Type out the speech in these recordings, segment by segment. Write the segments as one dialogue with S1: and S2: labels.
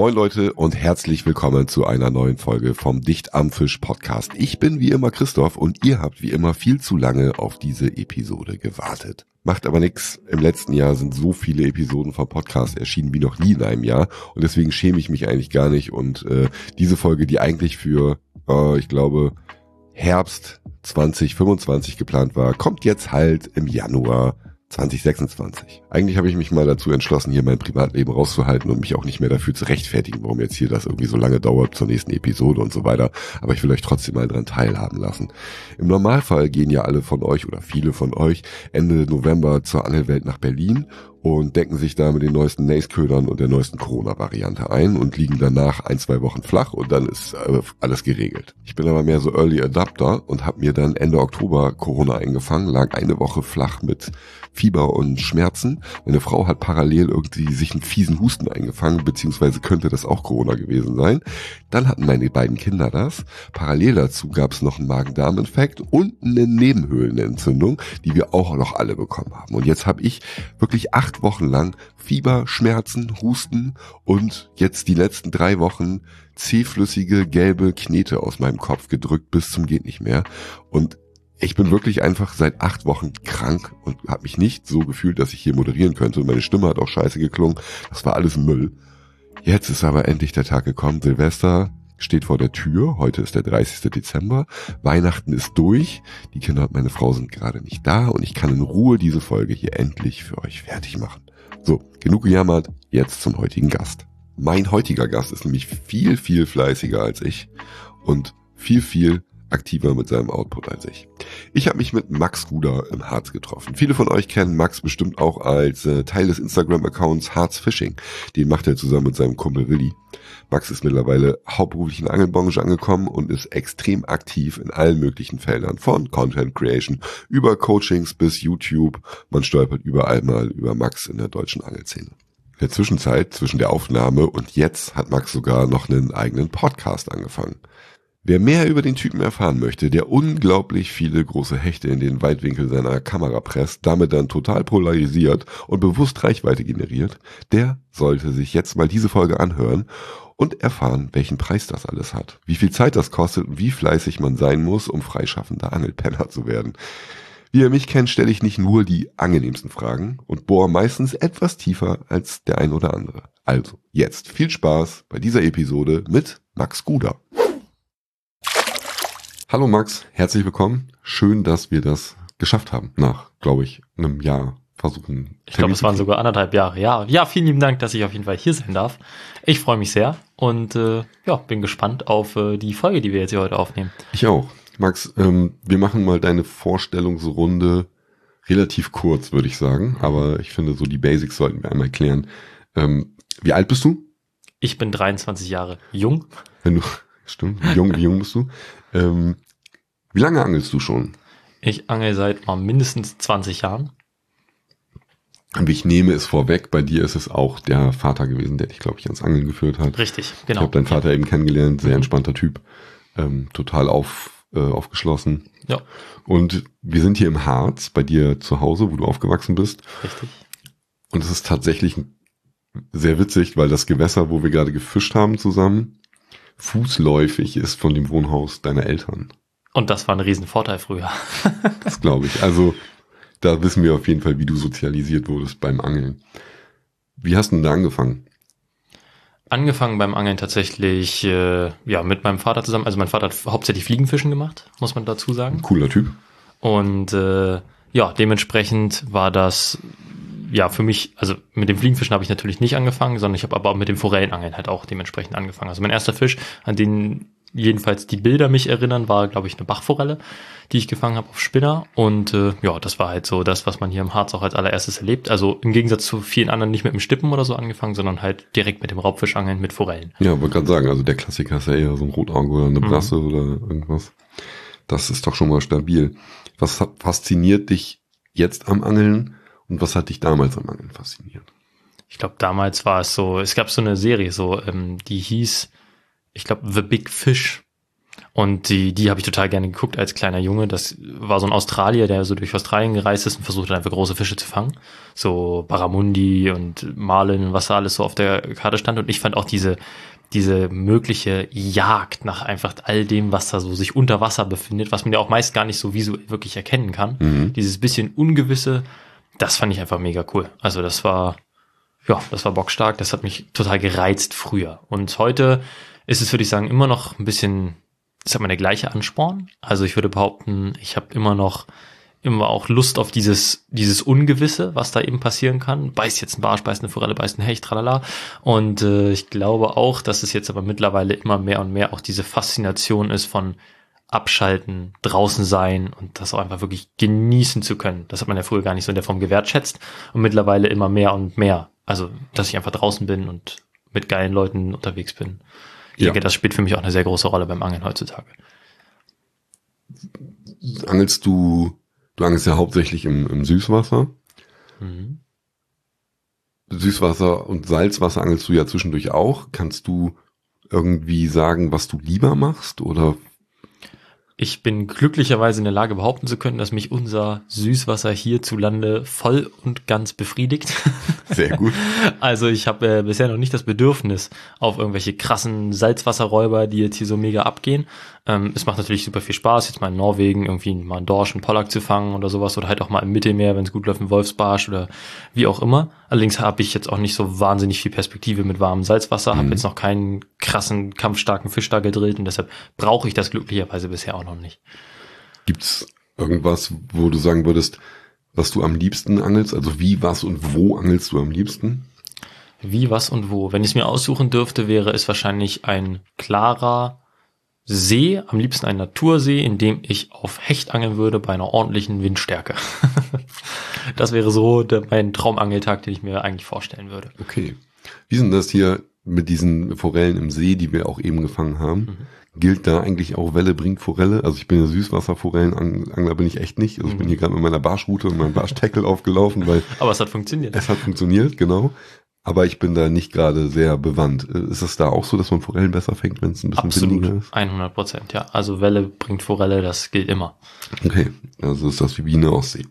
S1: Moin Leute und herzlich willkommen zu einer neuen Folge vom Dicht am Fisch Podcast. Ich bin wie immer Christoph und ihr habt wie immer viel zu lange auf diese Episode gewartet. Macht aber nichts. Im letzten Jahr sind so viele Episoden vom Podcast erschienen wie noch nie in einem Jahr und deswegen schäme ich mich eigentlich gar nicht und diese Folge, die eigentlich für, ich glaube, Herbst 2025 geplant war, kommt jetzt halt im Januar 2026. Eigentlich habe ich mich mal dazu entschlossen, hier mein Privatleben rauszuhalten und mich auch nicht mehr dafür zu rechtfertigen, warum jetzt hier das irgendwie so lange dauert zur nächsten Episode und so weiter. Aber ich will euch trotzdem mal dran teilhaben lassen. Im Normalfall gehen ja alle von euch oder viele von euch Ende November zur Angelwelt nach Berlin und decken sich da mit den neuesten Nace-Ködern und der neuesten Corona-Variante ein und liegen danach 1-2 Wochen flach und dann ist alles geregelt. Ich bin aber mehr so Early Adapter und habe mir dann Ende Oktober Corona eingefangen, lag eine Woche flach mit Fieber und Schmerzen. Meine Frau hat parallel irgendwie sich einen fiesen Husten eingefangen, beziehungsweise könnte das auch Corona gewesen sein. Dann hatten meine beiden Kinder das. Parallel dazu gab es noch einen Magen-Darm-Infekt und eine Nebenhöhlenentzündung, die wir auch noch alle bekommen haben. Und jetzt habe ich wirklich 8 Wochen lang Fieber, Schmerzen, Husten und jetzt die letzten 3 Wochen zähflüssige gelbe Knete aus meinem Kopf gedrückt bis zum geht nicht mehr. Und ich bin wirklich einfach seit 8 Wochen krank und habe mich nicht so gefühlt, dass ich hier moderieren könnte. Und meine Stimme hat auch scheiße geklungen. Das war alles Müll. Jetzt ist aber endlich der Tag gekommen. Silvester steht vor der Tür. Heute ist der 30. Dezember. Weihnachten ist durch. Die Kinder und meine Frau sind gerade nicht da. Und ich kann in Ruhe diese Folge hier endlich für euch fertig machen. So, genug gejammert. Jetzt zum heutigen Gast. Mein heutiger Gast ist nämlich viel, viel fleißiger als ich. Und viel aktiver mit seinem Output als ich. Ich habe mich mit Max Guder im Harz getroffen. Viele von euch kennen Max bestimmt auch als Teil des Instagram-Accounts Harz Fishing. Den macht er zusammen mit seinem Kumpel Willi. Max ist mittlerweile hauptberuflich in der Angelbranche angekommen und ist extrem aktiv in allen möglichen Feldern. Von Content Creation über Coachings bis YouTube. Man stolpert überall mal über Max in der deutschen Angelszene. In der Zwischenzeit, zwischen der Aufnahme und jetzt, hat Max sogar noch einen eigenen Podcast angefangen. Wer mehr über den Typen erfahren möchte, der unglaublich viele große Hechte in den Weitwinkel seiner Kamera presst, damit dann total polarisiert und bewusst Reichweite generiert, der sollte sich jetzt mal diese Folge anhören und erfahren, welchen Preis das alles hat, wie viel Zeit das kostet und wie fleißig man sein muss, um freischaffender Angelpenner zu werden. Wie ihr mich kennt, stelle ich nicht nur die angenehmsten Fragen und bohre meistens etwas tiefer als der ein oder andere. Also, jetzt viel Spaß bei dieser Episode mit Max Guder. Hallo Max, herzlich willkommen. Schön, dass wir das geschafft haben. Nach, glaube ich, einem Jahr versuchen.
S2: Ich glaube, es waren sogar 1,5 Jahre. Ja, vielen lieben Dank, dass ich auf jeden Fall hier sein darf. Ich freue mich sehr und bin gespannt auf die Folge, die wir jetzt hier heute aufnehmen.
S1: Ich auch. Max, wir machen mal deine Vorstellungsrunde relativ kurz, würde ich sagen. Aber ich finde, so die Basics sollten wir einmal klären. Wie alt bist du?
S2: Ich bin 23 Jahre jung.
S1: Stimmt, wie jung bist du? Wie lange angelst du schon?
S2: Ich angel seit mal mindestens 20 Jahren.
S1: Und ich nehme es vorweg, bei dir ist es auch der Vater gewesen, der dich, glaube ich, ans Angeln geführt hat.
S2: Richtig, genau.
S1: Ich habe deinen Vater eben kennengelernt, sehr entspannter Typ, total aufgeschlossen.
S2: Ja.
S1: Und wir sind hier im Harz, bei dir zu Hause, wo du aufgewachsen bist.
S2: Richtig.
S1: Und es ist tatsächlich sehr witzig, weil das Gewässer, wo wir gerade gefischt haben zusammen, fußläufig ist von dem Wohnhaus deiner Eltern.
S2: Und das war ein Riesenvorteil früher.
S1: Das glaube ich. Also da wissen wir auf jeden Fall, wie du sozialisiert wurdest beim Angeln. Wie hast du denn da angefangen?
S2: Angefangen beim Angeln tatsächlich mit meinem Vater zusammen. Also mein Vater hat hauptsächlich Fliegenfischen gemacht, muss man dazu sagen.
S1: Ein cooler Typ.
S2: Und dementsprechend war das für mich, also mit dem Fliegenfischen habe ich natürlich nicht angefangen, sondern ich habe aber auch mit dem Forellenangeln halt auch dementsprechend angefangen. Also mein erster Fisch, an den jedenfalls die Bilder mich erinnern, war, glaube ich, eine Bachforelle, die ich gefangen habe auf Spinner. Und das war halt so das, was man hier im Harz auch als allererstes erlebt. Also im Gegensatz zu vielen anderen nicht mit dem Stippen oder so angefangen, sondern halt direkt mit dem Raubfischangeln mit Forellen.
S1: Ja, wollte gerade sagen, also der Klassiker ist ja eher so ein Rotauge oder eine Brasse oder irgendwas. Das ist doch schon mal stabil. Was fasziniert dich jetzt am Angeln? Und was hat dich damals am Angeln fasziniert?
S2: Ich glaube, damals war es so, es gab so eine Serie, die hieß, ich glaube, The Big Fish. Und die habe ich total gerne geguckt als kleiner Junge. Das war so ein Australier, der so durch Australien gereist ist und versucht hat, einfach große Fische zu fangen. So Barramundi und Marlin und was da alles so auf der Karte stand. Und ich fand auch diese mögliche Jagd nach einfach all dem, was da so sich unter Wasser befindet, was man ja auch meist gar nicht so visuell wirklich erkennen kann. Dieses bisschen Ungewisse, das fand ich einfach mega cool. Also das war bockstark. Das hat mich total gereizt früher. Und heute ist es, würde ich sagen, immer noch ein bisschen, ich sag mal, der gleiche Ansporn. Also ich würde behaupten, ich habe immer auch Lust auf dieses Ungewisse, was da eben passieren kann. Beißt jetzt ein Barsch, beißt eine Forelle, beißt ein Hecht, tralala. Und ich glaube auch, dass es jetzt aber mittlerweile immer mehr und mehr auch diese Faszination ist von Abschalten, draußen sein und das auch einfach wirklich genießen zu können. Das hat man ja früher gar nicht so in der Form gewertschätzt und mittlerweile immer mehr und mehr. Also, dass ich einfach draußen bin und mit geilen Leuten unterwegs bin. Ich denke, das spielt für mich auch eine sehr große Rolle beim Angeln heutzutage.
S1: Du angelst ja hauptsächlich im Süßwasser. Süßwasser und Salzwasser angelst du ja zwischendurch auch. Kannst du irgendwie sagen, was du lieber machst, oder?
S2: Ich bin glücklicherweise in der Lage, behaupten zu können, dass mich unser Süßwasser hierzulande voll und ganz befriedigt.
S1: Sehr gut.
S2: Also ich habe bisher noch nicht das Bedürfnis auf irgendwelche krassen Salzwasserräuber, die jetzt hier so mega abgehen. Es macht natürlich super viel Spaß, jetzt mal in Norwegen irgendwie mal einen Dorsch, einen Pollack zu fangen oder sowas, oder halt auch mal im Mittelmeer, wenn es gut läuft, einen Wolfsbarsch oder wie auch immer. Allerdings habe ich jetzt auch nicht so wahnsinnig viel Perspektive mit warmem Salzwasser, habe jetzt noch keinen krassen, kampfstarken Fisch da gedrillt und deshalb brauche ich das glücklicherweise bisher auch noch nicht.
S1: Gibt's irgendwas, wo du sagen würdest, was du am liebsten angelst? Also wie, was und wo angelst du am liebsten?
S2: Wie, was und wo? Wenn ich es mir aussuchen dürfte, wäre es wahrscheinlich ein klarer See, am liebsten ein Natursee, in dem ich auf Hecht angeln würde bei einer ordentlichen Windstärke. Das wäre so mein Traumangeltag, den ich mir eigentlich vorstellen würde.
S1: Okay. Wie ist denn das hier mit diesen Forellen im See, die wir auch eben gefangen haben? Gilt da eigentlich auch Welle bringt Forelle? Also ich bin ja Süßwasserforellenangler, bin ich echt nicht. Also ich bin hier gerade mit meiner Barschrute und meinem Barschtackle aufgelaufen, weil...
S2: Aber es hat funktioniert.
S1: Es hat funktioniert, genau. Aber ich bin da nicht gerade sehr bewandt. Ist es da auch so, dass man Forellen besser fängt, wenn es ein bisschen windiger ist?
S2: 100%, ja. Also Welle bringt Forelle, das gilt immer.
S1: Okay, also ist das wie eine Ostsee.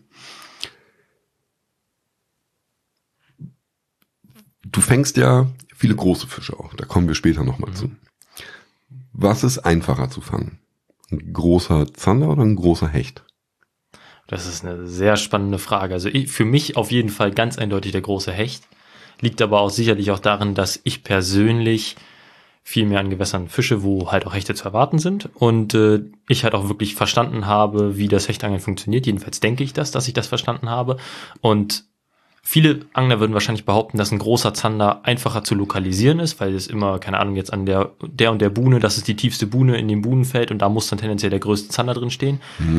S1: Du fängst ja viele große Fische auch. Da kommen wir später nochmal zu. Was ist einfacher zu fangen? Ein großer Zander oder ein großer Hecht?
S2: Das ist eine sehr spannende Frage. Also für mich auf jeden Fall ganz eindeutig der große Hecht. Liegt aber auch sicherlich auch darin, dass ich persönlich viel mehr an Gewässern fische, wo halt auch Hechte zu erwarten sind. Und ich halt auch wirklich verstanden habe, wie das Hechtangeln funktioniert. Jedenfalls denke ich dass ich das verstanden habe. Und viele Angler würden wahrscheinlich behaupten, dass ein großer Zander einfacher zu lokalisieren ist, weil es immer, keine Ahnung, jetzt an der und der Buhne, das ist die tiefste Buhne in dem Buhnenfeld und da muss dann tendenziell der größte Zander drin stehen.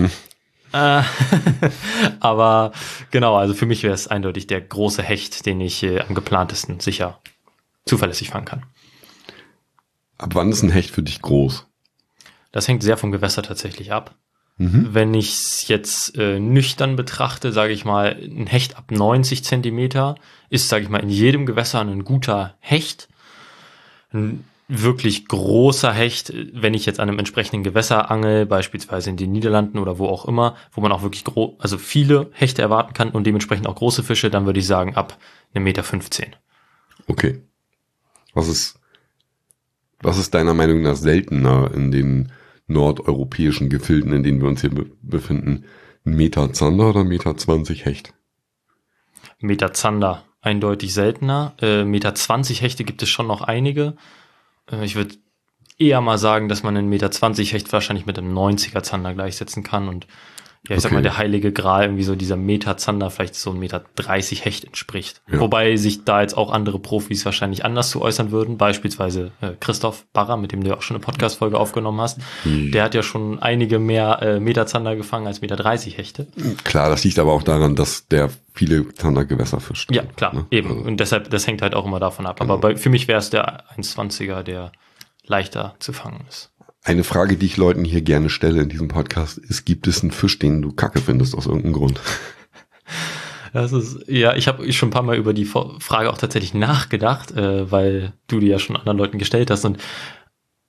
S2: Aber genau, also für mich wäre es eindeutig der große Hecht, den ich am geplantesten sicher zuverlässig fangen kann.
S1: Ab wann ist ein Hecht für dich groß?
S2: Das hängt sehr vom Gewässer tatsächlich ab. Wenn ich es jetzt nüchtern betrachte, sage ich mal, ein Hecht ab 90 Zentimeter ist, sage ich mal, in jedem Gewässer ein guter Hecht. Ein wirklich großer Hecht, wenn ich jetzt an einem entsprechenden Gewässer angel, beispielsweise in den Niederlanden oder wo auch immer, wo man auch wirklich also viele Hechte erwarten kann und dementsprechend auch große Fische, dann würde ich sagen ab 1,15 Meter.
S1: Okay. Was ist deiner Meinung nach seltener in den nordeuropäischen Gefilden, in denen wir uns hier befinden? 1 Meter Zander oder 1,20 Meter Hecht?
S2: Meter Zander, eindeutig seltener. 1,20 Meter Hechte gibt es schon noch einige. Ich würde eher mal sagen, dass man einen 1,20 Meter Hecht wahrscheinlich mit einem 90er Zander gleichsetzen kann und ja, ich sag mal, der heilige Gral irgendwie so dieser Meter Zander vielleicht so 1,30 Meter Hecht entspricht. Ja. Wobei sich da jetzt auch andere Profis wahrscheinlich anders zu äußern würden, beispielsweise Christoph Barrer, mit dem du auch schon eine Podcast-Folge aufgenommen hast. Der hat ja schon einige mehr Meter Zander gefangen als 1,30 Meter Hechte.
S1: Klar, das liegt aber auch daran, dass der viele Zandergewässer fischt.
S2: Ja, klar, ne? Eben. Also. Und deshalb, das hängt halt auch immer davon ab. Genau. Aber für mich wäre es der 1,20er, der leichter zu fangen ist.
S1: Eine Frage, die ich Leuten hier gerne stelle in diesem Podcast, ist, gibt es einen Fisch, den du kacke findest aus irgendeinem Grund?
S2: Das ist, ja, ich habe schon ein paar Mal über die Frage auch tatsächlich nachgedacht, weil du die ja schon anderen Leuten gestellt hast und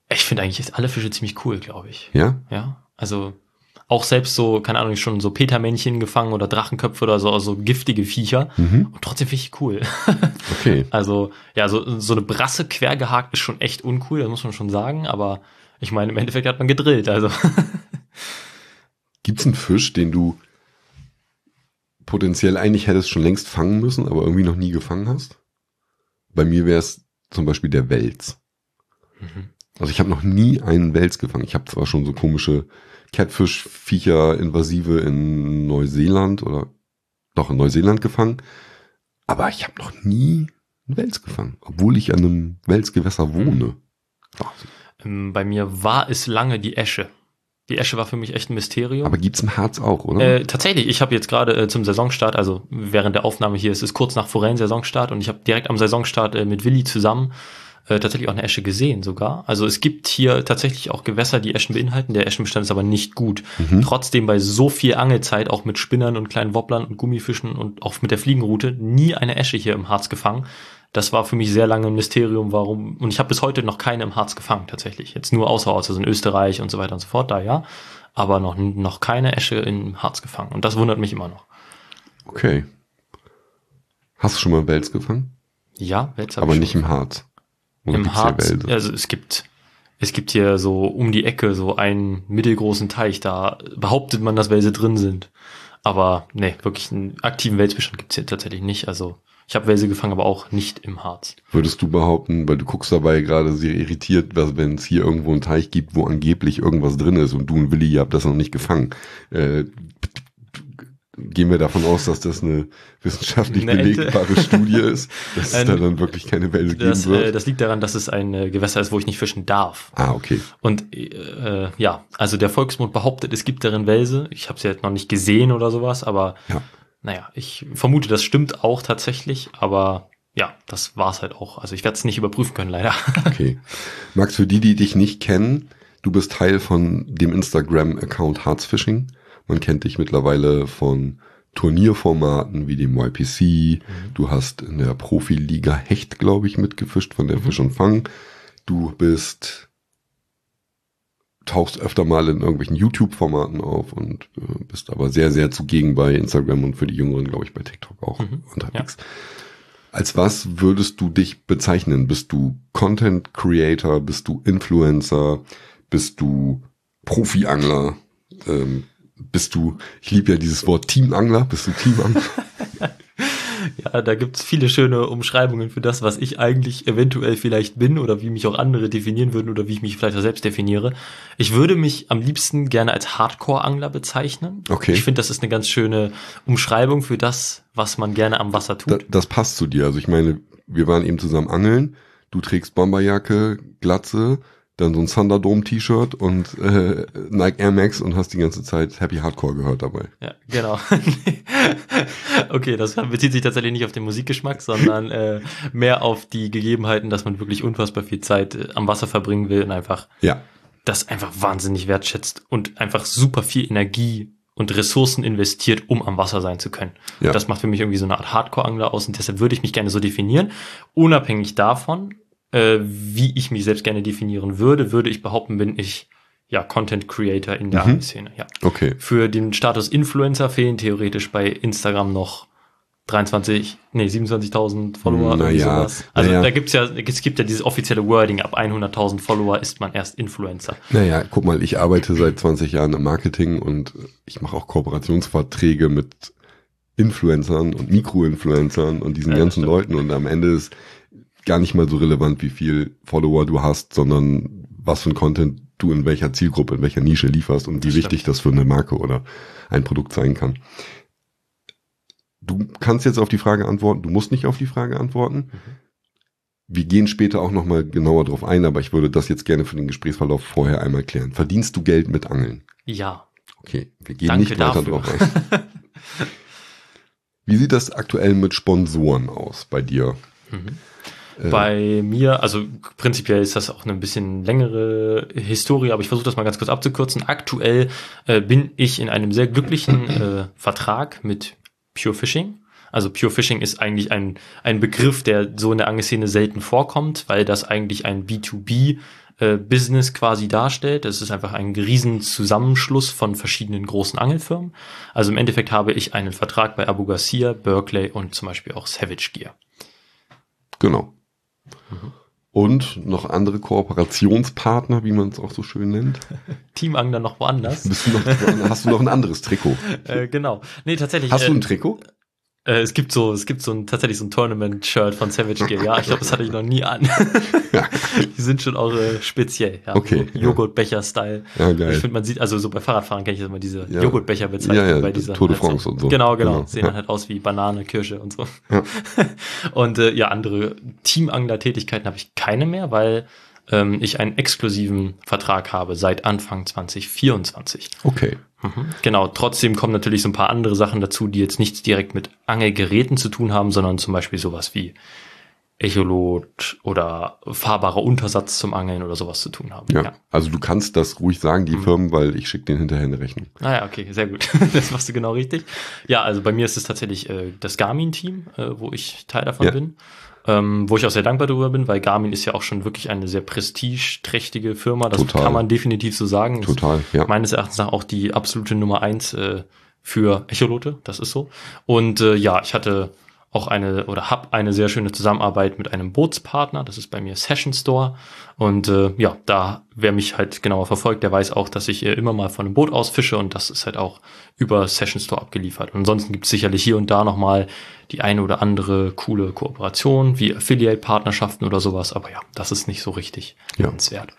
S2: Ich finde eigentlich alle Fische ziemlich cool, glaube ich.
S1: Ja?
S2: Ja, also auch selbst so, keine Ahnung, schon so Petermännchen gefangen oder Drachenköpfe oder so, also giftige Viecher. Und trotzdem finde ich cool.
S1: Okay.
S2: Also, ja, so eine Brasse quergehakt ist schon echt uncool, das muss man schon sagen, aber ich meine, im Endeffekt hat man gedrillt, also.
S1: Gibt's einen Fisch, den du potenziell eigentlich hättest schon längst fangen müssen, aber irgendwie noch nie gefangen hast? Bei mir wäre es zum Beispiel der Wels. Also ich habe noch nie einen Wels gefangen. Ich habe zwar schon so komische Catfish-Viecher, Invasive in Neuseeland in Neuseeland gefangen, aber ich habe noch nie einen Wels gefangen, obwohl ich an einem Welsgewässer wohne.
S2: Bei mir war es lange die Äsche. Die Äsche war für mich echt ein Mysterium.
S1: Aber gibt's im Harz auch, oder?
S2: Tatsächlich, ich habe jetzt gerade zum Saisonstart, also während der Aufnahme hier, es ist kurz nach Forellen-Saisonstart und ich habe direkt am Saisonstart mit Willi zusammen tatsächlich auch eine Äsche gesehen sogar. Also es gibt hier tatsächlich auch Gewässer, die Äschen beinhalten. Der Äschenbestand ist aber nicht gut. Trotzdem bei so viel Angelzeit, auch mit Spinnern und kleinen Wobblern und Gummifischen und auch mit der Fliegenrute, nie eine Äsche hier im Harz gefangen. Das war für mich sehr lange ein Mysterium, warum. Und ich habe bis heute noch keine im Harz gefangen, tatsächlich. Jetzt nur außerorts, also in Österreich und so weiter und so fort, da ja. Aber noch keine Äsche im Harz gefangen. Und das wundert mich immer noch.
S1: Okay. Hast du schon mal Wels gefangen?
S2: Ja, Wels habe ich
S1: aber
S2: schon
S1: nicht im Harz. Oder
S2: im
S1: gibt's hier
S2: Harz,
S1: Welse?
S2: also es gibt hier so um die Ecke so einen mittelgroßen Teich, da behauptet man, dass Welse drin sind. Aber nee, wirklich einen aktiven Welsbestand gibt's hier tatsächlich nicht. Also ich habe Welse gefangen, aber auch nicht im Harz.
S1: Würdest du behaupten, weil du guckst dabei gerade sehr irritiert, wenn es hier irgendwo einen Teich gibt, wo angeblich irgendwas drin ist und du und Willi, ihr habt das noch nicht gefangen. Gehen wir davon aus, dass das eine wissenschaftlich belegbare Studie ist, dass es da dann wirklich keine Welse geben wird?
S2: Das liegt daran, dass es ein Gewässer ist, wo ich nicht fischen darf.
S1: Ah, okay.
S2: Und ja, also der Volksmund behauptet, es gibt darin Welse. Ich habe sie jetzt noch nicht gesehen oder sowas, aber
S1: ja.
S2: Naja, ich vermute, das stimmt auch tatsächlich, aber ja, das war's halt auch. Also ich werde es nicht überprüfen können, leider.
S1: Okay. Max, für die dich nicht kennen, du bist Teil von dem Instagram-Account Harzfishing. Man kennt dich mittlerweile von Turnierformaten wie dem YPC. Du hast in der Profiliga Hecht, glaube ich, mitgefischt von der Fisch und Fang. Du tauchst öfter mal in irgendwelchen YouTube-Formaten auf und bist aber sehr, sehr zugegen bei Instagram und für die Jüngeren, glaube ich, bei TikTok auch unterwegs. Ja. Als was würdest du dich bezeichnen? Bist du Content Creator? Bist du Influencer? Bist du Profi-Angler? Ich liebe ja dieses Wort Teamangler. Bist du Teamangler?
S2: Ja, da gibt's viele schöne Umschreibungen für das, was ich eigentlich eventuell vielleicht bin oder wie mich auch andere definieren würden oder wie ich mich vielleicht auch selbst definiere. Ich würde mich am liebsten gerne als Hardcore-Angler bezeichnen.
S1: Okay.
S2: Ich finde, das ist eine ganz schöne Umschreibung für das, was man gerne am Wasser tut.
S1: Das passt zu dir. Also ich meine, wir waren eben zusammen angeln. Du trägst Bomberjacke, Glatze, dann so ein Thunderdome-T-Shirt und Nike Air Max und hast die ganze Zeit Happy Hardcore gehört dabei.
S2: Ja, genau. Okay, das bezieht sich tatsächlich nicht auf den Musikgeschmack, sondern mehr auf die Gegebenheiten, dass man wirklich unfassbar viel Zeit am Wasser verbringen will und einfach das einfach wahnsinnig wertschätzt und einfach super viel Energie und Ressourcen investiert, um am Wasser sein zu können. Ja. Das macht für mich irgendwie so eine Art Hardcore-Angler aus und deshalb würde ich mich gerne so definieren. Unabhängig davon, wie ich mich selbst gerne definieren würde ich behaupten, bin ich ja Content Creator in der Angelszene. Ja.
S1: Okay.
S2: Für den Status Influencer fehlen theoretisch bei Instagram noch 27.000 Follower oder sowas. Also es gibt ja dieses offizielle Wording, ab 100.000 Follower ist man erst Influencer.
S1: Naja, guck mal, ich arbeite seit 20 Jahren im Marketing und ich mache auch Kooperationsverträge mit Influencern und Mikroinfluencern und diesen ganzen Leuten und am Ende ist gar nicht mal so relevant, wie viel Follower du hast, sondern was für ein Content du in welcher Zielgruppe, in welcher Nische lieferst und wie wichtig das für eine Marke oder ein Produkt sein kann. Du kannst jetzt auf die Frage antworten, du musst nicht auf die Frage antworten. Wir gehen später auch nochmal genauer drauf ein, aber ich würde das jetzt gerne für den Gesprächsverlauf vorher einmal klären. Verdienst du Geld mit Angeln?
S2: Ja.
S1: Okay, wir gehen nicht weiter drauf ein. Wie sieht das aktuell mit Sponsoren aus bei dir?
S2: Bei mir, also prinzipiell ist das auch eine bisschen längere Historie, aber ich versuche das mal ganz kurz abzukürzen. Aktuell bin ich in einem sehr glücklichen Vertrag mit Pure Fishing. Also Pure Fishing ist eigentlich ein Begriff, der so in der Angelszene selten vorkommt, weil das eigentlich ein B2B Business quasi darstellt. Es ist einfach ein riesen Zusammenschluss von verschiedenen großen Angelfirmen. Also im Endeffekt habe ich einen Vertrag bei Abu Garcia, Berkeley und zum Beispiel auch Savage Gear.
S1: Genau. Und noch andere Kooperationspartner, wie man es auch so schön nennt.
S2: Teamangler noch woanders.
S1: Hast du noch ein anderes Trikot?
S2: Genau. Nee, tatsächlich.
S1: Hast du ein Trikot?
S2: Es gibt tatsächlich so ein Tournament-Shirt von Savage Gear. Ja, ich glaube, das hatte ich noch nie an. Die sind schon auch speziell. Ja,
S1: okay.
S2: So Joghurtbecher-Style.
S1: Ja, geil.
S2: Ich finde, man sieht, also so bei Fahrradfahren kenne ich immer diese Joghurtbecher-Bezeichnung.
S1: Ja,
S2: bei dieser
S1: Tour de France
S2: so,
S1: und so.
S2: Genau. Sehen dann halt aus wie Banane, Kirsche und so.
S1: Ja.
S2: Und andere Teamangler-Tätigkeiten habe ich keine mehr, weil ich einen exklusiven Vertrag habe seit Anfang 2024.
S1: Okay.
S2: Genau, trotzdem kommen natürlich so ein paar andere Sachen dazu, die jetzt nichts direkt mit Angelgeräten zu tun haben, sondern zum Beispiel sowas wie Echolot oder fahrbarer Untersatz zum Angeln oder sowas zu tun haben.
S1: Ja. Also du kannst das ruhig sagen, die Firmen, weil ich schicke denen hinterher eine Rechnung.
S2: Ja, okay, sehr gut. Das machst du genau richtig. Ja, also bei mir ist es tatsächlich das Garmin-Team, wo ich Teil davon bin. Wo ich auch sehr dankbar darüber bin, weil Garmin ist ja auch schon wirklich eine sehr prestigeträchtige Firma. Das kann man definitiv so sagen.
S1: Total, ja.
S2: Meines Erachtens nach auch die absolute Nummer 1 für Echolote, das ist so. Und ich hatte auch habe eine sehr schöne Zusammenarbeit mit einem Bootspartner, das ist bei mir Session Store. Und da, wer mich halt genauer verfolgt, der weiß auch, dass ich immer mal von einem Boot aus fische und das ist halt auch über Session Store abgeliefert. Und ansonsten gibt es sicherlich hier und da nochmal die eine oder andere coole Kooperation, wie Affiliate-Partnerschaften oder sowas, aber ja, das ist nicht so richtig nennenswert.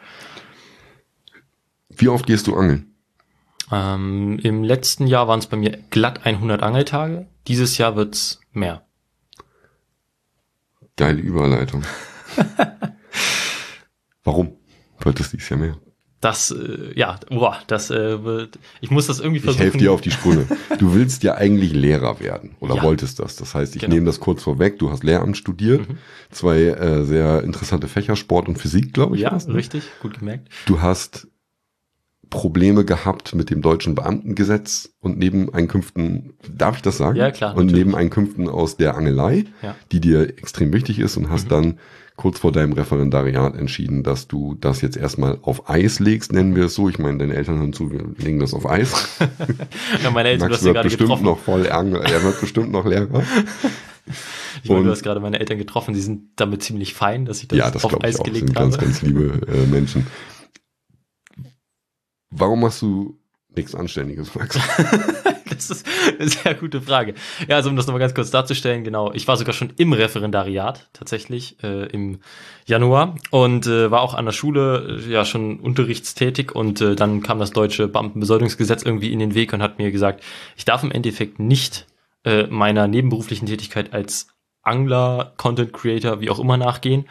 S1: Wie oft gehst du angeln?
S2: Im letzten Jahr waren es bei mir glatt 100 Angeltage. Dieses Jahr wird's mehr.
S1: Geile Überleitung. Warum wird es dieses Jahr mehr?
S2: Ich muss das irgendwie versuchen.
S1: Ich helfe dir auf die Sprünge. Du willst ja eigentlich Lehrer werden oder wolltest das. Das heißt, ich nehme das kurz vorweg. Du hast Lehramt studiert. 2 sehr interessante Fächer, Sport und Physik, glaube ich.
S2: Ja, richtig, gut gemerkt.
S1: Du hast Probleme gehabt mit dem deutschen Beamtengesetz und Nebeneinkünften, darf ich das sagen?
S2: Ja, klar.
S1: Und Nebeneinkünften aus der Angelei, die dir extrem wichtig ist und hast dann kurz vor deinem Referendariat entschieden, dass du das jetzt erstmal auf Eis legst, nennen wir es so. Ich meine, deine Eltern hören zu, wir legen das auf Eis.
S2: Ja, meine Eltern,
S1: Max wird bestimmt noch er wird bestimmt noch Lehrer.
S2: Ich meine, du hast gerade meine Eltern getroffen, die sind damit ziemlich fein, dass ich das auf Eis gelegt habe.
S1: Ja, das glaube ich auch, sind ganz liebe Menschen. Warum machst du nichts Anständiges, Max?
S2: Das ist eine sehr gute Frage. Ja, also um das nochmal ganz kurz darzustellen, genau, ich war sogar schon im Referendariat, tatsächlich, im Januar und war auch an der Schule schon unterrichtstätig und dann kam das deutsche Beamtenbesoldungsgesetz irgendwie in den Weg und hat mir gesagt, ich darf im Endeffekt nicht meiner nebenberuflichen Tätigkeit als Angler, Content Creator, wie auch immer nachgehen.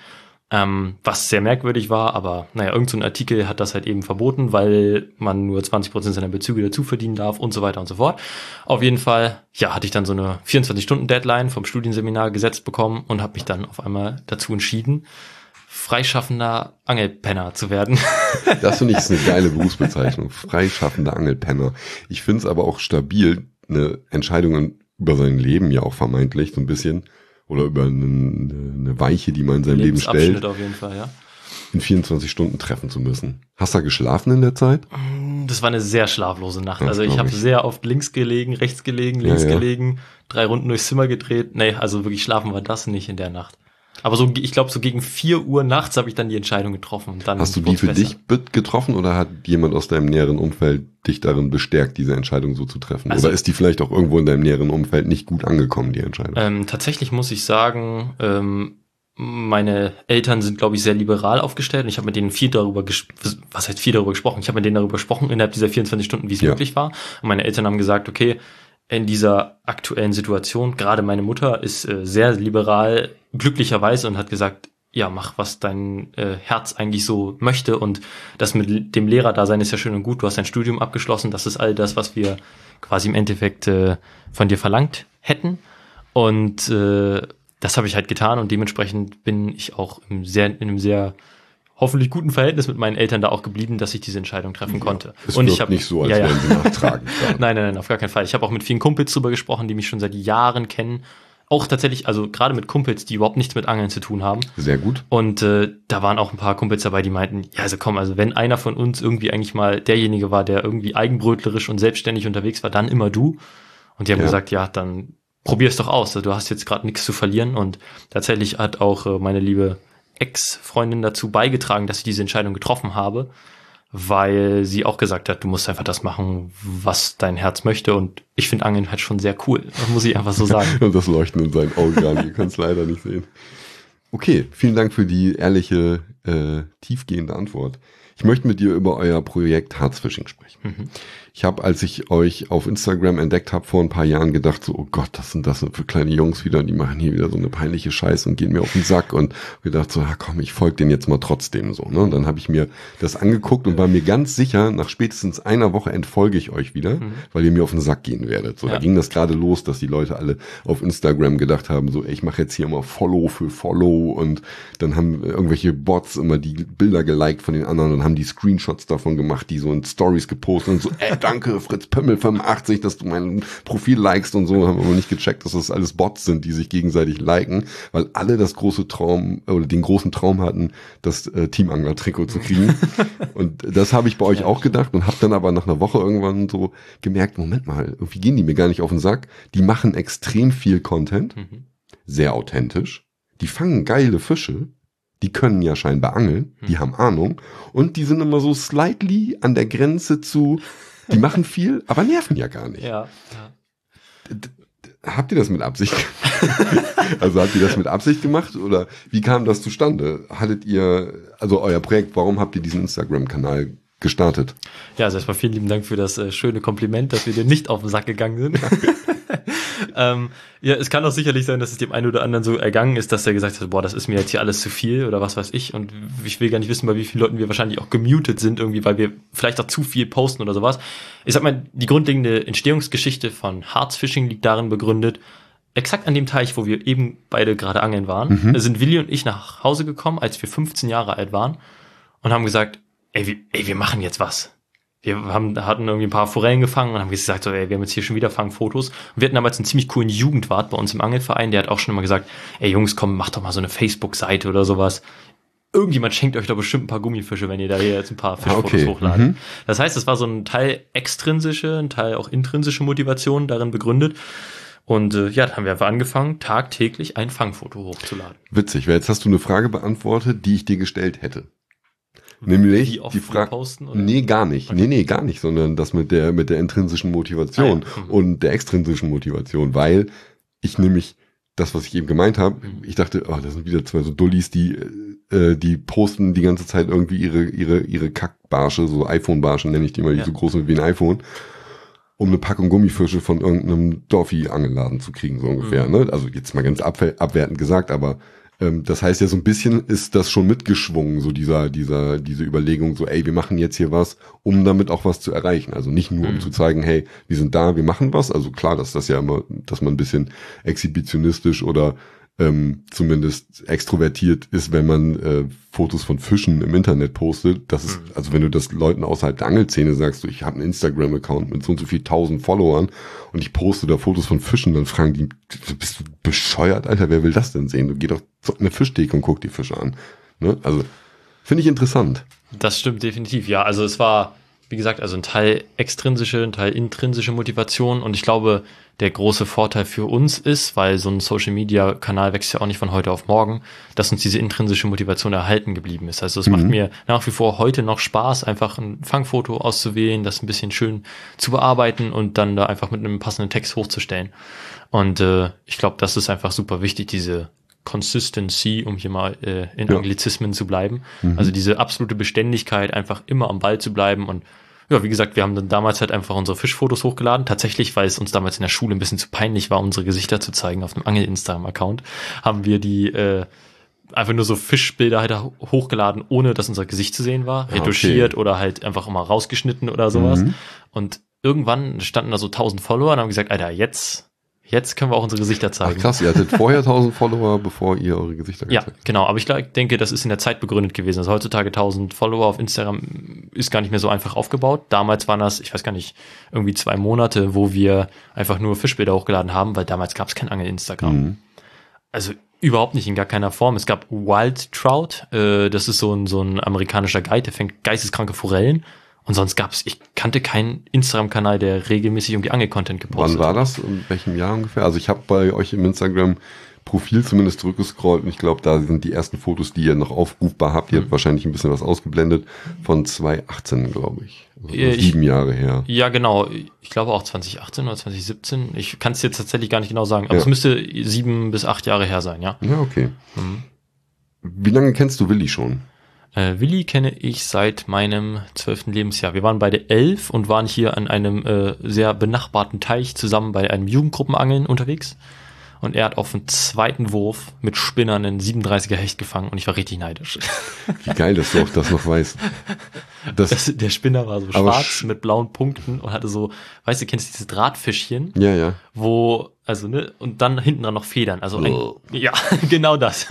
S2: Was sehr merkwürdig war, aber irgend so ein Artikel hat das halt eben verboten, weil man nur 20% seiner Bezüge dazu verdienen darf und so weiter und so fort. Auf jeden Fall, hatte ich dann so eine 24-Stunden-Deadline vom Studienseminar gesetzt bekommen und habe mich dann auf einmal dazu entschieden, freischaffender Angelpenner zu werden.
S1: Das finde ich ist eine geile Berufsbezeichnung, freischaffender Angelpenner. Ich finde es aber auch stabil, eine Entscheidung über sein Leben ja auch vermeintlich so ein bisschen, oder über eine Weiche, die man in seinem Leben stellt,
S2: auf jeden Fall,
S1: in 24 Stunden treffen zu müssen. Hast du da geschlafen in der Zeit?
S2: Das war eine sehr schlaflose Nacht. Also ich habe sehr oft links gelegen, rechts gelegen, links gelegen, 3 Runden durchs Zimmer gedreht. Nee, also wirklich schlafen war das nicht in der Nacht. Aber ich glaube, so gegen 4 Uhr nachts habe ich dann die Entscheidung getroffen. Und dann
S1: hast du die für dich getroffen oder hat jemand aus deinem näheren Umfeld dich darin bestärkt, diese Entscheidung so zu treffen? Also, oder ist die vielleicht auch irgendwo in deinem näheren Umfeld nicht gut angekommen, die Entscheidung?
S2: Tatsächlich muss ich sagen, meine Eltern sind, glaube ich, sehr liberal aufgestellt. Und ich habe mit denen viel darüber gesprochen. Ich habe mit denen darüber gesprochen innerhalb dieser 24 Stunden, wie es möglich war. Und meine Eltern haben gesagt, okay, in dieser aktuellen Situation, gerade meine Mutter ist sehr liberal, glücklicherweise, und hat gesagt, ja, mach, was dein Herz eigentlich so möchte, und das mit dem Lehrerdasein ist ja schön und gut, du hast dein Studium abgeschlossen, das ist all das, was wir quasi im Endeffekt von dir verlangt hätten, und das habe ich halt getan, und dementsprechend bin ich auch in einem sehr hoffentlich guten Verhältnis mit meinen Eltern da auch geblieben, dass ich diese Entscheidung treffen konnte.
S1: Es wirkt nicht so, als wären sie nachtragend.
S2: Nein, auf gar keinen Fall. Ich habe auch mit vielen Kumpels drüber gesprochen, die mich schon seit Jahren kennen, auch tatsächlich, also gerade mit Kumpels, die überhaupt nichts mit Angeln zu tun haben.
S1: Sehr gut.
S2: Und da waren auch ein paar Kumpels dabei, die meinten, ja, also komm, also wenn einer von uns irgendwie eigentlich mal derjenige war, der irgendwie eigenbrötlerisch und selbstständig unterwegs war, dann immer du. Und die haben gesagt, ja, dann probier's doch aus. Du hast jetzt gerade nichts zu verlieren. Und tatsächlich hat auch meine liebe Ex-Freundin dazu beigetragen, dass ich diese Entscheidung getroffen habe, weil sie auch gesagt hat, du musst einfach das machen, was dein Herz möchte. Und ich finde Angeln halt schon sehr cool. Das muss ich einfach so sagen.
S1: Und das Leuchten in seinen Augen gerade. Ihr könnt es leider nicht sehen. Okay, vielen Dank für die ehrliche, tiefgehende Antwort. Ich möchte mit dir über euer Projekt Harzfishing sprechen.
S2: Mhm.
S1: Ich habe, als ich euch auf Instagram entdeckt habe, vor ein paar Jahren gedacht, so, oh Gott, das sind für kleine Jungs wieder, die machen hier wieder so eine peinliche Scheiße und gehen mir auf den Sack. Und gedacht so, komm, ich folge denen jetzt mal trotzdem so. Ne? Und dann habe ich mir das angeguckt und war mir ganz sicher, nach spätestens einer Woche entfolge ich euch wieder, weil ihr mir auf den Sack gehen werdet. So, da ging das gerade los, dass die Leute alle auf Instagram gedacht haben, so, ey, ich mache jetzt hier immer Follow für Follow, und dann haben irgendwelche Bots immer die Bilder geliked von den anderen und haben die Screenshots davon gemacht, die so in Stories gepostet und so, danke Fritz Pömmel 85, dass du mein Profil likest und so. Haben aber nicht gecheckt, dass das alles Bots sind, die sich gegenseitig liken, weil alle das große Traum oder den großen Traum hatten, das Teamangler-Trikot zu kriegen. Und das habe ich bei euch auch gedacht und habe dann aber nach einer Woche irgendwann so gemerkt, Moment mal, irgendwie gehen die mir gar nicht auf den Sack. Die machen extrem viel Content, sehr authentisch. Die fangen geile Fische. Die können ja scheinbar angeln, die haben Ahnung, und die sind immer so slightly an der Grenze zu, die machen viel, aber nerven ja gar nicht.
S2: Ja.
S1: Habt ihr das mit Absicht? Also habt ihr das mit Absicht gemacht oder wie kam das zustande? Hattet ihr, also euer Projekt, warum habt ihr diesen Instagram-Kanal gestartet?
S2: Ja, also erstmal vielen lieben Dank für das schöne Kompliment, dass wir dir nicht auf den Sack gegangen sind. Ja, es kann auch sicherlich sein, dass es dem einen oder anderen so ergangen ist, dass er gesagt hat, boah, das ist mir jetzt hier alles zu viel oder was weiß ich, und ich will gar nicht wissen, bei wie vielen Leuten wir wahrscheinlich auch gemutet sind irgendwie, weil wir vielleicht auch zu viel posten oder sowas. Ich sag mal, die grundlegende Entstehungsgeschichte von Harzfishing liegt darin begründet, exakt an dem Teich, wo wir eben beide gerade angeln waren, sind Willi und ich nach Hause gekommen, als wir 15 Jahre alt waren, und haben gesagt, ey, wir machen jetzt was. Wir hatten irgendwie ein paar Forellen gefangen und haben gesagt, so, ey, wir haben jetzt hier schon wieder Fangfotos. Und wir hatten damals einen ziemlich coolen Jugendwart bei uns im Angelverein, der hat auch schon immer gesagt, ey Jungs, komm, macht doch mal so eine Facebook-Seite oder sowas. Irgendjemand schenkt euch doch bestimmt ein paar Gummifische, wenn ihr da hier jetzt ein paar Fischfotos hochladet. Das heißt, es war so ein Teil extrinsische, ein Teil auch intrinsische Motivation darin begründet. Und ja, dann haben wir einfach angefangen, tagtäglich ein Fangfoto hochzuladen.
S1: Witzig, weil jetzt hast du eine Frage beantwortet, die ich dir gestellt hätte. Nämlich
S2: Wie oft
S1: die Frage,
S2: posten, oder?
S1: Nee, gar nicht. Okay. Nee, gar nicht, sondern das mit der intrinsischen Motivation und der extrinsischen Motivation, weil ich nämlich das, was ich eben gemeint habe, ich dachte, das sind wieder zwei so Dullis, die posten die ganze Zeit irgendwie ihre Kackbarsche, so iPhone-Barsche nenne ich die mal, die so groß sind wie ein iPhone, um eine Packung Gummifische von irgendeinem Dorfi-Angelladen zu kriegen, so ungefähr. Ne? Also jetzt mal ganz abwertend gesagt, aber das heißt ja, so ein bisschen ist das schon mitgeschwungen, so diese Überlegung, so, ey, wir machen jetzt hier was, um damit auch was zu erreichen. Also nicht nur, um zu zeigen, hey, wir sind da, wir machen was. Also klar, dass das ja immer, dass man ein bisschen exhibitionistisch oder zumindest extrovertiert ist, wenn man Fotos von Fischen im Internet postet. Das ist, also wenn du das Leuten außerhalb der Angelszene sagst, so, ich habe einen Instagram-Account mit so und so viel 1000 Followern und ich poste da Fotos von Fischen, dann fragen die, bist du bescheuert, Alter, wer will das denn sehen? Du geh doch zu einer Fischtheke und guck die Fische an. Ne? Also finde ich interessant.
S2: Das stimmt definitiv, ja. Also es war, wie gesagt, also ein Teil extrinsische, ein Teil intrinsische Motivation, und ich glaube, der große Vorteil für uns ist, weil so ein Social-Media-Kanal wächst ja auch nicht von heute auf morgen, dass uns diese intrinsische Motivation erhalten geblieben ist. Also es macht mir nach wie vor heute noch Spaß, einfach ein Fangfoto auszuwählen, das ein bisschen schön zu bearbeiten und dann da einfach mit einem passenden Text hochzustellen. Und ich glaube, das ist einfach super wichtig, diese Consistency, um hier mal in Anglizismen zu bleiben. Also diese absolute Beständigkeit, einfach immer am Ball zu bleiben. Und ja, wie gesagt, wir haben dann damals halt einfach unsere Fischfotos hochgeladen. Tatsächlich, weil es uns damals in der Schule ein bisschen zu peinlich war, unsere Gesichter zu zeigen auf einem Angel-Instagram-Account, haben wir die einfach nur so Fischbilder halt hochgeladen, ohne dass unser Gesicht zu sehen war, retuschiert oder halt einfach immer rausgeschnitten oder sowas. Und irgendwann standen da so 1000 Follower und haben gesagt, Alter, jetzt Jetzt können wir auch unsere Gesichter zeigen.
S1: Ach krass, ihr hattet vorher 1000 Follower, bevor ihr eure Gesichter gezeigt habt.
S2: Ja, genau. Aber ich denke, das ist in der Zeit begründet gewesen. Also heutzutage 1000 Follower auf Instagram ist gar nicht mehr so einfach aufgebaut. Damals waren das, ich weiß gar nicht, irgendwie 2 Monate, wo wir einfach nur Fischbilder hochgeladen haben, weil damals gab es kein Angel-Instagram.
S1: Mhm.
S2: Also überhaupt nicht, in gar keiner Form. Es gab Wild Trout, das ist so ein amerikanischer Guide, der fängt geisteskranke Forellen. Und sonst ich kannte keinen Instagram-Kanal, der regelmäßig irgendwie Angel-Content gepostet hat.
S1: Wann war das? In welchem Jahr ungefähr? Also ich habe bei euch im Instagram-Profil zumindest zurückgescrollt und ich glaube, da sind die ersten Fotos, die ihr noch aufrufbar habt. Ihr habt wahrscheinlich ein bisschen was ausgeblendet von 2018, glaube ich. Also 7 Jahre her.
S2: Ja, genau. Ich glaube auch 2018 oder 2017. Ich kann es jetzt tatsächlich gar nicht genau sagen. Aber es müsste 7 bis 8 Jahre her sein, ja.
S1: Ja, okay. Wie lange kennst du Willi schon?
S2: Willi kenne ich seit meinem 12. Lebensjahr. Wir waren beide 11 und waren hier an einem sehr benachbarten Teich zusammen bei einem Jugendgruppenangeln unterwegs. Und er hat auf den zweiten Wurf mit Spinnern einen 37er Hecht gefangen und ich war richtig neidisch.
S1: Wie geil, dass du auch das noch weißt.
S2: Der Spinner war so schwarz mit blauen Punkten und hatte so, weißt du, kennst du dieses Drahtfischchen?
S1: Ja.
S2: Wo, und dann hinten dran noch Federn. Also ja, genau das.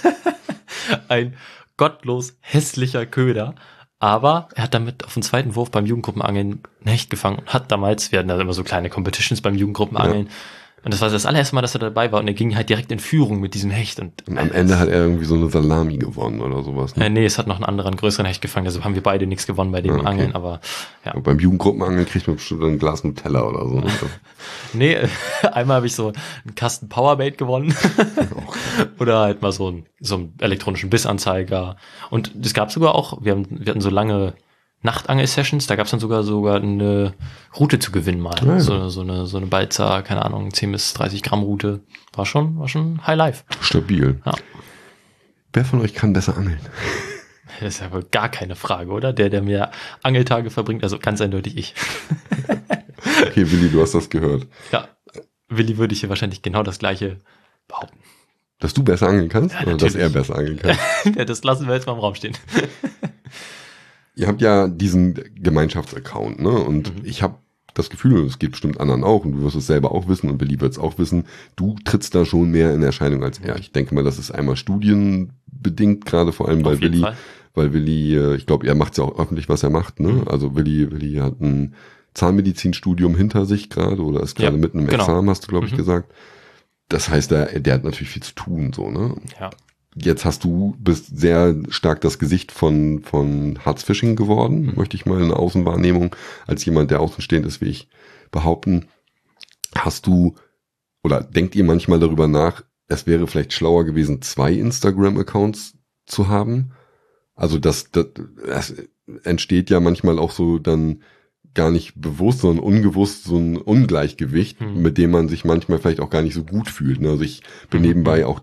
S2: Ein gottlos hässlicher Köder, aber er hat damit auf den zweiten Wurf beim Jugendgruppenangeln ein Hecht gefangen und hat damals, wir hatten da immer so kleine Competitions beim Jugendgruppenangeln und das war das allererste Mal, dass er dabei war und er ging halt direkt in Führung mit diesem Hecht. Und
S1: am Ende hat er irgendwie so eine Salami gewonnen oder sowas. Ne?
S2: Nee, es hat noch einen anderen, größeren Hecht gefangen, deshalb haben wir beide nichts gewonnen bei dem Angeln, aber ja.
S1: Und beim Jugendgruppenangeln kriegt man bestimmt ein Glas Nutella oder so. Ne?
S2: Nee, einmal habe ich so einen Kasten Powerbait gewonnen oder halt mal so einen elektronischen Bissanzeiger und es gab sogar auch, wir hatten so lange Nachtangel-Sessions, da gab es dann sogar eine Route zu gewinnen mal. Ja. So eine Balzer, keine Ahnung, 10 bis 30 Gramm Route. War schon High Life.
S1: Stabil.
S2: Ja.
S1: Wer von euch kann besser angeln?
S2: Das ist ja wohl gar keine Frage, oder? Der mehr Angeltage verbringt, also ganz eindeutig ich.
S1: Okay, Willi, du hast das gehört.
S2: Ja, Willi würde ich hier wahrscheinlich genau das Gleiche behaupten.
S1: Dass du besser angeln kannst? Ja, oder dass er besser angeln kann?
S2: Ja, das lassen wir jetzt mal im Raum stehen.
S1: Ihr habt ja diesen Gemeinschaftsaccount, ne? Und ich habe das Gefühl, es geht bestimmt anderen auch, und du wirst es selber auch wissen und Willi wird es auch wissen, du trittst da schon mehr in Erscheinung als er. Ich denke mal, das ist einmal studienbedingt, gerade vor allem bei Willi, ich glaube, er macht ja auch öffentlich, was er macht, ne? Also Willi hat ein Zahnmedizinstudium hinter sich gerade oder ist gerade mitten im Examen, hast du, glaube ich, gesagt. Das heißt, der hat natürlich viel zu tun, so, ne?
S2: Ja.
S1: Jetzt bist sehr stark das Gesicht von Harzfishing geworden, möchte ich mal in der Außenwahrnehmung, als jemand, der außenstehend ist, wie ich, behaupten. Denkt ihr manchmal darüber nach, es wäre vielleicht schlauer gewesen, 2 Instagram-Accounts zu haben? Also das entsteht ja manchmal auch so dann gar nicht bewusst, sondern ungewusst so ein Ungleichgewicht, mit dem man sich manchmal vielleicht auch gar nicht so gut fühlt. Also ich bin nebenbei auch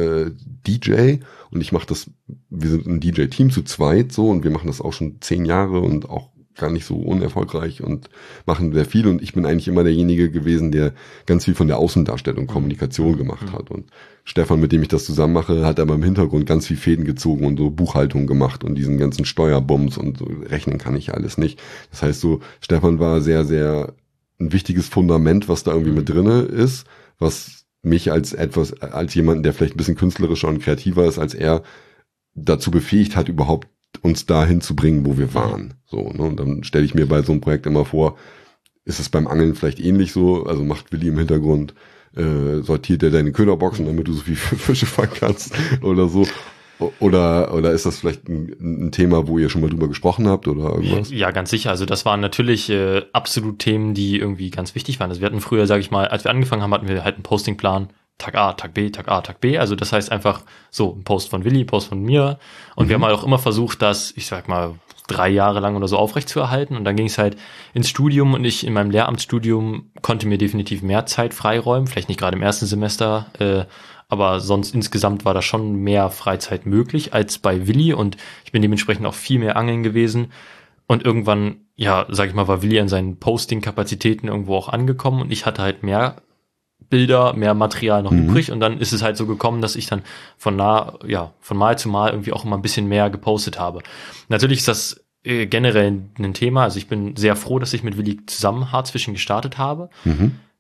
S1: DJ und wir sind ein DJ-Team zu zweit so und wir machen das auch schon 10 Jahre und auch gar nicht so unerfolgreich und machen sehr viel und ich bin eigentlich immer derjenige gewesen, der ganz viel von der Außendarstellung, Kommunikation gemacht hat und Stefan, mit dem ich das zusammen mache, hat aber im Hintergrund ganz viel Fäden gezogen und so Buchhaltung gemacht und diesen ganzen Steuerbums und so rechnen kann ich alles nicht. Das heißt so, Stefan war sehr, sehr ein wichtiges Fundament, was da irgendwie mit drinne ist, was mich als jemanden, der vielleicht ein bisschen künstlerischer und kreativer ist als er, dazu befähigt hat, überhaupt uns dahin zu bringen, wo wir waren. So, ne? Und dann stelle ich mir bei so einem Projekt immer vor, ist es beim Angeln vielleicht ähnlich so, also macht Willi im Hintergrund, sortiert er deine Köderboxen, damit du so viel Fische fangen kannst oder so. Oder ist das vielleicht ein Thema, wo ihr schon mal drüber gesprochen habt oder irgendwas?
S2: Ja, ganz sicher. Also das waren natürlich absolut Themen, die irgendwie ganz wichtig waren. Also wir hatten früher, sage ich mal, als wir angefangen haben, hatten wir halt einen Postingplan, Tag A, Tag B, Tag A, Tag B. Also das heißt einfach so, ein Post von Willi, ein Post von mir. Und wir haben halt auch immer versucht, das, ich sag mal, 3 Jahre lang oder so aufrechtzuerhalten. Und dann ging es halt ins Studium und ich in meinem Lehramtsstudium konnte mir definitiv mehr Zeit freiräumen. Vielleicht nicht gerade im ersten Semester, aber sonst insgesamt war da schon mehr Freizeit möglich als bei Willi und ich bin dementsprechend auch viel mehr angeln gewesen. Und irgendwann, ja, sag ich mal, war Willi an seinen Posting-Kapazitäten irgendwo auch angekommen und ich hatte halt mehr Bilder, mehr Material noch übrig und dann ist es halt so gekommen, dass ich dann von Mal zu Mal irgendwie auch immer ein bisschen mehr gepostet habe. Natürlich ist das generell ein Thema, also ich bin sehr froh, dass ich mit Willi zusammen Harzfishing gestartet habe,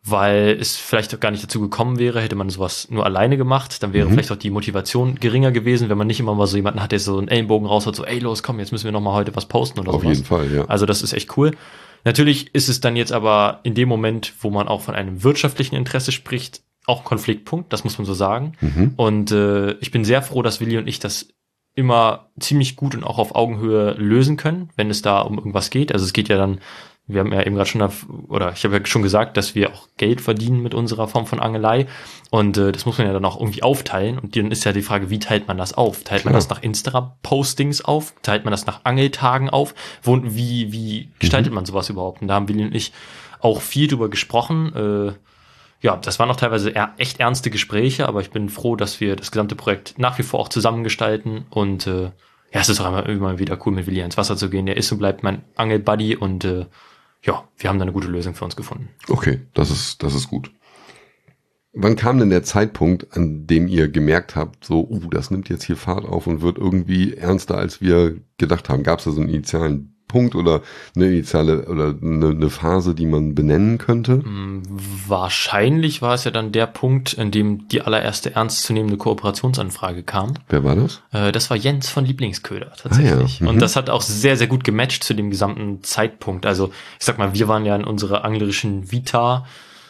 S2: weil es vielleicht auch gar nicht dazu gekommen wäre, hätte man sowas nur alleine gemacht, dann wäre vielleicht auch die Motivation geringer gewesen, wenn man nicht immer mal so jemanden hat, der so einen Ellenbogen raus hat, so ey los, komm, jetzt müssen wir noch mal heute was posten oder sowas.
S1: Auf jeden Fall, ja.
S2: Also das ist echt cool. Natürlich ist es dann jetzt aber in dem Moment, wo man auch von einem wirtschaftlichen Interesse spricht, auch Konfliktpunkt, das muss man so sagen. Und ich bin sehr froh, dass Willi und ich das immer ziemlich gut und auch auf Augenhöhe lösen können, wenn es da um irgendwas geht. Also es geht ja dann, wir haben ja eben gerade schon, ich habe ja schon gesagt, dass wir auch Geld verdienen mit unserer Form von Angelei und das muss man ja dann auch irgendwie aufteilen und dann ist ja die Frage, wie teilt man das auf? Teilt man das nach Instagram-Postings auf? Teilt man das nach Angeltagen auf? Wie gestaltet man sowas überhaupt? Und da haben Willi und ich auch viel drüber gesprochen. Ja, das waren auch teilweise echt ernste Gespräche, aber ich bin froh, dass wir das gesamte Projekt nach wie vor auch zusammengestalten und es ist auch immer wieder cool, mit Willi ins Wasser zu gehen. Der ist und bleibt mein Angelbuddy und wir haben da eine gute Lösung für uns gefunden.
S1: Okay, das ist gut. Wann kam denn der Zeitpunkt, an dem ihr gemerkt habt, so, das nimmt jetzt hier Fahrt auf und wird irgendwie ernster, als wir gedacht haben? Gab es da so einen initialen Punkt oder eine initiale oder eine Phase, die man benennen könnte?
S2: Wahrscheinlich war es ja dann der Punkt, in dem die allererste ernstzunehmende Kooperationsanfrage kam.
S1: Wer war das?
S2: Das war Jens von Lieblingsköder tatsächlich.
S1: Ah, ja.
S2: Und das hat auch sehr, sehr gut gematcht zu dem gesamten Zeitpunkt. Also ich sag mal, wir waren ja in unserer anglerischen Vita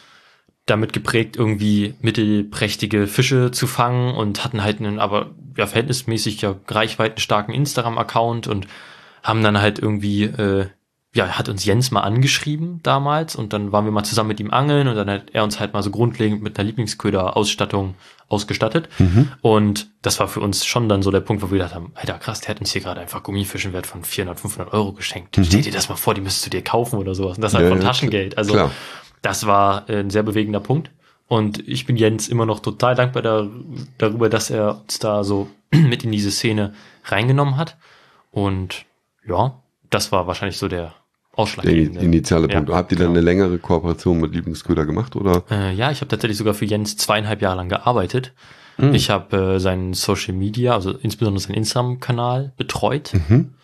S2: damit geprägt, irgendwie mittelprächtige Fische zu fangen und hatten halt einen aber verhältnismäßig reichweitenstarken Instagram-Account und haben dann halt irgendwie, hat uns Jens mal angeschrieben damals und dann waren wir mal zusammen mit ihm angeln und dann hat er uns halt mal so grundlegend mit einer Lieblingsköder-Ausstattung ausgestattet. Und das war für uns schon dann so der Punkt, wo wir gedacht haben, Alter krass, der hat uns hier gerade einfach Gummifischen wert von 400, 500 Euro geschenkt. Stell dir das mal vor, die müsstest du dir kaufen oder sowas. Und das halt von Taschengeld. Also klar. Das war ein sehr bewegender Punkt. Und ich bin Jens immer noch total dankbar darüber, dass er uns da so mit in diese Szene reingenommen hat. Und ja, das war wahrscheinlich so der ausschlaggebende.
S1: Der initiale Punkt. Habt ihr dann eine längere Kooperation mit Lieblingsköder gemacht, oder?
S2: Ich habe tatsächlich sogar für Jens 2,5 Jahre lang gearbeitet. Ich habe seinen Social Media, also insbesondere seinen Instagram-Kanal betreut.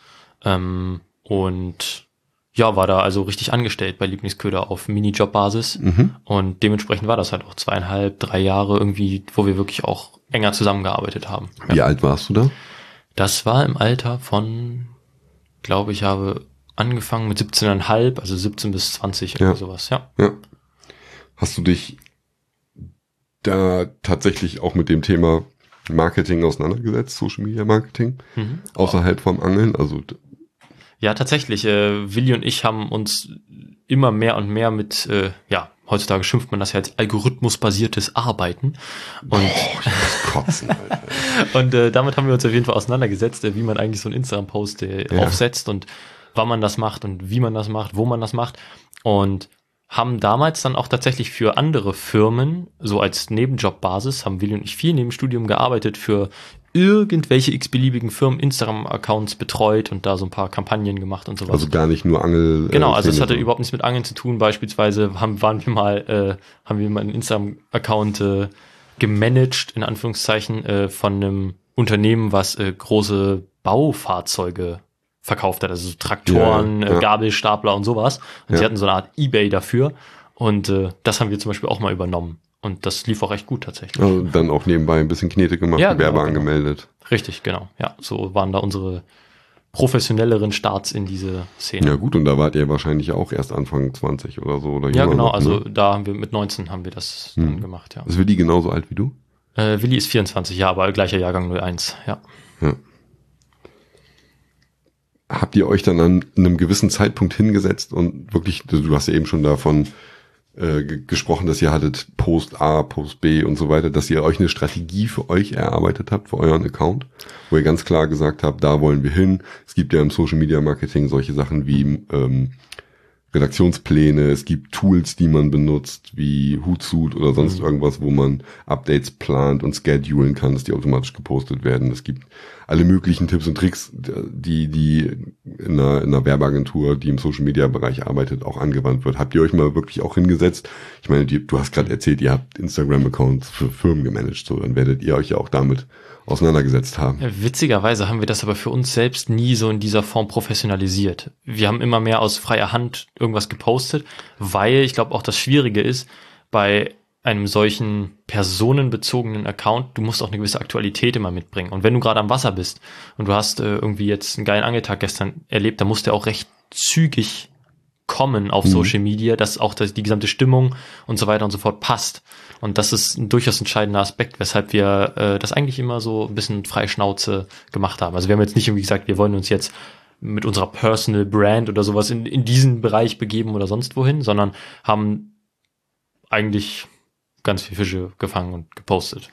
S2: Und war da also richtig angestellt bei Lieblingsköder auf Minijob-Basis. Und dementsprechend war das halt auch 2,5, 3 Jahre irgendwie, wo wir wirklich auch enger zusammengearbeitet haben.
S1: Wie alt warst du da?
S2: Das war im Alter von, glaube ich, habe angefangen mit 17,5, also 17 bis 20 oder sowas, ja.
S1: Hast du dich da tatsächlich auch mit dem Thema Marketing auseinandergesetzt, Social Media Marketing, außerhalb vom Angeln? Also
S2: ja, tatsächlich. Willi und ich haben uns immer mehr und mehr mit, heutzutage schimpft man das ja als algorithmusbasiertes Arbeiten. Und,
S1: kotzen, Alter.
S2: Und damit haben wir uns auf jeden Fall auseinandergesetzt, wie man eigentlich so einen Instagram-Post aufsetzt und wann man das macht und wie man das macht, wo man das macht. Und haben damals dann auch tatsächlich für andere Firmen, so als Nebenjobbasis, haben Willi und ich viel neben dem Studium gearbeitet für irgendwelche x-beliebigen Firmen, Instagram-Accounts betreut und da so ein paar Kampagnen gemacht und sowas.
S1: Also gar nicht nur Angel.
S2: Genau, also es hatte überhaupt nichts mit Angeln zu tun. Beispielsweise haben wir mal einen Instagram-Account gemanagt, in Anführungszeichen, von einem Unternehmen, was große Baufahrzeuge verkauft hat, also so Traktoren, Gabelstapler und sowas. Und sie hatten so eine Art eBay dafür und das haben wir zum Beispiel auch mal übernommen. Und das lief auch echt gut tatsächlich.
S1: Also dann auch nebenbei ein bisschen Knete gemacht, Werbe angemeldet.
S2: Richtig, genau. Ja, so waren da unsere professionelleren Starts in diese Szene.
S1: Ja gut, und da wart ihr wahrscheinlich auch erst Anfang 20 oder so. Oder
S2: ja, genau,
S1: noch,
S2: also da haben wir mit 19 haben wir das dann gemacht, ja.
S1: Ist Willi genauso alt wie du?
S2: Willi ist 24, ja, aber gleicher Jahrgang 01, ja.
S1: Habt ihr euch dann an einem gewissen Zeitpunkt hingesetzt und wirklich, du hast ja eben schon davon gesprochen, dass ihr hattet Post A, Post B und so weiter, dass ihr euch eine Strategie für euch erarbeitet habt, für euren Account, wo ihr ganz klar gesagt habt, da wollen wir hin. Es gibt ja im Social Media Marketing solche Sachen wie Redaktionspläne, es gibt Tools, die man benutzt, wie Hootsuite oder sonst irgendwas, wo man Updates plant und schedulen kann, dass die automatisch gepostet werden. Es gibt alle möglichen Tipps und Tricks, die in einer Werbeagentur, die im Social-Media-Bereich arbeitet, auch angewandt wird. Habt ihr euch mal wirklich auch hingesetzt? Ich meine, du hast gerade erzählt, ihr habt Instagram-Accounts für Firmen gemanagt, so dann werdet ihr euch ja auch damit auseinandergesetzt haben.
S2: Ja, witzigerweise haben wir das aber für uns selbst nie so in dieser Form professionalisiert. Wir haben immer mehr aus freier Hand irgendwas gepostet, weil ich glaube auch das Schwierige ist, bei einem solchen personenbezogenen Account, du musst auch eine gewisse Aktualität immer mitbringen. Und wenn du gerade am Wasser bist und du hast irgendwie jetzt einen geilen Angeltag gestern erlebt, dann musst du auch recht zügig kommen auf Social Media, dass auch die gesamte Stimmung und so weiter und so fort passt. Und das ist ein durchaus entscheidender Aspekt, weshalb wir das eigentlich immer so ein bisschen freie Schnauze gemacht haben. Also wir haben jetzt nicht irgendwie gesagt, wir wollen uns jetzt mit unserer Personal Brand oder sowas in diesen Bereich begeben oder sonst wohin, sondern haben eigentlich ganz viele Fische gefangen und gepostet.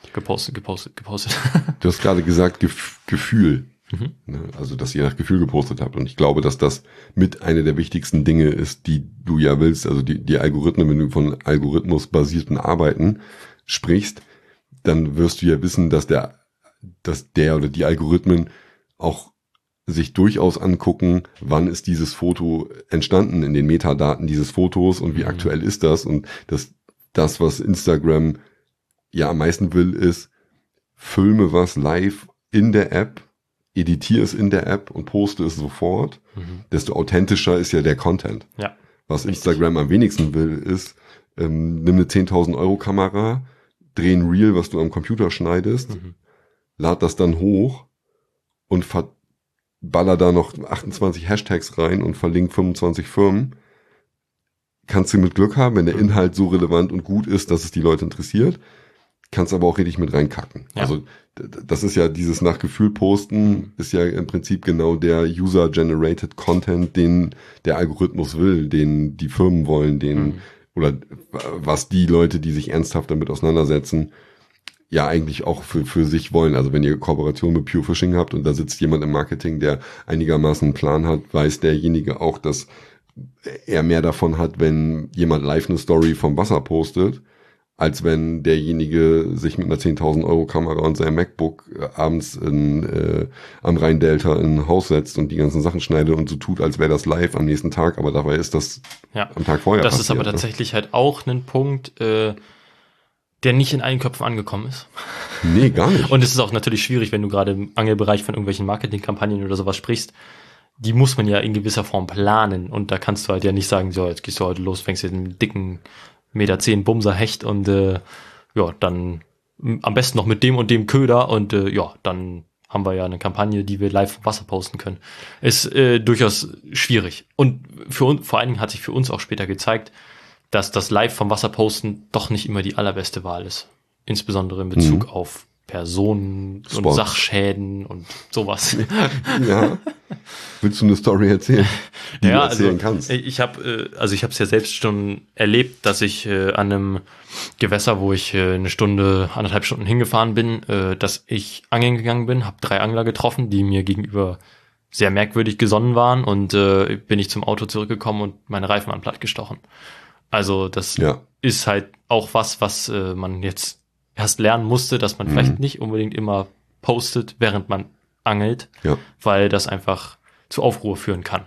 S1: Du hast gerade gesagt, Gefühl. Also, dass ihr nach Gefühl gepostet habt. Und ich glaube, dass das mit einer der wichtigsten Dinge ist, die du ja willst. Also die Algorithmen, wenn du von algorithmusbasierten Arbeiten sprichst, dann wirst du ja wissen, dass der oder die Algorithmen auch sich durchaus angucken, wann ist dieses Foto entstanden in den Metadaten dieses Fotos und wie aktuell ist das. Und das, was Instagram ja am meisten will, ist, filme was live in der App, editiere es in der App und poste es sofort. Desto authentischer ist ja der Content.
S2: Ja.
S1: Was Instagram am wenigsten will, ist, nimm eine 10.000 Euro Kamera, dreh ein Reel, was du am Computer schneidest, lad das dann hoch und baller da noch 28 Hashtags rein und verlink 25 Firmen. Kannst du mit Glück haben, wenn der Inhalt so relevant und gut ist, dass es die Leute interessiert, kannst aber auch richtig mit reinkacken. Ja. Also das ist ja dieses nach Gefühl posten, ist ja im Prinzip genau der User-Generated Content, den der Algorithmus will, den die Firmen wollen, oder was die Leute, die sich ernsthaft damit auseinandersetzen, ja eigentlich auch für sich wollen. Also wenn ihr Kooperation mit Pure Fishing habt und da sitzt jemand im Marketing, der einigermaßen einen Plan hat, weiß derjenige auch, dass er mehr davon hat, wenn jemand live eine Story vom Wasser postet, als wenn derjenige sich mit einer 10.000 Euro Kamera und seinem MacBook abends am Rhein-Delta in ein Haus setzt und die ganzen Sachen schneidet und so tut, als wäre das live am nächsten Tag, aber dabei ist das am Tag vorher
S2: Das
S1: passiert,
S2: ist aber tatsächlich halt auch ein Punkt, der nicht in allen Köpfen angekommen ist.
S1: Nee, gar nicht.
S2: Und es ist auch natürlich schwierig, wenn du gerade im Angelbereich von irgendwelchen Marketingkampagnen oder sowas sprichst. Die muss man ja in gewisser Form planen. Und da kannst du halt ja nicht sagen, so, jetzt gehst du heute los, fängst jetzt einen dicken 1,10 Meter Bumser Hecht und dann am besten noch mit dem und dem Köder und dann haben wir ja eine Kampagne, die wir live vom Wasser posten können. Ist durchaus schwierig. Und vor allen Dingen hat sich für uns auch später gezeigt, dass das live vom Wasser posten doch nicht immer die allerbeste Wahl ist. Insbesondere in Bezug auf Personen und Sachschäden und sowas.
S1: Ja. Willst du eine Story erzählen, die du erzählen kannst?
S2: Ich habe es ja selbst schon erlebt, dass ich an einem Gewässer, wo ich 1,5 Stunden hingefahren bin, dass ich angeln gegangen bin, habe 3 Angler getroffen, die mir gegenüber sehr merkwürdig gesonnen waren und bin ich zum Auto zurückgekommen und meine Reifen waren platt gestochen. Also das ist halt auch was man jetzt erst lernen musste, dass man vielleicht nicht unbedingt immer postet, während man angelt, weil das einfach zu Aufruhr führen kann.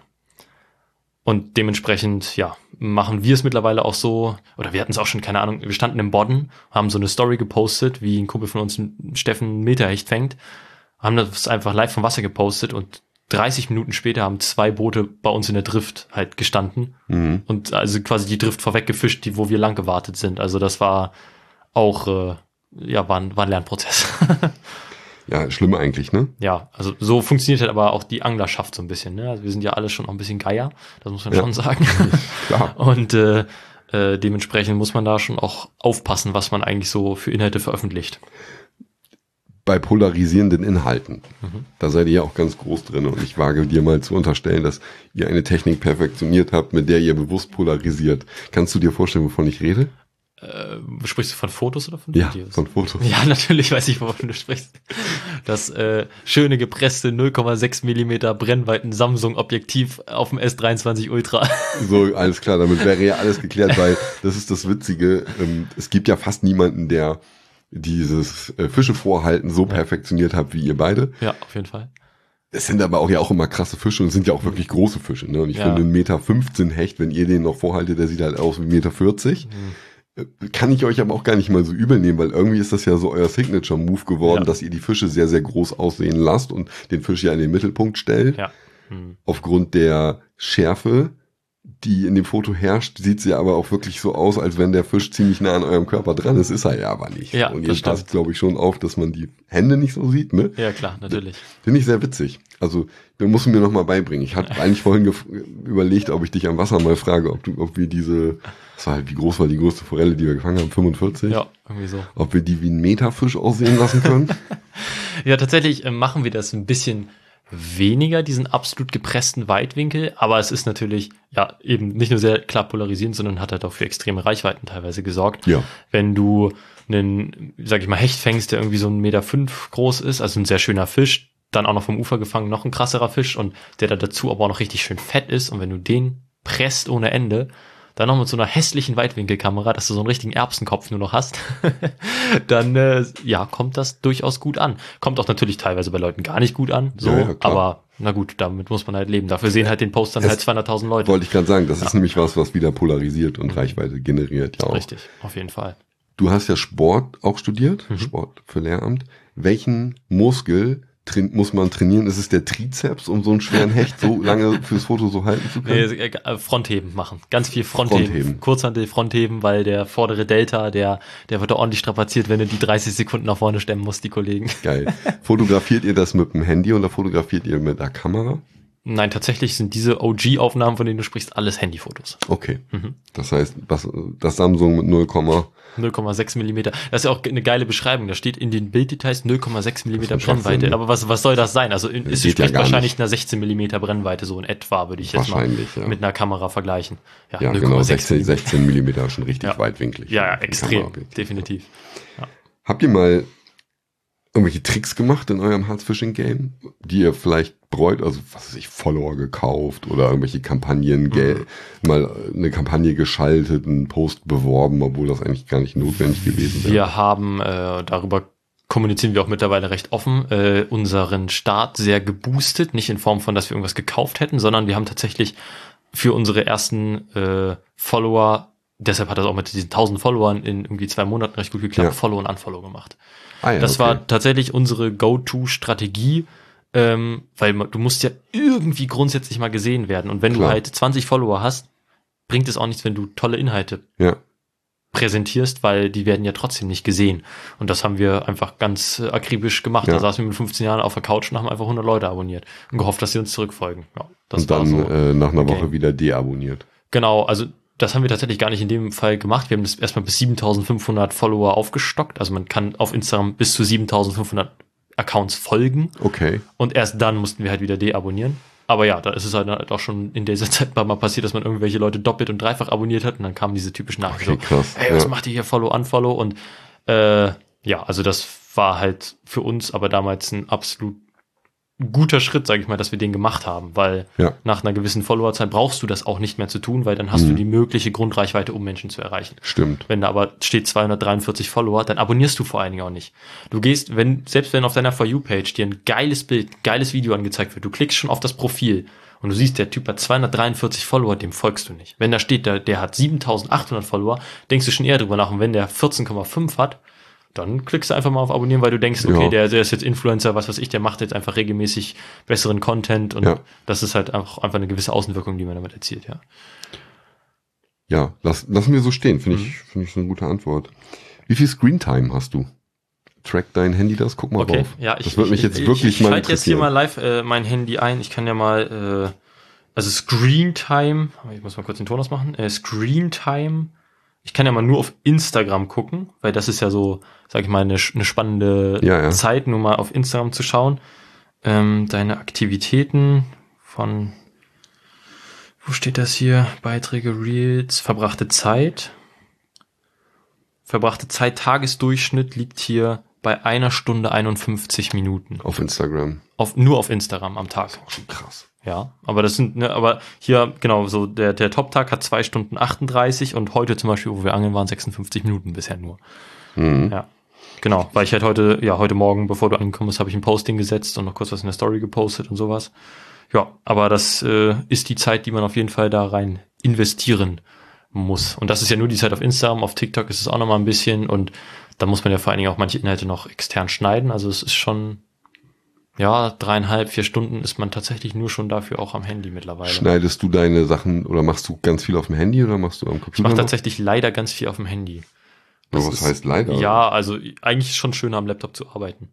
S2: Und dementsprechend, machen wir es mittlerweile auch so, oder wir hatten es auch schon, keine Ahnung, wir standen im Bodden, haben so eine Story gepostet, wie ein Kumpel von uns, Steffen, Meterhecht fängt, haben das einfach live vom Wasser gepostet und 30 Minuten später haben 2 Boote bei uns in der Drift halt gestanden und also quasi die Drift vorweg gefischt, wo wir lang gewartet sind. Also das war auch, war ein Lernprozess.
S1: Ja, schlimm eigentlich, ne?
S2: Ja, also so funktioniert halt aber auch die Anglerschaft so ein bisschen, ne? Also wir sind ja alle schon auch ein bisschen Geier, das muss man schon sagen.
S1: Klar.
S2: Und dementsprechend muss man da schon auch aufpassen, was man eigentlich so für Inhalte veröffentlicht.
S1: Bei polarisierenden Inhalten, da seid ihr ja auch ganz groß drin und ich wage dir mal zu unterstellen, dass ihr eine Technik perfektioniert habt, mit der ihr bewusst polarisiert. Kannst du dir vorstellen, wovon ich rede?
S2: Sprichst du von Fotos oder von
S1: Videos?
S2: Ja,
S1: von Fotos.
S2: Ja, natürlich weiß ich, wovon du sprichst. Das schöne gepresste 0,6 Millimeter Brennweiten Samsung-Objektiv auf dem S23 Ultra.
S1: So, alles klar, damit wäre ja alles geklärt, weil das ist das Witzige. Es gibt ja fast niemanden, der dieses Fische vorhalten so perfektioniert hat wie ihr beide.
S2: Ja, auf jeden Fall.
S1: Es sind aber auch immer krasse Fische und es sind ja auch wirklich große Fische. Ne? Und ich finde 1,15 Meter Hecht, wenn ihr den noch vorhaltet, der sieht halt aus wie 1,40 Meter. Kann ich euch aber auch gar nicht mal so übel nehmen, weil irgendwie ist das ja so euer Signature-Move geworden, dass ihr die Fische sehr, sehr groß aussehen lasst und den Fisch ja in den Mittelpunkt stellt.
S2: Ja.
S1: Aufgrund der Schärfe, die in dem Foto herrscht, sieht sie aber auch wirklich so aus, als wenn der Fisch ziemlich nah an eurem Körper dran ist. Ist er ja aber nicht.
S2: Ja,
S1: und ihr passt, glaube ich, schon auf, dass man die Hände nicht so sieht, ne?
S2: Ja, klar, natürlich.
S1: Finde ich sehr witzig. Also, da musst du mir noch mal beibringen. Ich hatte eigentlich vorhin überlegt, ob ich dich am Wasser mal frage, ob wir wie groß war die größte Forelle, die wir gefangen haben? 45?
S2: Ja, irgendwie so.
S1: Ob wir die wie ein Meterfisch aussehen lassen können?
S2: Ja, tatsächlich machen wir das ein bisschen weniger, diesen absolut gepressten Weitwinkel, aber es ist natürlich ja eben nicht nur sehr klar polarisierend, sondern hat halt auch für extreme Reichweiten teilweise gesorgt.
S1: Ja.
S2: Wenn du einen, sag ich mal, Hecht fängst, der irgendwie so 1,5 Meter groß ist, also ein sehr schöner Fisch, dann auch noch vom Ufer gefangen, noch ein krasserer Fisch und der da dazu aber auch noch richtig schön fett ist und wenn du den presst ohne Ende, dann noch mit so einer hässlichen Weitwinkelkamera, dass du so einen richtigen Erbsenkopf nur noch hast, dann kommt das durchaus gut an. Kommt auch natürlich teilweise bei Leuten gar nicht gut an, so, ja, aber na gut, damit muss man halt leben. Dafür sehen halt den Post dann halt 200.000 Leute.
S1: Wollte ich gerade sagen, das ist nämlich was wieder polarisiert und Reichweite generiert. Ja auch.
S2: Richtig, auf jeden Fall.
S1: Du hast ja Sport auch studiert, Sport für Lehramt. Welchen Muskel muss man trainieren? Ist es der Trizeps, um so einen schweren Hecht so lange fürs Foto so halten zu können?
S2: Nee, Frontheben machen. Ganz viel Frontheben. Kurzhantel Frontheben, weil der vordere Delta, der wird da ordentlich strapaziert, wenn du die 30 Sekunden nach vorne stemmen musst, die Kollegen.
S1: Geil. Fotografiert ihr das mit dem Handy oder fotografiert ihr mit der Kamera?
S2: Nein, tatsächlich sind diese OG-Aufnahmen, von denen du sprichst, alles Handyfotos.
S1: Okay. Das heißt, das Samsung mit
S2: 0,6 Millimeter. Das ist ja auch eine geile Beschreibung. Da steht in den Bilddetails 0,6 Millimeter Brennweite. Aber was soll das sein? Also es entspricht wahrscheinlich einer 16 Millimeter Brennweite, so in etwa, würde ich jetzt mal mit einer Kamera vergleichen.
S1: Ja, genau, 16 Millimeter schon richtig weitwinklig.
S2: Ja, extrem, definitiv. Ja.
S1: Habt ihr mal irgendwelche Tricks gemacht in eurem Hearts-Fishing-Game, die ihr vielleicht bereut, also was weiß ich, Follower gekauft oder irgendwelche Kampagnen, mal eine Kampagne geschaltet, einen Post beworben, obwohl das eigentlich gar nicht notwendig gewesen wäre?
S2: Wir haben, darüber kommunizieren wir auch mittlerweile recht offen, unseren Start sehr geboostet, nicht in Form von, dass wir irgendwas gekauft hätten, sondern wir haben tatsächlich für unsere ersten Follower, deshalb hat das auch mit diesen 1000 Followern in irgendwie 2 Monaten recht gut geklappt, Follow und Unfollow gemacht. Das war tatsächlich unsere Go-To-Strategie, weil du musst ja irgendwie grundsätzlich mal gesehen werden. Und wenn du halt 20 Follower hast, bringt es auch nichts, wenn du tolle Inhalte präsentierst, weil die werden ja trotzdem nicht gesehen. Und das haben wir einfach ganz akribisch gemacht. Da saßen wir mit 15 Jahren auf der Couch und haben einfach 100 Leute abonniert und gehofft, dass sie uns zurückfolgen. Ja, das
S1: und dann war so, nach einer Woche wieder deabonniert.
S2: Genau, also das haben wir tatsächlich gar nicht in dem Fall gemacht. Wir haben das erstmal bis 7.500 Follower aufgestockt. Also man kann auf Instagram bis zu 7.500 Accounts folgen.
S1: Okay.
S2: Und erst dann mussten wir halt wieder deabonnieren. Aber ja, da ist es halt auch schon in dieser Zeit mal passiert, dass man irgendwelche Leute doppelt und dreifach abonniert hat. Und dann kamen diese typischen Nachrichten.
S1: Okay, krass.
S2: Hey, was macht ihr hier? Follow, Unfollow? Und also das war halt für uns aber damals ein absolut guter Schritt, sage ich mal, dass wir den gemacht haben, weil nach einer gewissen Followerzahl brauchst du das auch nicht mehr zu tun, weil dann hast du die mögliche Grundreichweite, um Menschen zu erreichen.
S1: Stimmt.
S2: Wenn da aber steht 243 Follower, dann abonnierst du vor allen Dingen auch nicht. Du gehst, selbst wenn auf deiner For You-Page dir ein geiles Bild, geiles Video angezeigt wird, du klickst schon auf das Profil und du siehst, der Typ hat 243 Follower, dem folgst du nicht. Wenn da steht, der hat 7.800 Follower, denkst du schon eher drüber nach. Und wenn der 14,5 hat, dann klickst du einfach mal auf Abonnieren, weil du denkst, okay, der ist jetzt Influencer, was weiß ich, der macht jetzt einfach regelmäßig besseren Content und das ist halt auch einfach eine gewisse Außenwirkung, die man damit erzielt,
S1: Ja, lassen wir so stehen, finde ich so eine gute Antwort. Wie viel Screentime hast du? Track dein Handy das? Guck mal drauf.
S2: Ja,
S1: das würde mich jetzt wirklich mal interessieren. Ich schalte
S2: jetzt hier mal live mein Handy ein. Ich kann ja mal, also Screentime, ich muss mal kurz den Ton ausmachen, Screentime. Ich kann ja mal nur auf Instagram gucken, weil das ist ja so, sag ich mal, eine spannende Zeit, nur mal auf Instagram zu schauen. Deine Aktivitäten von, wo steht das hier? Beiträge, Reels, verbrachte Zeit. Verbrachte Zeit, Tagesdurchschnitt liegt hier bei 1 Stunde 51 Minuten.
S1: Auf Instagram.
S2: Nur auf Instagram am Tag.
S1: Das ist auch schon krass.
S2: Ja, aber das sind, aber hier, genau, so der Top-Tag hat 2 Stunden 38 und heute zum Beispiel, wo wir angeln waren, 56 Minuten bisher nur. Ja, genau, weil ich halt heute Morgen, bevor du angekommen bist, habe ich ein Posting gesetzt und noch kurz was in der Story gepostet und sowas. Ja, aber das ist die Zeit, die man auf jeden Fall da rein investieren muss. Und das ist ja nur die Zeit auf Instagram, auf TikTok ist es auch nochmal ein bisschen und da muss man ja vor allen Dingen auch manche Inhalte noch extern schneiden, also es ist schon ja, 3,5, 4 Stunden ist man tatsächlich nur schon dafür auch am Handy mittlerweile.
S1: Schneidest du deine Sachen oder machst du ganz viel auf dem Handy oder machst du am Computer?
S2: Ich mache tatsächlich leider ganz viel auf dem Handy.
S1: Was heißt leider?
S2: Ja, also eigentlich ist es schon schöner am Laptop zu arbeiten.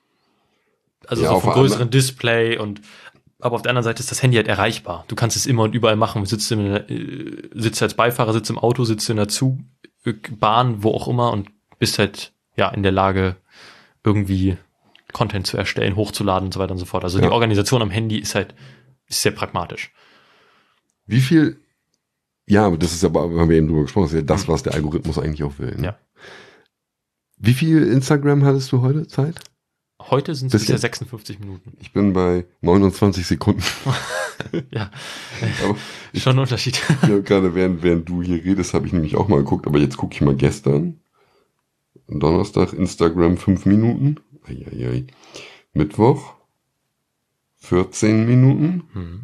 S2: Also
S1: ja,
S2: so auf einem größeren Display aber auf der anderen Seite ist das Handy halt erreichbar. Du kannst es immer und überall machen. Sitzt als Beifahrer, sitzt im Auto, sitzt in der Zugbahn, wo auch immer und bist halt ja in der Lage, irgendwie Content zu erstellen, hochzuladen und so weiter und so fort. Also die Organisation am Handy ist sehr pragmatisch.
S1: Wie viel, aber das ist aber, haben wir eben drüber gesprochen, das ist ja das, was der Algorithmus eigentlich auch will. Ne?
S2: Ja.
S1: Wie viel Instagram hattest du heute Zeit?
S2: Heute sind es bisher 56 Minuten.
S1: Ich bin bei 29 Sekunden.
S2: Ja, aber schon ein Unterschied.
S1: Ja, gerade während du hier redest, habe ich nämlich auch mal geguckt, aber jetzt gucke ich mal gestern. Donnerstag, Instagram 5 Minuten. Eieiei. Mittwoch 14 Minuten.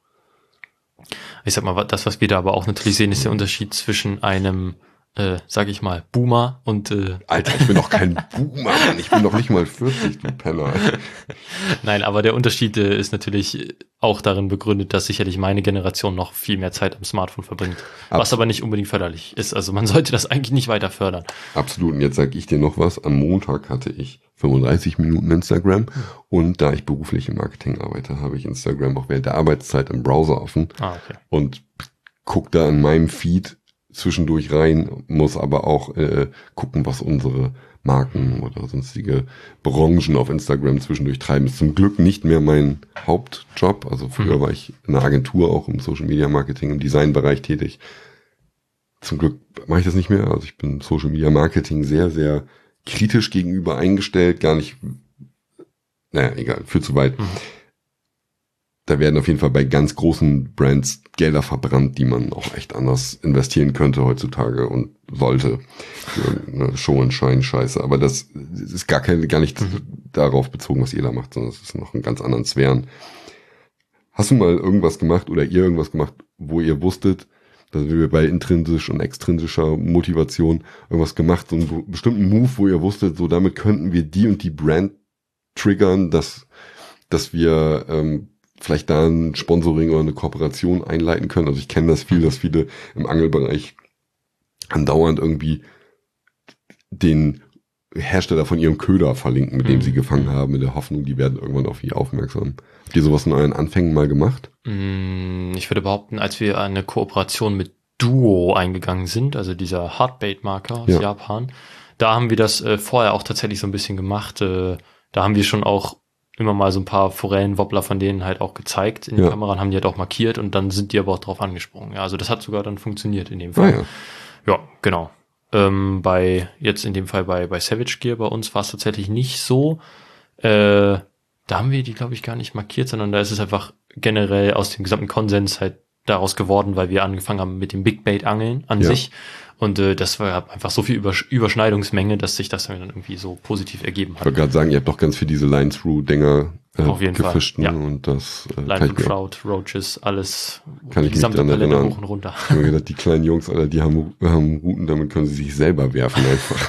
S2: Ich sag mal, das, was wir da aber auch natürlich sehen, ist der Unterschied zwischen einem, sag ich mal, Boomer und
S1: Alter, ich bin doch kein Boomer, Mann. Ich bin doch nicht mal 40, du Penner.
S2: Nein, aber der Unterschied ist natürlich auch darin begründet, dass sicherlich meine Generation noch viel mehr Zeit am Smartphone verbringt. Was aber nicht unbedingt förderlich ist. Also man sollte das eigentlich nicht weiter fördern.
S1: Absolut. Und jetzt sage ich dir noch was. Am Montag hatte ich 35 Minuten Instagram. Und da ich beruflich im Marketing arbeite, habe ich Instagram auch während der Arbeitszeit im Browser offen.
S2: Okay.
S1: Und guck da in meinem Feed zwischendurch rein, muss aber auch gucken, was unsere Marken oder sonstige Branchen auf Instagram zwischendurch treiben. Ist zum Glück nicht mehr mein Hauptjob. Also früher war ich in einer Agentur auch im Social Media Marketing, im Designbereich tätig. Zum Glück mache ich das nicht mehr. Also ich bin Social Media Marketing sehr, sehr kritisch gegenüber eingestellt. Gar nicht, egal, führt zu weit. Da werden auf jeden Fall bei ganz großen Brands Gelder verbrannt, die man auch echt anders investieren könnte heutzutage und sollte für eine Show and Shine Scheiße. Aber das ist gar nicht darauf bezogen, was ihr da macht, sondern es ist noch in ganz anderen Sphären. Hast du mal irgendwas gemacht oder ihr irgendwas gemacht, wo ihr wusstet, dass wir bei intrinsisch und extrinsischer Motivation irgendwas gemacht, so einen bestimmten Move, wo ihr wusstet, so damit könnten wir die und die Brand triggern, dass wir vielleicht da ein Sponsoring oder eine Kooperation einleiten können. Also ich kenne das viel, dass viele im Angelbereich andauernd irgendwie den Hersteller von ihrem Köder verlinken, mit dem sie gefangen haben, in der Hoffnung, die werden irgendwann auf sie aufmerksam. Habt ihr sowas in euren Anfängen mal gemacht?
S2: Ich würde behaupten, als wir eine Kooperation mit Duo eingegangen sind, also dieser Hardbait-Marker aus Japan, da haben wir das vorher auch tatsächlich so ein bisschen gemacht. Da haben wir schon auch immer mal so ein paar Forellenwobbler von denen halt auch gezeigt in die Kamera und haben die halt auch markiert und dann sind die aber auch drauf angesprungen. Ja, also das hat sogar dann funktioniert in dem Fall. Ja, genau. Jetzt in dem Fall bei Savage Gear bei uns war es tatsächlich nicht so. Da haben wir die, glaube ich, gar nicht markiert, sondern da ist es einfach generell aus dem gesamten Konsens halt daraus geworden, weil wir angefangen haben mit dem Big Bait Angeln an sich. Und das war einfach so viel Überschneidungsmenge, dass sich das dann irgendwie so positiv ergeben hat.
S1: Ich wollte gerade sagen, ihr habt doch ganz für diese Line-Through-Dinger gefischt.
S2: Fall,
S1: und das
S2: Line and Trout, Roaches, alles,
S1: kann
S2: die gesamte Palette hoch und runter.
S1: Ich habe mir gedacht, die kleinen Jungs, Alter, die haben Routen, damit können sie sich selber werfen einfach.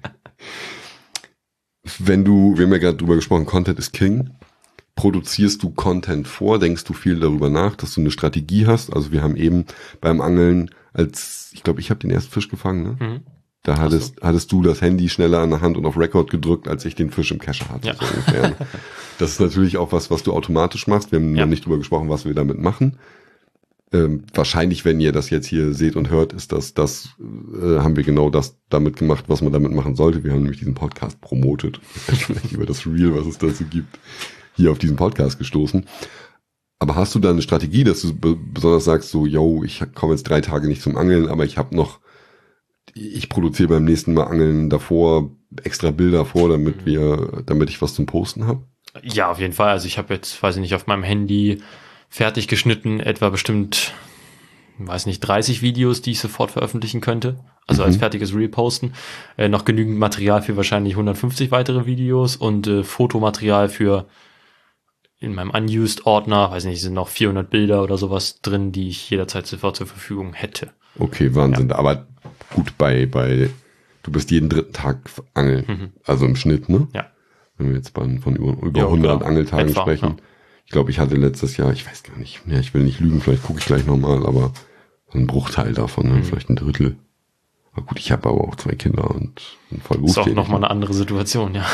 S1: Wir haben ja gerade drüber gesprochen, Content ist King. Produzierst du Content vor? Denkst du viel darüber nach, dass du eine Strategie hast? Also wir haben eben beim Angeln ich glaube, ich habe den ersten Fisch gefangen, ne? Da hattest du das Handy schneller an der Hand und auf Record gedrückt, als ich den Fisch im Kescher hatte.
S2: Ja.
S1: So ungefähr. Das ist natürlich auch was du automatisch machst. Wir haben noch nicht drüber gesprochen, was wir damit machen. Wahrscheinlich, wenn ihr das jetzt hier seht und hört, ist haben wir genau das damit gemacht, was man damit machen sollte. Wir haben nämlich diesen Podcast promotet. Über das Reel, was es dazu gibt, hier auf diesen Podcast gestoßen. Aber hast du da eine Strategie, dass du besonders sagst, so, ich komme jetzt 3 Tage nicht zum Angeln, aber ich produziere beim nächsten Mal Angeln davor extra Bilder vor, damit ich was zum Posten habe?
S2: Ja, auf jeden Fall. Also ich habe jetzt, weiß ich nicht, auf meinem Handy fertig geschnitten, etwa bestimmt, 30 Videos, die ich sofort veröffentlichen könnte. Also als fertiges Reel posten. Noch genügend Material für wahrscheinlich 150 weitere Videos und Fotomaterial für in meinem Unused-Ordner, sind noch 400 Bilder oder sowas drin, die ich jederzeit sofort zur Verfügung hätte.
S1: Okay, Wahnsinn. Ja. Aber gut, du bist jeden 3. Tag angeln, also im Schnitt, ne?
S2: Ja.
S1: wenn wir jetzt von über 100 Angeltagen sprechen. Ja. Ich glaube, ich hatte letztes Jahr, ich weiß gar nicht mehr, ich will nicht lügen, vielleicht gucke ich gleich nochmal, aber ein Bruchteil davon, vielleicht ein Drittel. Aber gut, ich habe aber auch 2 Kinder und voll gut.
S2: Ist auch nochmal eine andere Situation, ja.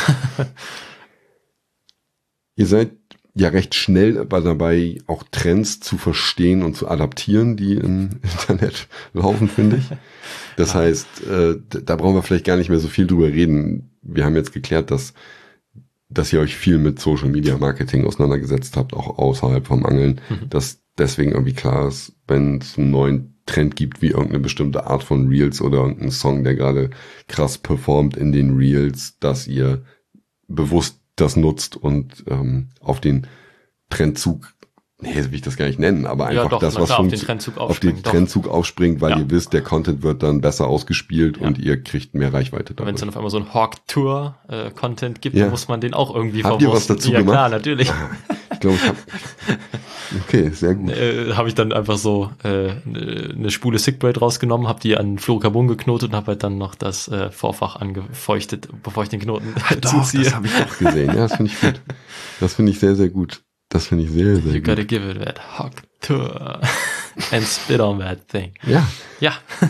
S1: Ihr seid ja recht schnell dabei, auch Trends zu verstehen und zu adaptieren, die im Internet laufen, finde ich. Das heißt, da brauchen wir vielleicht gar nicht mehr so viel drüber reden. Wir haben jetzt geklärt, dass ihr euch viel mit Social Media Marketing auseinandergesetzt habt, auch außerhalb vom Angeln, dass deswegen irgendwie klar ist, wenn es einen neuen Trend gibt, wie irgendeine bestimmte Art von Reels oder irgendein Song, der gerade krass performt in den Reels, dass ihr bewusst das nutzt und auf den Trendzug, will ich das gar nicht nennen, aber einfach das, was
S2: auf
S1: den Trendzug aufspringt, weil ihr wisst, der Content wird dann besser ausgespielt und ihr kriegt mehr Reichweite
S2: dabei. Wenn es dann auf einmal so ein Hawk-Tour-Content gibt, dann muss man den auch irgendwie
S1: Habt ihr was dazu gemacht?
S2: Ja, klar, natürlich.
S1: Ich glaube, okay, sehr gut.
S2: Habe ich dann einfach so eine Spule Sigbraid rausgenommen, habe die an Fluorocarbon geknotet und habe halt dann noch das Vorfach angefeuchtet, bevor ich den Knoten
S1: zuziehe. Das habe ich auch gesehen. Ja, das finde ich gut. Das finde ich sehr, sehr gut. Das finde ich sehr, sehr gut.
S2: You gotta give it that Hawk Tour and spit on that thing.
S1: Ja.
S2: Ja.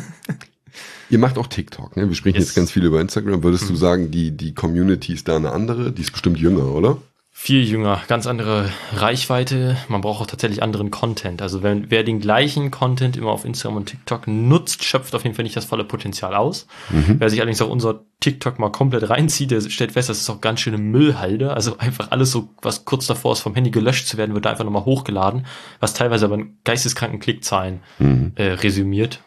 S1: Ihr macht auch TikTok, ne? Wir sprechen jetzt ganz viel über Instagram. Würdest du sagen, die Community ist da eine andere? Die ist bestimmt jünger, oder?
S2: Viel jünger, ganz andere Reichweite. Man braucht auch tatsächlich anderen Content. Also wer den gleichen Content immer auf Instagram und TikTok nutzt, schöpft auf jeden Fall nicht das volle Potenzial aus. Wer sich allerdings auch unser TikTok mal komplett reinzieht, der stellt fest, das ist auch ganz schöne Müllhalde. Also einfach alles so, was kurz davor ist, vom Handy gelöscht zu werden, wird da einfach nochmal hochgeladen, was teilweise aber in geisteskranken Klickzahlen resümiert.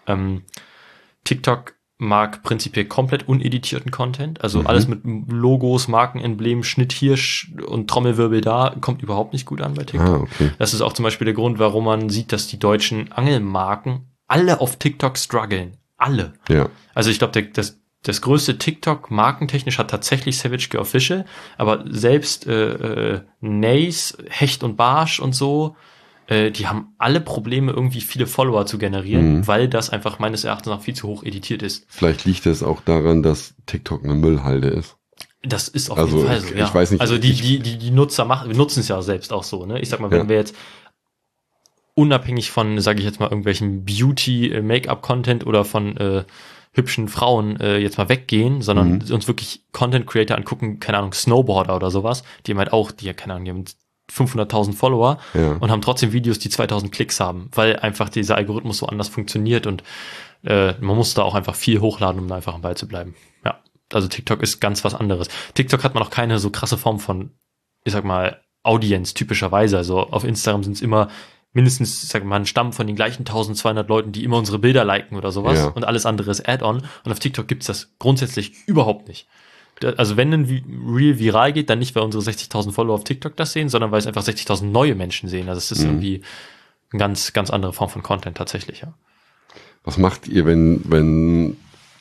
S2: TikTok mag prinzipiell komplett uneditierten Content, also alles mit Logos, Markenemblemen, Schnitt hier und Trommelwirbel da, kommt überhaupt nicht gut an bei TikTok.
S1: Okay.
S2: Das ist auch zum Beispiel der Grund, warum man sieht, dass die deutschen Angelmarken alle auf TikTok strugglen. Alle.
S1: Ja.
S2: Also ich glaube, das größte TikTok markentechnisch hat tatsächlich Savage Gear Official, aber selbst Nace, Hecht und Barsch und so, die haben alle Probleme, irgendwie viele Follower zu generieren, weil das einfach meines Erachtens nach viel zu hoch editiert ist.
S1: Vielleicht liegt es auch daran, dass TikTok eine Müllhalde ist.
S2: Das ist auf jeden Fall so, ja.
S1: Ich weiß nicht.
S2: Also die Nutzer wir nutzen es ja selbst auch so, ne? Ich sag mal, wenn wir jetzt unabhängig von, sage ich jetzt mal, irgendwelchen Beauty-Make-up-Content oder von hübschen Frauen jetzt mal weggehen, sondern uns wirklich Content-Creator angucken, keine Ahnung, Snowboarder oder sowas, die haben halt auch, die haben 500.000 Follower und haben trotzdem Videos, die 2.000 Klicks haben, weil einfach dieser Algorithmus so anders funktioniert und man muss da auch einfach viel hochladen, um da einfach am Ball zu bleiben. Ja, also TikTok ist ganz was anderes. TikTok hat man auch keine so krasse Form von, ich sag mal, Audience typischerweise. Also auf Instagram sind es immer mindestens, sag mal, ein Stamm von den gleichen 1.200 Leuten, die immer unsere Bilder liken oder sowas und alles andere ist Add-on. Und auf TikTok gibt's das grundsätzlich überhaupt nicht. Also wenn ein Reel viral geht, dann nicht, weil unsere 60.000 Follower auf TikTok das sehen, sondern weil es einfach 60.000 neue Menschen sehen. Also es ist irgendwie eine ganz, ganz andere Form von Content tatsächlich, ja.
S1: Was macht ihr, wenn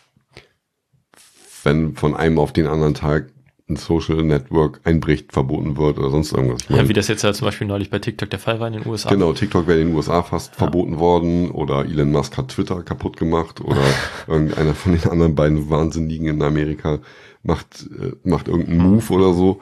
S1: von einem auf den anderen Tag ein Social Network einbricht, verboten wird oder sonst irgendwas? Ich meine,
S2: wie das jetzt ja zum Beispiel neulich bei TikTok der Fall war in den USA.
S1: Genau, TikTok wäre in den USA fast verboten worden oder Elon Musk hat Twitter kaputt gemacht oder irgendeiner von den anderen beiden Wahnsinnigen in Amerika macht irgendeinen Move oder so.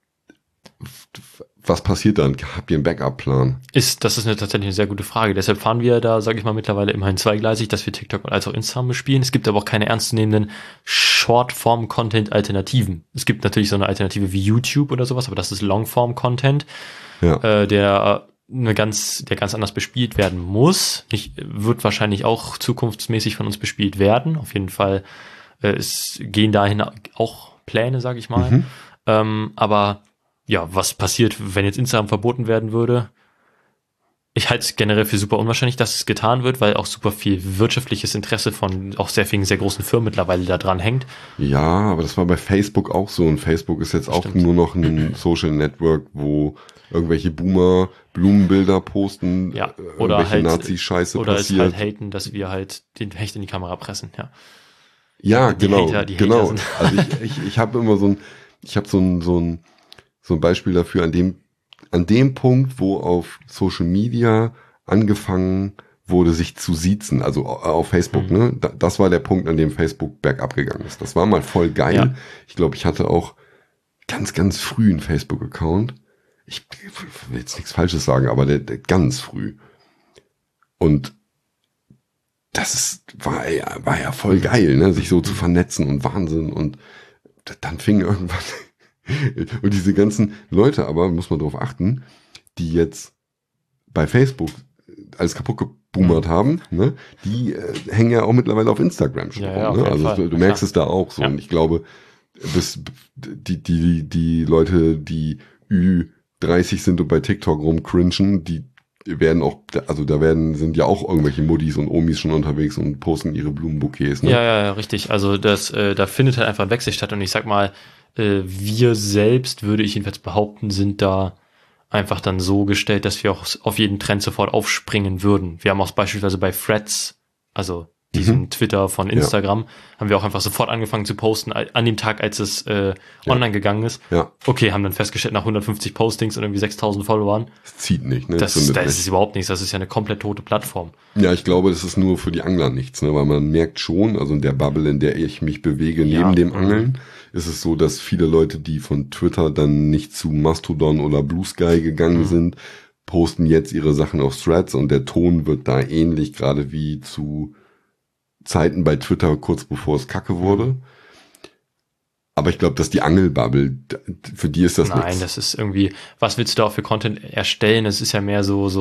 S1: Was passiert dann? Habt ihr einen Backup-Plan?
S2: Das ist tatsächlich eine sehr gute Frage. Deshalb fahren wir da, sage ich mal, mittlerweile immerhin zweigleisig, dass wir TikTok als auch Instagram bespielen. Es gibt aber auch keine ernstzunehmenden Short-Form-Content-Alternativen. Es gibt natürlich so eine Alternative wie YouTube oder sowas, aber das ist Long-Form-Content, der ganz anders bespielt werden muss. Wird wahrscheinlich auch zukunftsmäßig von uns bespielt werden. Auf jeden Fall es gehen dahin auch Pläne, sage ich mal. Aber ja, was passiert, wenn jetzt Instagram verboten werden würde? Ich halte es generell für super unwahrscheinlich, dass es getan wird, weil auch super viel wirtschaftliches Interesse von auch sehr vielen, sehr großen Firmen mittlerweile da dran hängt.
S1: Ja, aber das war bei Facebook auch so. Und Facebook ist jetzt auch nur noch ein Social Network, wo irgendwelche Boomer Blumenbilder posten,
S2: oder
S1: irgendwelche
S2: halt
S1: Nazi-Scheiße
S2: oder
S1: passiert.
S2: Oder es halt haten, dass wir halt den Hecht in die Kamera pressen, ja.
S1: Ja,
S2: die
S1: genau.
S2: Hater sind.
S1: Also ich habe immer so ein Beispiel dafür, an dem Punkt, wo auf Social Media angefangen wurde, sich zu siezen, also auf Facebook, ne? Das war der Punkt, an dem Facebook bergab gegangen ist. Das war mal voll geil. Ja. Ich glaube, ich hatte auch ganz, ganz früh einen Facebook-Account. Ich will jetzt nichts Falsches sagen, aber der ganz früh. Und war ja voll geil, ne, sich so zu vernetzen und Wahnsinn. Und dann fing irgendwann und diese ganzen Leute, aber muss man darauf achten, die jetzt bei Facebook alles kaputt geboomert haben, ne, die hängen ja auch mittlerweile auf Instagram schon rum, ne? Also du merkst es da auch so. Ja. Und ich glaube, bis die Leute, die Ü30 sind und bei TikTok rumcringen, die werden auch, also sind ja auch irgendwelche Muddis und Omis schon unterwegs und posten ihre Blumenbouquets, ne?
S2: Ja, richtig. Also da findet halt einfach ein Wechsel statt. Und ich sag mal, wir selbst, würde ich jedenfalls behaupten, sind da einfach dann so gestellt, dass wir auch auf jeden Trend sofort aufspringen würden. Wir haben auch beispielsweise bei Threads, also diesem Twitter von Instagram, haben wir auch einfach sofort angefangen zu posten, an dem Tag, als es online gegangen ist.
S1: Ja.
S2: Okay, haben dann festgestellt, nach 150 Postings und irgendwie 6.000 Followern.
S1: Das zieht nicht, ne?
S2: Das ist überhaupt nichts, das ist ja eine komplett tote Plattform.
S1: Ja, ich glaube, das ist nur für die Angler nichts, ne? Weil man merkt schon, also in der Bubble, in der ich mich bewege, neben dem Angeln, ist es so, dass viele Leute, die von Twitter dann nicht zu Mastodon oder Blue Sky gegangen sind, posten jetzt ihre Sachen auf Threads und der Ton wird da ähnlich, gerade wie zu Zeiten bei Twitter, kurz bevor es Kacke wurde. Aber ich glaube, dass die Angelbubble, für die ist das nichts.
S2: Nein, das ist irgendwie, was willst du da auch für Content erstellen? Es ist ja mehr so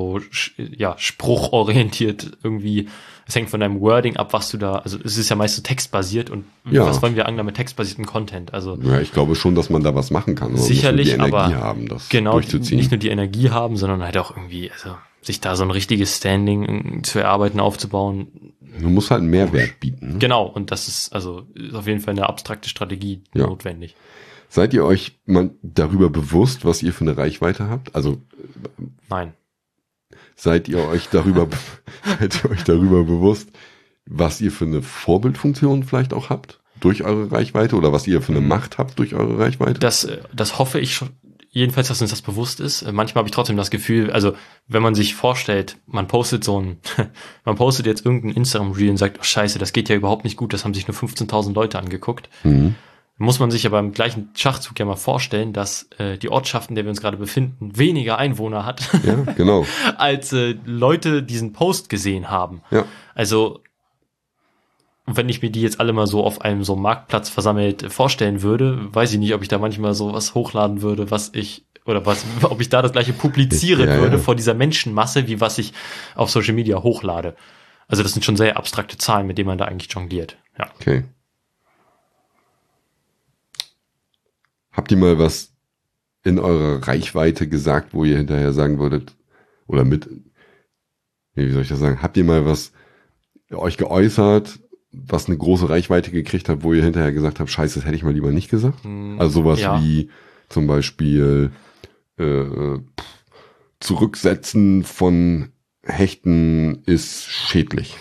S2: spruchorientiert irgendwie. Es hängt von deinem Wording ab, was du da, also es ist ja meist so textbasiert und was wollen wir Angler mit textbasiertem Content? Also
S1: ja, ich glaube schon, dass man da was machen kann.
S2: Sicherlich,
S1: man muss nur die Energie
S2: aber
S1: haben, das
S2: durchzuziehen. Nicht nur die Energie haben, sondern halt auch irgendwie, also sich da so ein richtiges Standing zu erarbeiten, aufzubauen.
S1: Du musst halt einen Mehrwert bieten. Ne?
S2: Genau, und das ist auf jeden Fall eine abstrakte Strategie notwendig.
S1: Seid ihr euch mal darüber bewusst, was ihr für eine Reichweite habt? Also
S2: nein.
S1: Seid ihr euch darüber bewusst, was ihr für eine Vorbildfunktion vielleicht auch habt durch eure Reichweite oder was ihr für eine Macht habt durch eure Reichweite?
S2: Das hoffe ich schon. Jedenfalls, dass uns das bewusst ist. Manchmal habe ich trotzdem das Gefühl, also wenn man sich vorstellt, man postet jetzt irgendein Instagram-Reel und sagt, oh scheiße, das geht ja überhaupt nicht gut, das haben sich nur 15.000 Leute angeguckt. Muss man sich aber im gleichen Schachzug ja mal vorstellen, dass die Ortschaft, in der wir uns gerade befinden, weniger Einwohner hat,
S1: ja, genau.
S2: als Leute diesen Post gesehen haben.
S1: Ja. Also
S2: wenn ich mir die jetzt alle mal so auf einem so Marktplatz versammelt vorstellen würde, weiß ich nicht, ob ich da manchmal so was hochladen würde, ob ich da das gleiche publizieren würde vor dieser Menschenmasse, wie was ich auf Social Media hochlade. Also das sind schon sehr abstrakte Zahlen, mit denen man da eigentlich jongliert. Ja.
S1: Okay. Habt ihr mal was in eurer Reichweite gesagt, wo ihr hinterher sagen würdet, oder wie soll ich das sagen, habt ihr mal was euch geäußert, was eine große Reichweite gekriegt hat, wo ihr hinterher gesagt habt, scheiße, das hätte ich mal lieber nicht gesagt? Also sowas wie zum Beispiel Zurücksetzen von Hechten ist schädlich.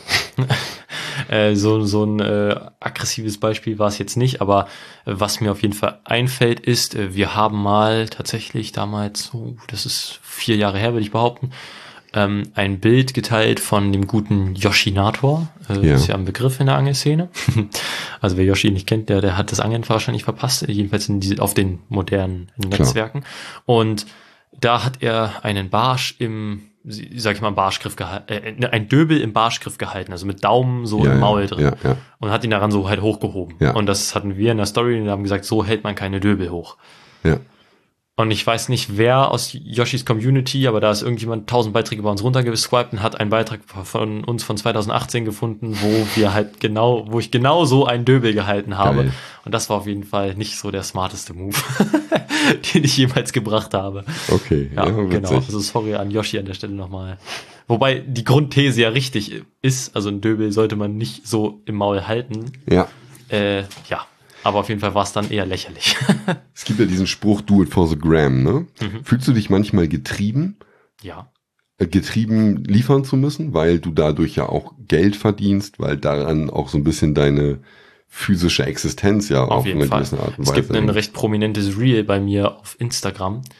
S2: So ein aggressives Beispiel war es jetzt nicht, aber was mir auf jeden Fall einfällt ist, wir haben mal tatsächlich damals, das ist 4 Jahre her, würde ich behaupten, ein Bild geteilt von dem guten Yoshinator, ist ja ein Begriff in der Angelszene. Also wer Yoshi nicht kennt, der hat das Angeln wahrscheinlich verpasst, jedenfalls auf den modernen Netzwerken. Klar. Und da hat er einen Barsch im Barschgriff gehalten, ein Döbel im Barschgriff gehalten, also mit Daumen so im Maul drin. Ja. Und hat ihn daran so halt hochgehoben. Ja. Und das hatten wir in der Story und haben gesagt, so hält man keine Döbel hoch. Ja. Und ich weiß nicht, wer aus Yoshis Community, aber da ist irgendjemand 1000 Beiträge bei uns runtergeswiped und hat einen Beitrag von uns von 2018 gefunden, wo ich genau so einen Döbel gehalten habe. Geil. Und das war auf jeden Fall nicht so der smarteste Move, den ich jemals gebracht habe.
S1: Okay.
S2: Ja, genau. Also sorry an Yoshi an der Stelle nochmal. Wobei die Grundthese ja richtig ist, also ein Döbel sollte man nicht so im Maul halten.
S1: Ja.
S2: Aber auf jeden Fall war es dann eher lächerlich.
S1: Es gibt ja diesen Spruch, do it for the gram, ne? Fühlst du dich manchmal getrieben?
S2: Ja.
S1: Getrieben liefern zu müssen, weil du dadurch ja auch Geld verdienst, weil daran auch so ein bisschen deine physische Existenz ja auf eine gewisse Art und Weise.
S2: Es gibt ein recht prominentes Reel bei mir auf Instagram,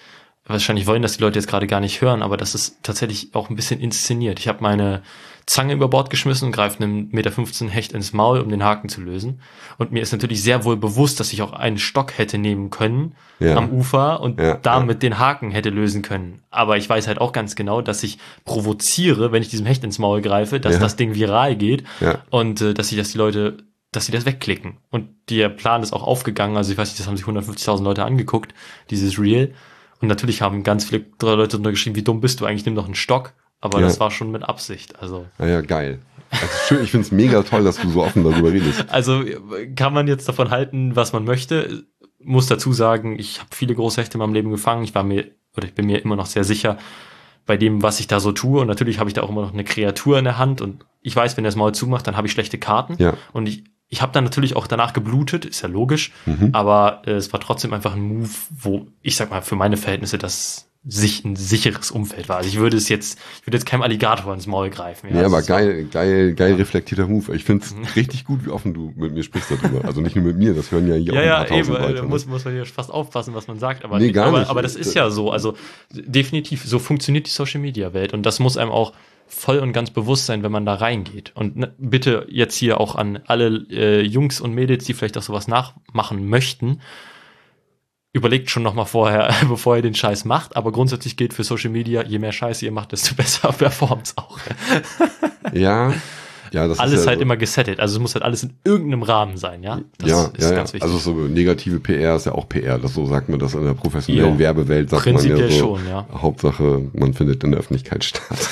S2: wahrscheinlich wollen das die Leute jetzt gerade gar nicht hören, aber das ist tatsächlich auch ein bisschen inszeniert. Ich habe meine Zange über Bord geschmissen und greife einem 1,15 Meter Hecht ins Maul, um den Haken zu lösen. Und mir ist natürlich sehr wohl bewusst, dass ich auch einen Stock hätte nehmen können am Ufer und damit den Haken hätte lösen können. Aber ich weiß halt auch ganz genau, dass ich provoziere, wenn ich diesem Hecht ins Maul greife, dass das Ding viral geht und dass die Leute, dass sie das wegklicken. Und der Plan ist auch aufgegangen. Also ich weiß nicht, das haben sich 150.000 Leute angeguckt, dieses Reel. Und natürlich haben ganz viele Leute drunter geschrieben, wie dumm bist du eigentlich, nimm doch einen Stock. Aber das war schon mit Absicht. Also
S1: ja, geil. Also schön, ich finde es mega toll, dass du so offen darüber redest.
S2: Also kann man jetzt davon halten, was man möchte. Muss dazu sagen, ich habe viele große Hechte in meinem Leben gefangen. Ich bin mir immer noch sehr sicher bei dem, was ich da so tue. Und natürlich habe ich da auch immer noch eine Kreatur in der Hand. Und ich weiß, wenn der das Maul zumacht, dann habe ich schlechte Karten. Ja. Und ich habe dann natürlich auch danach geblutet, ist ja logisch. Aber es war trotzdem einfach ein Move, wo ich sag mal, für meine Verhältnisse das ein sicheres Umfeld war. Also ich würde jetzt keinem Alligator ins Maul greifen.
S1: Ja, aber geil reflektierter Move. Ich finde es richtig gut, wie offen du mit mir sprichst darüber. Also nicht nur mit mir, das hören ja hier auch ein paar tausend Leute.
S2: Da muss man hier fast aufpassen, was man sagt. Aber,
S1: nee, gar nicht.
S2: Aber das ist ja so. Also definitiv, so funktioniert die Social-Media-Welt. Und das muss einem auch voll und ganz bewusst sein, wenn man da reingeht. Und bitte jetzt hier auch an alle Jungs und Mädels, die vielleicht auch sowas nachmachen möchten, überlegt schon nochmal vorher, bevor ihr den Scheiß macht, aber grundsätzlich gilt für Social Media, je mehr Scheiße ihr macht, desto besser performt's auch.
S1: Ja, das
S2: alles
S1: ist
S2: halt immer gesettet, also es muss halt alles in irgendeinem Rahmen sein, ja? Das ist ganz wichtig.
S1: Also so negative PR ist ja auch PR, so sagt man das in der professionellen Werbewelt, sagt man ja so,
S2: schon,
S1: Hauptsache, man findet in der Öffentlichkeit statt.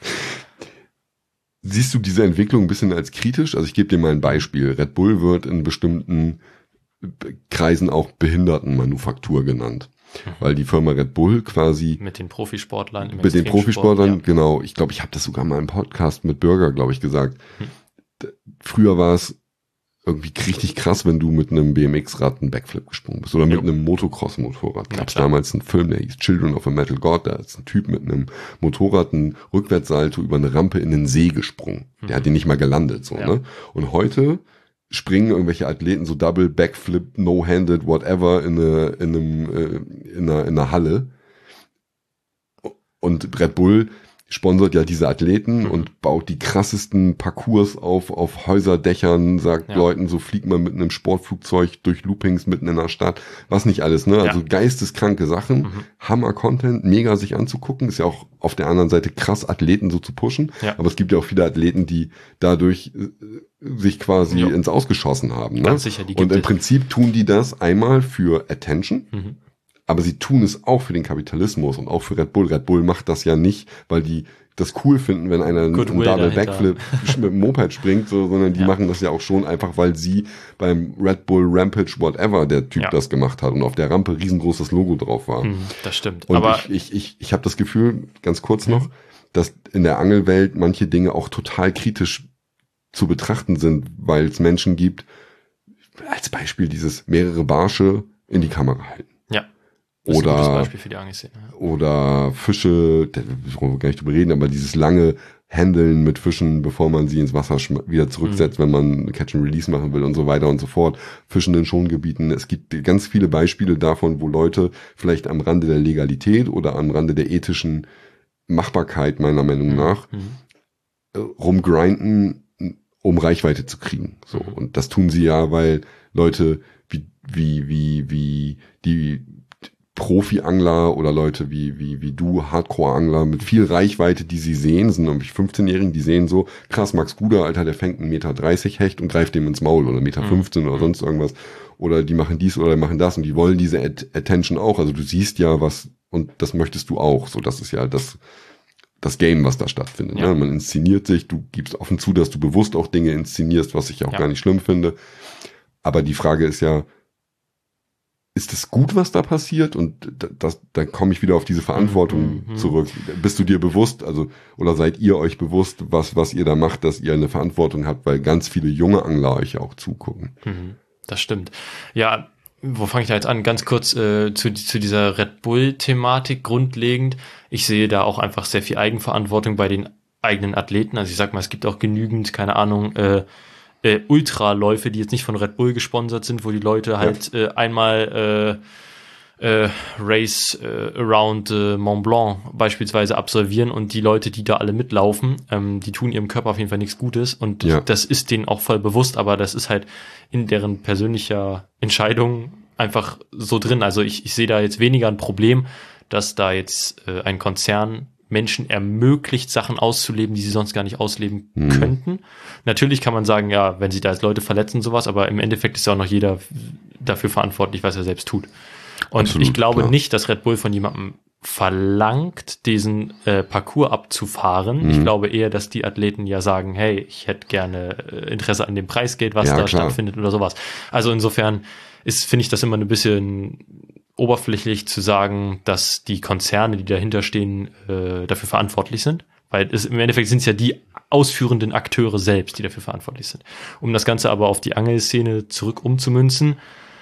S1: Siehst du diese Entwicklung ein bisschen als kritisch? Also ich gebe dir mal ein Beispiel. Red Bull wird in bestimmten Kreisen auch Behindertenmanufaktur genannt. Weil die Firma Red Bull quasi
S2: mit den Profisportlern,
S1: genau. Ich glaube, ich habe das sogar mal im Podcast mit Bürger, glaube ich, gesagt. Früher war es irgendwie richtig krass, wenn du mit einem BMX-Rad einen Backflip gesprungen bist oder mit einem Motocross-Motorrad. Gab es damals einen Film, der hieß Children of a Metal God, da ist ein Typ mit einem Motorrad einen Rückwärtssalto über eine Rampe in den See gesprungen. Der hat ihn nicht mal gelandet, so, ne? Und heute springen irgendwelche Athleten so Double, Backflip, No-Handed, whatever in einer Halle. Und Red Bull sponsert ja diese Athleten und baut die krassesten Parcours auf Häuserdächern, sagt Leuten, so fliegt man mit einem Sportflugzeug durch Loopings mitten in der Stadt, was nicht alles, ne? Also geisteskranke Sachen, Hammer-Content, mega sich anzugucken, ist ja auch auf der anderen Seite krass, Athleten so zu pushen, aber es gibt ja auch viele Athleten, die dadurch sich quasi ins Ausgeschossen haben, ne?
S2: Ganz sicher,
S1: und im Prinzip tun die das einmal für Attention, aber sie tun es auch für den Kapitalismus und auch für Red Bull. Red Bull macht das ja nicht, weil die das cool finden, wenn einer einen Double Backflip mit dem Moped springt, sondern die machen das ja auch schon einfach, weil sie beim Red Bull Rampage whatever der Typ das gemacht hat und auf der Rampe riesengroßes Logo drauf war.
S2: Das stimmt.
S1: Und aber ich habe das Gefühl, ganz kurz noch, dass in der Angelwelt manche Dinge auch total kritisch zu betrachten sind, weil es Menschen gibt, als Beispiel dieses mehrere Barsche in die Kamera halten.
S2: Das ist ein gutes Beispiel für die Angelszene.
S1: Oder Fische, da wollen wir gar nicht drüber reden, aber dieses lange Handeln mit Fischen, bevor man sie ins Wasser wieder zurücksetzt, wenn man Catch and Release machen will und so weiter und so fort. Fischen in Schongebieten. Es gibt ganz viele Beispiele davon, wo Leute vielleicht am Rande der Legalität oder am Rande der ethischen Machbarkeit meiner Meinung nach rumgrinden, um Reichweite zu kriegen. So. Und das tun sie ja, weil Leute wie die Profi-Angler oder Leute wie du, Hardcore-Angler mit viel Reichweite, die sie sehen, sind irgendwie 15-Jährigen, die sehen so, krass, Max Guder, Alter, der fängt 1,30 Meter Hecht und greift dem ins Maul oder 1,15 Meter oder sonst irgendwas. Oder die machen dies oder machen das und die wollen diese Attention auch. Also du siehst ja was und das möchtest du auch. So, das ist ja das Game, was da stattfindet. Ne? Man inszeniert sich, du gibst offen zu, dass du bewusst auch Dinge inszenierst, was ich ja auch gar nicht schlimm finde. Aber die Frage ist ja, ist es gut, was da passiert? Und da komme ich wieder auf diese Verantwortung zurück. Bist du dir bewusst, oder seid ihr euch bewusst, was ihr da macht, dass ihr eine Verantwortung habt, weil ganz viele junge Angler euch auch zugucken?
S2: Das stimmt. Ja, wo fange ich da jetzt an? Ganz kurz zu dieser Red Bull-Thematik grundlegend. Ich sehe da auch einfach sehr viel Eigenverantwortung bei den eigenen Athleten. Also ich sag mal, es gibt auch genügend, keine Ahnung, Ultraläufe, die jetzt nicht von Red Bull gesponsert sind, wo die Leute halt einmal Race Around Mont Blanc beispielsweise absolvieren und die Leute, die da alle mitlaufen, die tun ihrem Körper auf jeden Fall nichts Gutes und das ist denen auch voll bewusst, aber das ist halt in deren persönlicher Entscheidung einfach so drin. Also ich sehe da jetzt weniger ein Problem, dass da jetzt ein Konzern Menschen ermöglicht, Sachen auszuleben, die sie sonst gar nicht ausleben könnten. Natürlich kann man sagen, ja, wenn sie da jetzt Leute verletzen, sowas, aber im Endeffekt ist ja auch noch jeder dafür verantwortlich, was er selbst tut. Und absolut, ich glaube nicht, dass Red Bull von jemandem verlangt, diesen Parcours abzufahren. Ich glaube eher, dass die Athleten ja sagen, hey, ich hätte gerne Interesse an dem Preisgeld, was da stattfindet oder sowas. Also insofern finde ich das immer ein bisschen oberflächlich zu sagen, dass die Konzerne, die dahinter stehen, dafür verantwortlich sind. Weil im Endeffekt sind es ja die ausführenden Akteure selbst, die dafür verantwortlich sind. Um das Ganze aber auf die Angelszene zurück umzumünzen,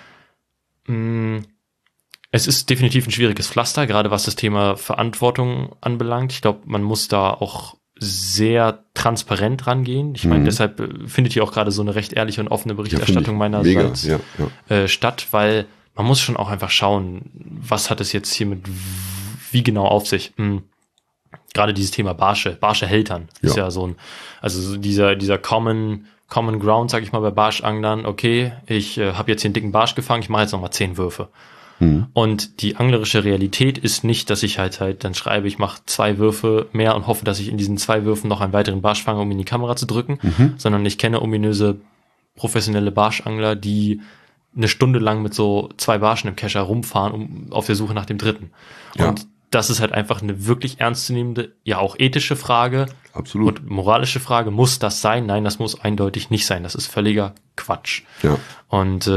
S2: es ist definitiv ein schwieriges Pflaster, gerade was das Thema Verantwortung anbelangt. Ich glaube, man muss da auch sehr transparent rangehen. Ich meine, deshalb findet hier auch gerade so eine recht ehrliche und offene Berichterstattung meinerseits statt, weil man muss schon auch einfach schauen, was hat es jetzt hier mit wie genau auf sich. Gerade dieses Thema Barsche Hältern ist ja so also dieser Common Ground, sag ich mal, bei Barschanglern. Okay, ich habe jetzt hier einen dicken Barsch gefangen, ich mache jetzt nochmal 10 Würfe. Und die anglerische Realität ist nicht, dass ich halt dann schreibe, ich mache 2 Würfe mehr und hoffe, dass ich in diesen 2 Würfen noch einen weiteren Barsch fange, um in die Kamera zu drücken, sondern ich kenne ominöse professionelle Barschangler, die eine Stunde lang mit so 2 Barschen im Kescher rumfahren, auf der Suche nach dem dritten. Ja. Und das ist halt einfach eine wirklich ernstzunehmende, ja auch ethische Frage.
S1: Absolut.
S2: Und moralische Frage. Muss das sein? Nein, das muss eindeutig nicht sein. Das ist völliger Quatsch.
S1: Ja.
S2: Und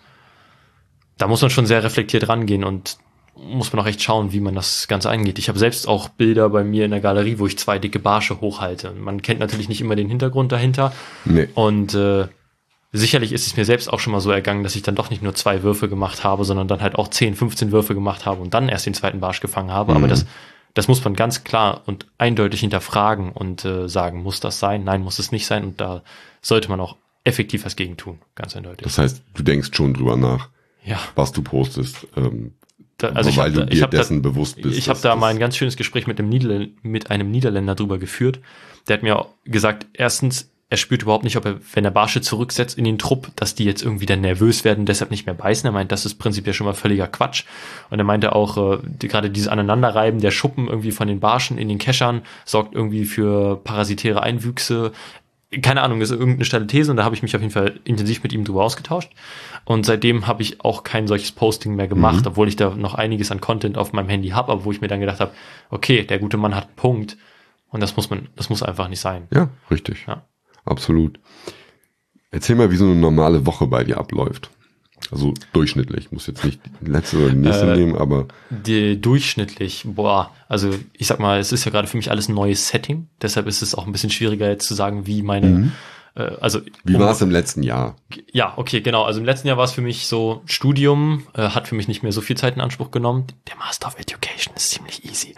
S2: da muss man schon sehr reflektiert rangehen und muss man auch echt schauen, wie man das Ganze angeht. Ich habe selbst auch Bilder bei mir in der Galerie, wo ich 2 dicke Barsche hochhalte. Man kennt natürlich nicht immer den Hintergrund dahinter.
S1: Nee.
S2: Und sicherlich ist es mir selbst auch schon mal so ergangen, dass ich dann doch nicht nur 2 Würfe gemacht habe, sondern dann halt auch 10, 15 Würfe gemacht habe und dann erst den zweiten Barsch gefangen habe. Aber das muss man ganz klar und eindeutig hinterfragen und sagen, muss das sein? Nein, muss es nicht sein. Und da sollte man auch effektiv was gegen tun, ganz eindeutig.
S1: Das heißt, du denkst schon drüber nach, was du postest, weil du dir dessen bewusst bist.
S2: Ich habe da mal ein ganz schönes Gespräch mit einem Niederländer drüber geführt. Der hat mir gesagt, erstens, er spürt überhaupt nicht, wenn er Barsche zurücksetzt in den Trupp, dass die jetzt irgendwie dann nervös werden und deshalb nicht mehr beißen. Er meint, das ist prinzipiell schon mal völliger Quatsch. Und er meinte auch, gerade dieses Aneinanderreiben der Schuppen irgendwie von den Barschen in den Keschern sorgt irgendwie für parasitäre Einwüchse. Keine Ahnung, das ist irgendeine steile These und da habe ich mich auf jeden Fall intensiv mit ihm drüber ausgetauscht. Und seitdem habe ich auch kein solches Posting mehr gemacht, obwohl ich da noch einiges an Content auf meinem Handy habe, aber wo ich mir dann gedacht habe, okay, der gute Mann hat einen Punkt und das muss einfach nicht sein.
S1: Ja, richtig.
S2: Ja.
S1: Absolut. Erzähl mal, wie so eine normale Woche bei dir abläuft. Also durchschnittlich. Muss jetzt nicht die letzte oder die nächste nehmen, aber...
S2: Durchschnittlich, also ich sag mal, es ist ja gerade für mich alles ein neues Setting. Deshalb ist es auch ein bisschen schwieriger jetzt zu sagen, wie meine...
S1: Wie war es im letzten Jahr?
S2: Ja, okay, genau. Also im letzten Jahr war es für mich so, Studium hat für mich nicht mehr so viel Zeit in Anspruch genommen. Der Master of Education ist ziemlich easy.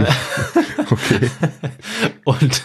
S1: Okay.
S2: Und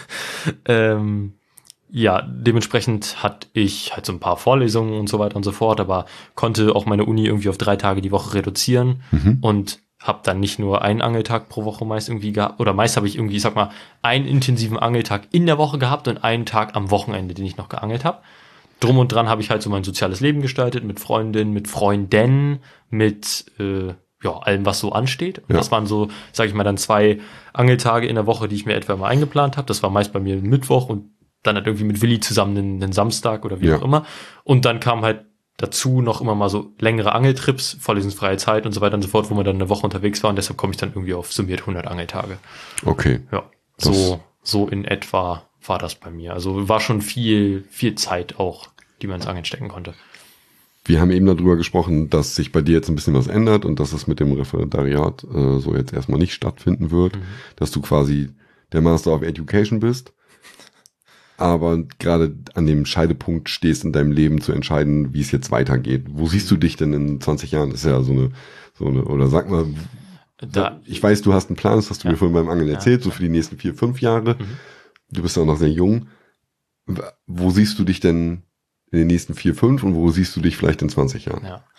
S2: ja, dementsprechend hatte ich halt so ein paar Vorlesungen und so weiter und so fort, aber konnte auch meine Uni irgendwie auf 3 Tage die Woche reduzieren und habe dann nicht nur einen Angeltag pro Woche meist irgendwie gehabt, oder meist habe ich irgendwie, ich sag mal, einen intensiven Angeltag in der Woche gehabt und einen Tag am Wochenende, den ich noch geangelt habe. Drum und dran habe ich halt so mein soziales Leben gestaltet, mit Freundinnen, mit Freunden, mit allem, was so ansteht. Und das waren so, sage ich mal, dann 2 Angeltage in der Woche, die ich mir etwa mal eingeplant habe. Das war meist bei mir Mittwoch und dann halt irgendwie mit Willi zusammen einen Samstag oder wie auch immer. Und dann kam halt dazu noch immer mal so längere Angeltrips, vorlesungsfreie Zeit und so weiter und so fort, wo man dann eine Woche unterwegs war und deshalb komme ich dann irgendwie auf summiert 100 Angeltage.
S1: Okay.
S2: Ja, so in etwa war das bei mir. Also war schon viel Zeit auch, die man ins Angeln stecken konnte.
S1: Wir haben eben darüber gesprochen, dass sich bei dir jetzt ein bisschen was ändert und dass es mit dem Referendariat so jetzt erstmal nicht stattfinden wird, dass du quasi der Master of Education bist. Aber gerade an dem Scheidepunkt stehst in deinem Leben zu entscheiden, wie es jetzt weitergeht. Wo siehst du dich denn in 20 Jahren? Das ist ja so eine, oder sag mal, ich weiß, du hast einen Plan, das hast du mir vorhin beim Angeln erzählt, so für die nächsten 4, 5 Jahre. Du bist ja noch sehr jung. Wo siehst du dich denn in den nächsten 4, 5 und wo siehst du dich vielleicht in 20 Jahren?
S2: Ja.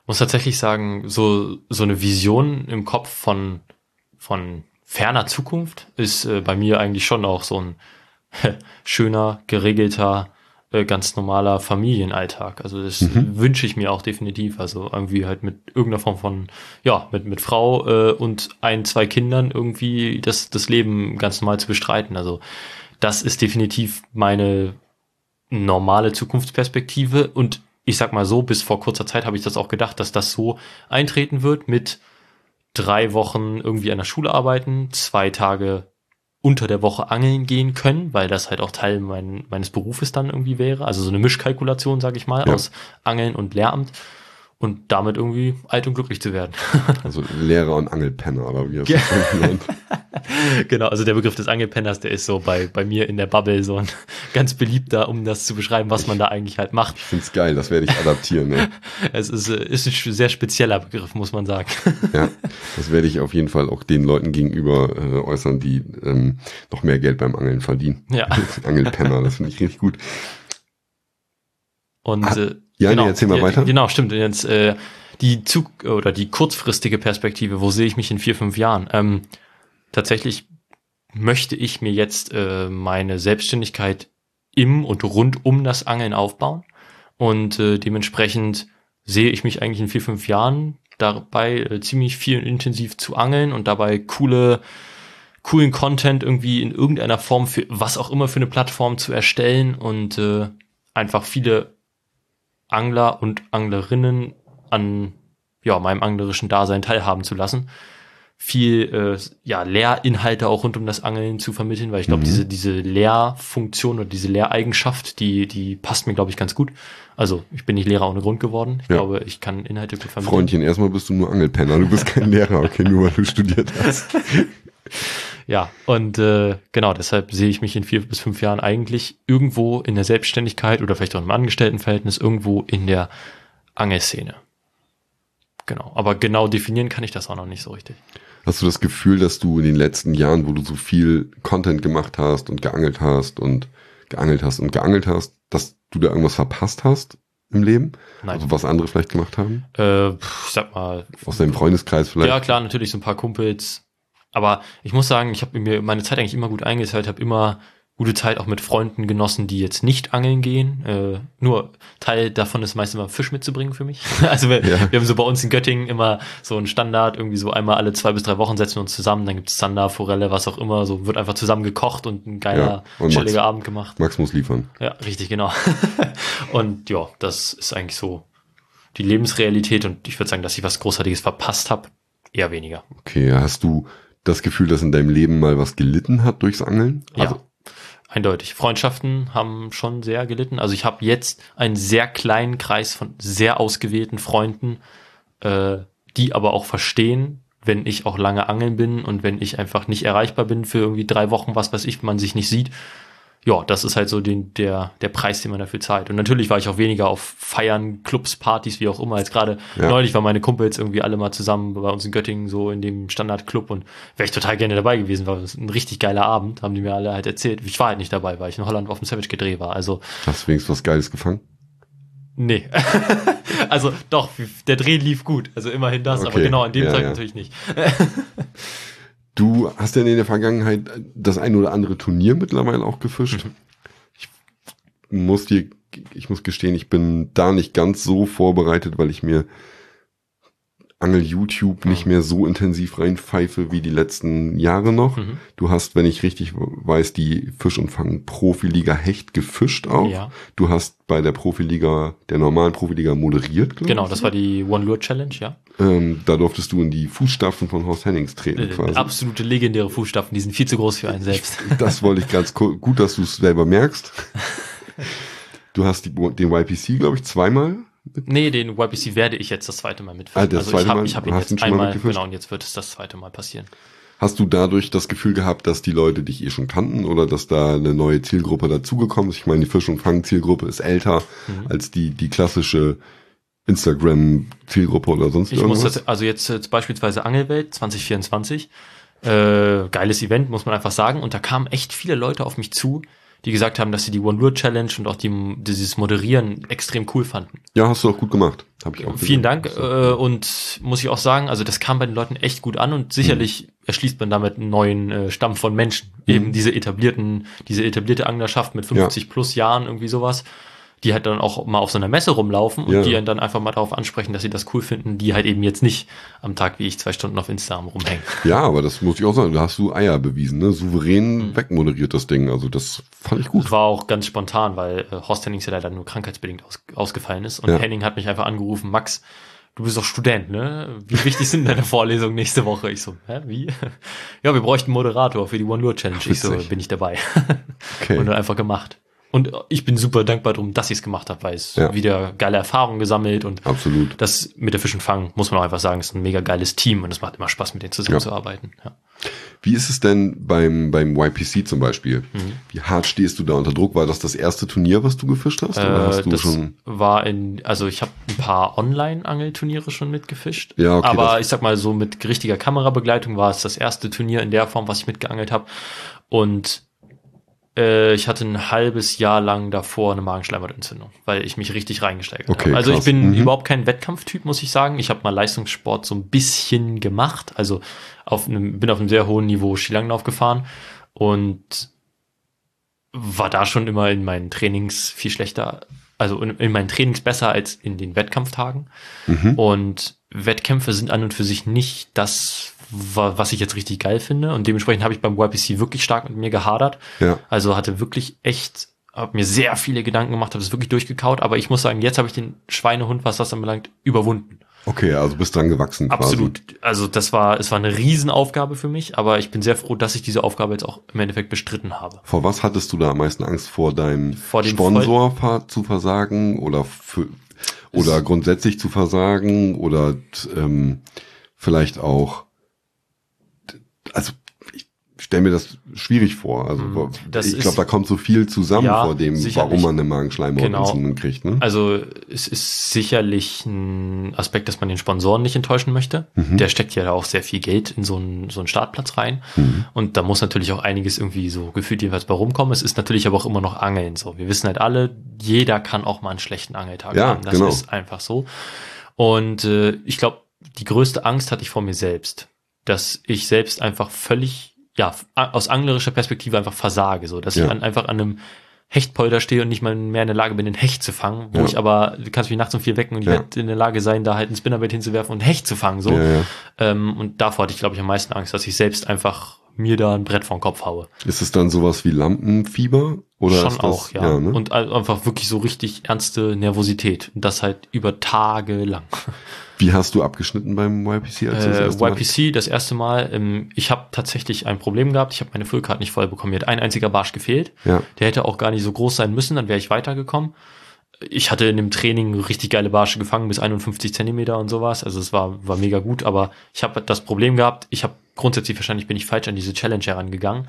S2: muss tatsächlich sagen, so eine Vision im Kopf von ferner Zukunft ist bei mir eigentlich schon auch so ein schöner, geregelter, ganz normaler Familienalltag. Also das wünsche ich mir auch definitiv. Also irgendwie halt mit irgendeiner Form von, ja, mit Frau und 2 Kindern irgendwie das Leben ganz normal zu bestreiten. Also das ist definitiv meine normale Zukunftsperspektive. Und ich sag mal so, bis vor kurzer Zeit habe ich das auch gedacht, dass das so eintreten wird mit 3 Wochen irgendwie an der Schule arbeiten, 2 Tage unter der Woche angeln gehen können, weil das halt auch Teil meines Berufes dann irgendwie wäre. Also so eine Mischkalkulation, sage ich mal, aus Angeln und Lehramt und damit irgendwie alt und glücklich zu werden.
S1: Also Lehrer und Angelpenner, oder wie hast du das genannt?
S2: Genau, also der Begriff des Angelpenners, der ist so bei mir in der Bubble so ein ganz beliebter, um das zu beschreiben, was man da eigentlich halt macht.
S1: Ich find's geil, das werde ich adaptieren. Ne?
S2: Es ist ein sehr spezieller Begriff, muss man sagen.
S1: Ja, das werde ich auf jeden Fall auch den Leuten gegenüber äußern, die noch mehr Geld beim Angeln verdienen.
S2: Ja.
S1: Angelpenner, das finde ich richtig gut.
S2: Und
S1: ja,
S2: genau,
S1: nee, erzähl mal weiter.
S2: Genau, stimmt. Jetzt die kurzfristige Perspektive, wo sehe ich mich in 4, 5 Jahren? Tatsächlich möchte ich mir jetzt meine Selbstständigkeit im und rund um das Angeln aufbauen und dementsprechend sehe ich mich eigentlich in 4, 5 Jahren dabei ziemlich viel und intensiv zu angeln und dabei coolen Content irgendwie in irgendeiner Form für was auch immer für eine Plattform zu erstellen und einfach viele Angler und Anglerinnen an meinem anglerischen Dasein teilhaben zu lassen. Viel Lehrinhalte auch rund um das Angeln zu vermitteln, weil ich glaube, diese Lehrfunktion oder diese Lehreigenschaft, die passt mir, glaube ich, ganz gut. Also ich bin nicht Lehrer ohne Grund geworden. Ich glaube, ich kann Inhalte gut vermitteln.
S1: Freundchen, erstmal bist du nur Angelpenner, du bist kein Lehrer, okay, nur weil du studiert hast.
S2: Ja, und genau, deshalb sehe ich mich in 4 bis 5 Jahren eigentlich irgendwo in der Selbstständigkeit oder vielleicht auch im Angestelltenverhältnis irgendwo in der Angelszene. Genau, aber genau definieren kann ich das auch noch nicht so richtig.
S1: Hast du das Gefühl, dass du in den letzten Jahren, wo du so viel Content gemacht hast und geangelt hast, dass du da irgendwas verpasst hast im Leben?
S2: Nein.
S1: Also was andere vielleicht gemacht haben?
S2: Ich sag mal.
S1: Aus deinem Freundeskreis vielleicht?
S2: Ja, klar, natürlich so ein paar Kumpels. Aber ich muss sagen, ich habe mir meine Zeit eigentlich immer gut eingeteilt, habe immer gute Zeit auch mit Freunden genossen, die jetzt nicht angeln gehen. Nur Teil davon ist meist immer Fisch mitzubringen für mich. Also wir haben so bei uns in Göttingen immer so einen Standard, irgendwie so einmal alle 2 bis 3 Wochen setzen wir uns zusammen, dann gibt's Zander, Forelle, was auch immer, so wird einfach zusammen gekocht und ein geiler, chilliger Abend gemacht.
S1: Max muss liefern.
S2: Ja, richtig, genau. Und ja, das ist eigentlich so die Lebensrealität und ich würde sagen, dass ich was Großartiges verpasst habe, eher weniger.
S1: Okay, hast du das Gefühl, dass in deinem Leben mal was gelitten hat durchs Angeln? Also,
S2: ja, eindeutig. Freundschaften haben schon sehr gelitten. Also ich habe jetzt einen sehr kleinen Kreis von sehr ausgewählten Freunden, die aber auch verstehen, wenn ich auch lange angeln bin und wenn ich einfach nicht erreichbar bin für irgendwie 3 Wochen, was weiß ich, man sich nicht sieht. Ja, das ist halt so der Preis, den man dafür zahlt. Und natürlich war ich auch weniger auf Feiern, Clubs, Partys, wie auch immer. Jetzt gerade neulich waren meine Kumpels irgendwie alle mal zusammen bei uns in Göttingen so in dem Standardclub und wäre ich total gerne dabei gewesen. War ein richtig geiler Abend, haben die mir alle halt erzählt. Ich war halt nicht dabei, weil ich in Holland auf dem Savage-Gedreh war. Also
S1: hast du wenigstens was Geiles gefangen?
S2: Nee. Also doch, der Dreh lief gut. Also immerhin das, aber genau an dem Tag natürlich nicht.
S1: Du hast ja in der Vergangenheit das ein oder andere Turnier mittlerweile auch gefischt. Ich muss gestehen, ich bin da nicht ganz so vorbereitet, weil ich mir Angel-YouTube nicht mehr so intensiv reinpfeife wie die letzten Jahre noch. Du hast, wenn ich richtig weiß, die Fisch- und Fang-Profiliga Hecht gefischt auch.
S2: Ja.
S1: Du hast bei der Profiliga, der normalen Profiliga moderiert, glaube ich.
S2: Genau, das war die One-Lure-Challenge, ja.
S1: Da durftest du in die Fußstapfen von Horst Hennings treten quasi.
S2: Absolute legendäre Fußstapfen, die sind viel zu groß für einen selbst.
S1: Das wollte ich ganz gut, dass du es selber merkst. Du hast den YPC, glaube ich, 2-mal.
S2: Nee, den YPC werde ich jetzt das 2. Mal mitfischen. Ich habe ihn jetzt einmal, genau, und jetzt wird es das 2. Mal passieren.
S1: Hast du dadurch das Gefühl gehabt, dass die Leute dich schon kannten oder dass da eine neue Zielgruppe dazugekommen ist? Ich meine, die Fisch- und Fang-Zielgruppe ist älter als die klassische Instagram-Zielgruppe oder sonst irgendwas?
S2: Also jetzt beispielsweise Angelwelt 2024, geiles Event, muss man einfach sagen. Und da kamen echt viele Leute auf mich zu, die gesagt haben, dass sie die One-Lure-Challenge und auch dieses Moderieren extrem cool fanden.
S1: Ja, hast du auch gut gemacht. Hab ich auch
S2: Vielen Dank und muss ich auch sagen, also das kam bei den Leuten echt gut an und sicherlich erschließt man damit einen neuen Stamm von Menschen. Eben diese etablierte Anglerschaft mit 50 plus Jahren, irgendwie sowas, die halt dann auch mal auf so einer Messe rumlaufen und die dann einfach mal darauf ansprechen, dass sie das cool finden, die halt eben jetzt nicht am Tag wie ich 2 Stunden auf Instagram rumhängen.
S1: Ja, aber das muss ich auch sagen, da hast du Eier bewiesen, ne? Souverän wegmoderiert das Ding, also das fand ich gut.
S2: Das war auch ganz spontan, weil Horst Hennings ja leider nur krankheitsbedingt ausgefallen ist und Henning hat mich einfach angerufen, Max, du bist doch Student, ne? Wie wichtig sind deine Vorlesungen nächste Woche? Ich so, wie? Ja, wir bräuchten einen Moderator für die One-Lure-Challenge. Ich so, bin ich dabei.
S1: Okay.
S2: Und dann einfach gemacht. Und ich bin super dankbar drum, dass ich es gemacht habe, weil es wieder geile Erfahrungen gesammelt und
S1: absolut.
S2: Das mit der Fisch und Fang, muss man auch einfach sagen, ist ein mega geiles Team und es macht immer Spaß, mit denen zusammenzuarbeiten. Ja.
S1: Wie ist es denn beim YPC zum Beispiel? Wie hart stehst du da unter Druck? War das erste Turnier, was du gefischt hast? Oder hast du schon?
S2: Also ich habe ein paar Online-Angelturniere schon mitgefischt.
S1: Ja, okay,
S2: aber ich sag mal so, mit richtiger Kamerabegleitung war es das erste Turnier in der Form, was ich mitgeangelt habe. Und ich hatte ein halbes Jahr lang davor eine Magenschleimhautentzündung, weil ich mich richtig reingesteigert habe. Also
S1: krass.
S2: Ich bin überhaupt kein Wettkampftyp, muss ich sagen. Ich habe mal Leistungssport so ein bisschen gemacht. Also bin auf einem sehr hohen Niveau Skilanglauf gefahren und war da schon immer in meinen Trainings viel schlechter, also in meinen Trainings besser als in den Wettkampftagen. Und Wettkämpfe sind an und für sich nicht das, was ich jetzt richtig geil finde. Und dementsprechend habe ich beim YPC wirklich stark mit mir gehadert. Ja. Also hatte wirklich habe mir sehr viele Gedanken gemacht, habe es wirklich durchgekaut. Aber ich muss sagen, jetzt habe ich den Schweinehund, was das anbelangt, überwunden.
S1: Okay, also bist dran gewachsen.
S2: Absolut.
S1: Quasi.
S2: Also es war eine Riesenaufgabe für mich, aber ich bin sehr froh, dass ich diese Aufgabe jetzt auch im Endeffekt bestritten habe.
S1: Vor was hattest du da am meisten Angst? Vor deinem Sponsor zu versagen oder grundsätzlich zu versagen oder vielleicht auch, also ich stelle mir das schwierig vor. Also ich glaube, da kommt so viel zusammen vor dem, warum man eine Magenschleimhautentzündung kriegt. Ne?
S2: Also es ist sicherlich ein Aspekt, dass man den Sponsoren nicht enttäuschen möchte. Der steckt ja da auch sehr viel Geld in so einen Startplatz rein. Und da muss natürlich auch einiges irgendwie so gefühlt jedenfalls bei rumkommen. Es ist natürlich aber auch immer noch Angeln so. Wir wissen halt alle, jeder kann auch mal einen schlechten Angeltag haben. Das ist einfach so. Und ich glaube, die größte Angst hatte ich vor mir selbst. Dass ich selbst einfach völlig aus anglerischer Perspektive einfach versage, so dass ich einfach an einem Hechtpolder stehe und nicht mal mehr in der Lage bin, den Hecht zu fangen, wo ich aber, du kannst mich nachts um 4 wecken und ich werde in der Lage sein, da halt ein Spinnerbait hinzuwerfen und einen Hecht zu fangen, so. Und davor hatte ich, glaube ich, am meisten Angst, dass ich selbst einfach mir da ein Brett vom Kopf haue.
S1: Ist es dann sowas wie Lampenfieber? Oder
S2: schon
S1: ist das,
S2: auch, ja. Ne? Und einfach wirklich so richtig ernste Nervosität. Und das halt über Tage lang.
S1: Wie hast du abgeschnitten beim YPC?
S2: Das erste Mal, ich habe tatsächlich ein Problem gehabt. Ich habe meine Füllkarte nicht voll bekommen. Mir hat ein einziger Barsch gefehlt. Ja. Der hätte auch gar nicht so groß sein müssen, dann wäre ich weitergekommen. Ich hatte in dem Training richtig geile Barsche gefangen, bis 51 Zentimeter und sowas. Also es war mega gut, aber ich habe das Problem gehabt, wahrscheinlich bin ich falsch an diese Challenge herangegangen,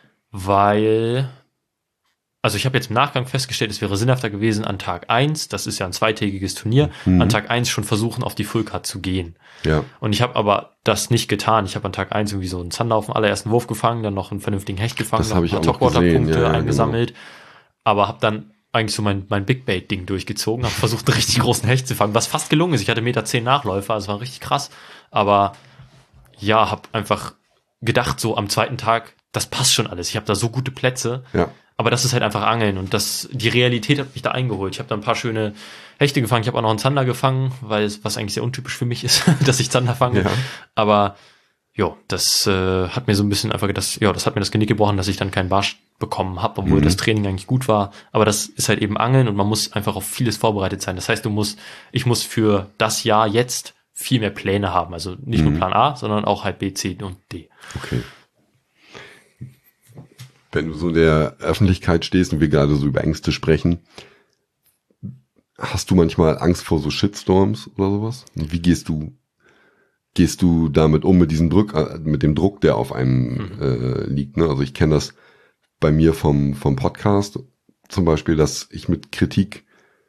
S2: weil, also ich habe jetzt im Nachgang festgestellt, es wäre sinnhafter gewesen, an Tag 1, das ist ja ein zweitägiges Turnier, an Tag 1 schon versuchen, auf die Fullcard zu gehen. Ja. Und ich habe aber das nicht getan. Ich habe an Tag 1 irgendwie so einen Zander auf dem allerersten Wurf gefangen, dann noch einen vernünftigen Hecht gefangen,
S1: noch ein paar
S2: Topwater-Punkte eingesammelt, aber habe dann eigentlich so mein Big Bait-Ding durchgezogen, habe versucht, einen richtig großen Hecht zu fangen, was fast gelungen ist. Ich hatte 1,10 Meter Nachläufer, also war richtig krass, aber ja, habe einfach gedacht, so am zweiten Tag, das passt schon alles. Ich habe da so gute Plätze, aber das ist halt einfach Angeln und die Realität hat mich da eingeholt. Ich habe da ein paar schöne Hechte gefangen, ich habe auch noch einen Zander gefangen, was eigentlich sehr untypisch für mich ist, dass ich Zander fange, aber das hat mir so ein bisschen einfach das hat mir das Genick gebrochen, dass ich dann keinen Barsch bekommen habe, obwohl das Training eigentlich gut war, aber das ist halt eben Angeln und man muss einfach auf vieles vorbereitet sein. Das heißt, ich muss für das Jahr jetzt viel mehr Pläne haben, also nicht nur Plan A, sondern auch halt B, C und D.
S1: Okay. Wenn du so in der Öffentlichkeit stehst und wir gerade so über Ängste sprechen, hast du manchmal Angst vor so Shitstorms oder sowas? Und wie gehst du damit um mit dem Druck, der auf einem liegt? Ne? Also ich kenne das bei mir vom Podcast zum Beispiel, dass mich Kritik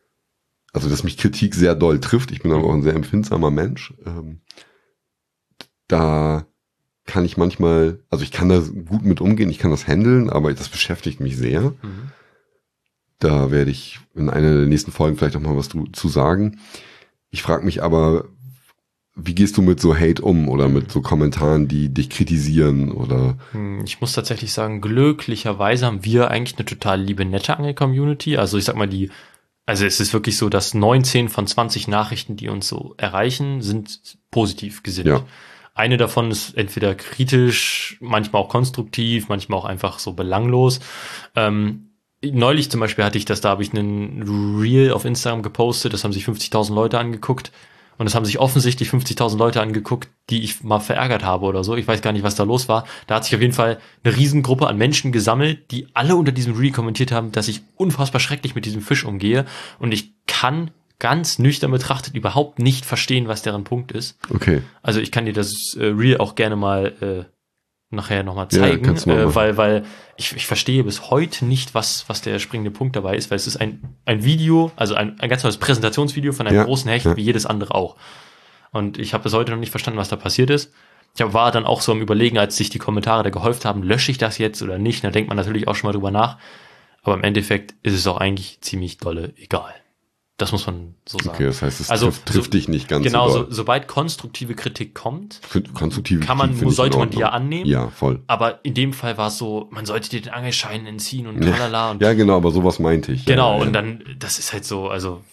S1: sehr doll trifft. Ich bin aber auch ein sehr empfindsamer Mensch. Da kann ich manchmal, also ich kann da gut mit umgehen, ich kann das handeln, aber das beschäftigt mich sehr.
S2: Mhm.
S1: Da werde ich in einer der nächsten Folgen vielleicht auch mal was zu sagen. Ich frage mich aber, wie gehst du mit so Hate um oder mit so Kommentaren, die dich kritisieren oder?
S2: Ich muss tatsächlich sagen, glücklicherweise haben wir eigentlich eine total liebe, nette Angel-Community. Also ich sag mal, also es ist wirklich so, dass 19 von 20 Nachrichten, die uns so erreichen, sind positiv gesinnt.
S1: Ja.
S2: Eine davon ist entweder kritisch, manchmal auch konstruktiv, manchmal auch einfach so belanglos. Neulich zum Beispiel da habe ich einen Reel auf Instagram gepostet, das haben sich 50.000 Leute angeguckt. Und es haben sich offensichtlich 50.000 Leute angeguckt, die ich mal verärgert habe oder so. Ich weiß gar nicht, was da los war. Da hat sich auf jeden Fall eine Riesengruppe an Menschen gesammelt, die alle unter diesem Reel kommentiert haben, dass ich unfassbar schrecklich mit diesem Fisch umgehe. Und ich kann ganz nüchtern betrachtet überhaupt nicht verstehen, was deren Punkt ist.
S1: Okay.
S2: Also ich kann dir das Reel auch gerne mal nachher nochmal zeigen,
S1: Ja,
S2: weil ich verstehe bis heute nicht, was der springende Punkt dabei ist, weil es ist ein Video, also ein ganz neues Präsentationsvideo von einem großen Hecht, wie jedes andere auch. Und ich habe bis heute noch nicht verstanden, was da passiert ist. Ich war dann auch so am Überlegen, als sich die Kommentare da gehäuft haben, lösche ich das jetzt oder nicht? Da denkt man natürlich auch schon mal drüber nach. Aber im Endeffekt ist es auch eigentlich ziemlich dolle egal. Das muss man so sagen.
S1: Okay, das heißt, es trifft dich nicht ganz
S2: genau,
S1: so.
S2: Sobald konstruktive Kritik kommt,
S1: konstruktive
S2: sollte man die ja annehmen.
S1: Ja, voll.
S2: Aber in dem Fall war es so, man sollte dir den Angelschein entziehen und tralala.
S1: Ja, genau, aber sowas meinte ich.
S2: Genau,
S1: ja.
S2: Und dann, das ist halt so, also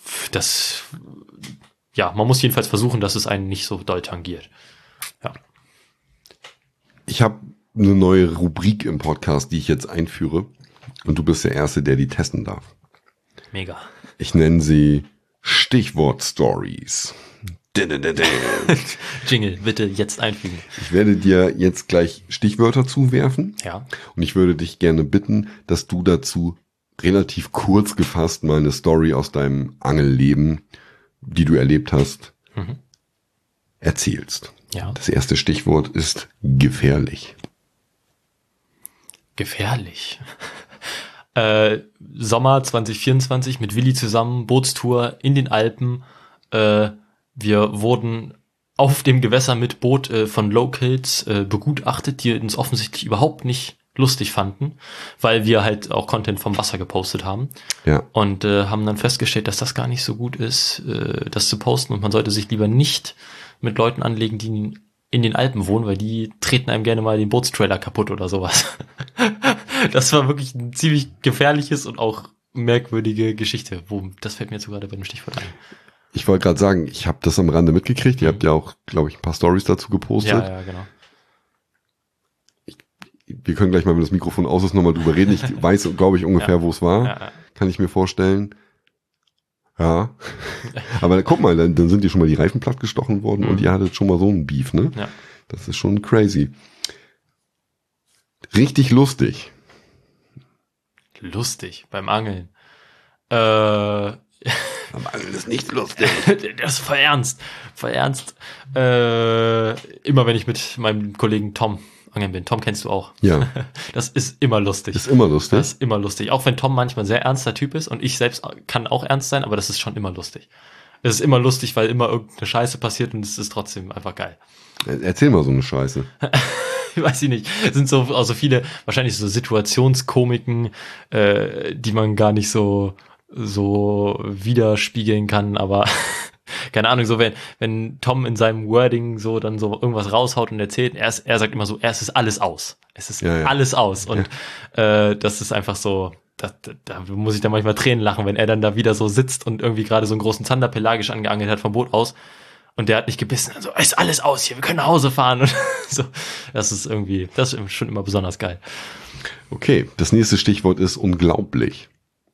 S2: man muss jedenfalls versuchen, dass es einen nicht so doll tangiert. Ja.
S1: Ich habe eine neue Rubrik im Podcast, die ich jetzt einführe. Und du bist der Erste, der die testen darf.
S2: Mega.
S1: Ich nenne sie Stichwort-Stories.
S2: Jingle, bitte jetzt einfügen.
S1: Ich werde dir jetzt gleich Stichwörter zuwerfen.
S2: Ja.
S1: Und ich würde dich gerne bitten, dass du dazu relativ kurz gefasst mal eine Story aus deinem Angelleben, die du erlebt hast, erzählst.
S2: Ja.
S1: Das erste Stichwort ist gefährlich.
S2: Gefährlich. Sommer 2024 mit Willi zusammen, Bootstour in den Alpen. Wir wurden auf dem Gewässer mit Boot von Locals begutachtet, die uns offensichtlich überhaupt nicht lustig fanden, weil wir halt auch Content vom Wasser gepostet haben.
S1: Ja.
S2: Und haben dann festgestellt, dass das gar nicht so gut ist, das zu posten. Und man sollte sich lieber nicht mit Leuten anlegen, die in den Alpen wohnen, weil die treten einem gerne mal den Bootstrailer kaputt oder sowas. Das war wirklich ein ziemlich gefährliches und auch merkwürdige Geschichte. Das fällt mir jetzt gerade bei dem Stichwort ein.
S1: Ich wollte gerade sagen, ich habe das am Rande mitgekriegt. Ihr habt ja auch, glaube ich, ein paar Stories dazu gepostet.
S2: Ja, genau.
S1: Wir können gleich mal, wenn das Mikrofon aus ist, nochmal drüber reden. Ich weiß, glaube ich, ungefähr, wo es war.
S2: Ja.
S1: Kann ich mir vorstellen. Ja. Aber guck mal, dann sind dir schon mal die Reifen plattgestochen worden und ihr hattet schon mal so einen Beef, ne?
S2: Ja.
S1: Das ist schon crazy. Richtig lustig.
S2: Lustig beim Angeln.
S1: Am Angeln ist nicht lustig.
S2: Das ist verernst. Immer wenn ich mit meinem Kollegen Tom angeln bin. Tom kennst du auch.
S1: Ja.
S2: Das ist immer lustig.
S1: Ist immer lustig?
S2: Das ist immer lustig. Auch wenn Tom manchmal ein sehr ernster Typ ist und ich selbst kann auch ernst sein, aber das ist schon immer lustig. Es ist immer lustig, weil immer irgendeine Scheiße passiert und es ist trotzdem einfach geil.
S1: Erzähl mal so eine Scheiße.
S2: Weiß ich nicht. Es sind so viele, wahrscheinlich so Situationskomiken, die man gar nicht so widerspiegeln kann, aber keine Ahnung, so wenn Tom in seinem Wording so dann so irgendwas raushaut und erzählt, er sagt immer so, es ist alles aus. Es ist alles aus. Und das ist einfach so, da muss ich dann manchmal Tränen lachen, wenn er dann da wieder so sitzt und irgendwie gerade so einen großen Zander pelagisch angeangelt hat vom Boot aus und der hat nicht gebissen. Also, es ist alles aus hier, wir können nach Hause fahren. Und so, das ist schon immer besonders geil.
S1: Okay, das nächste Stichwort ist unglaublich.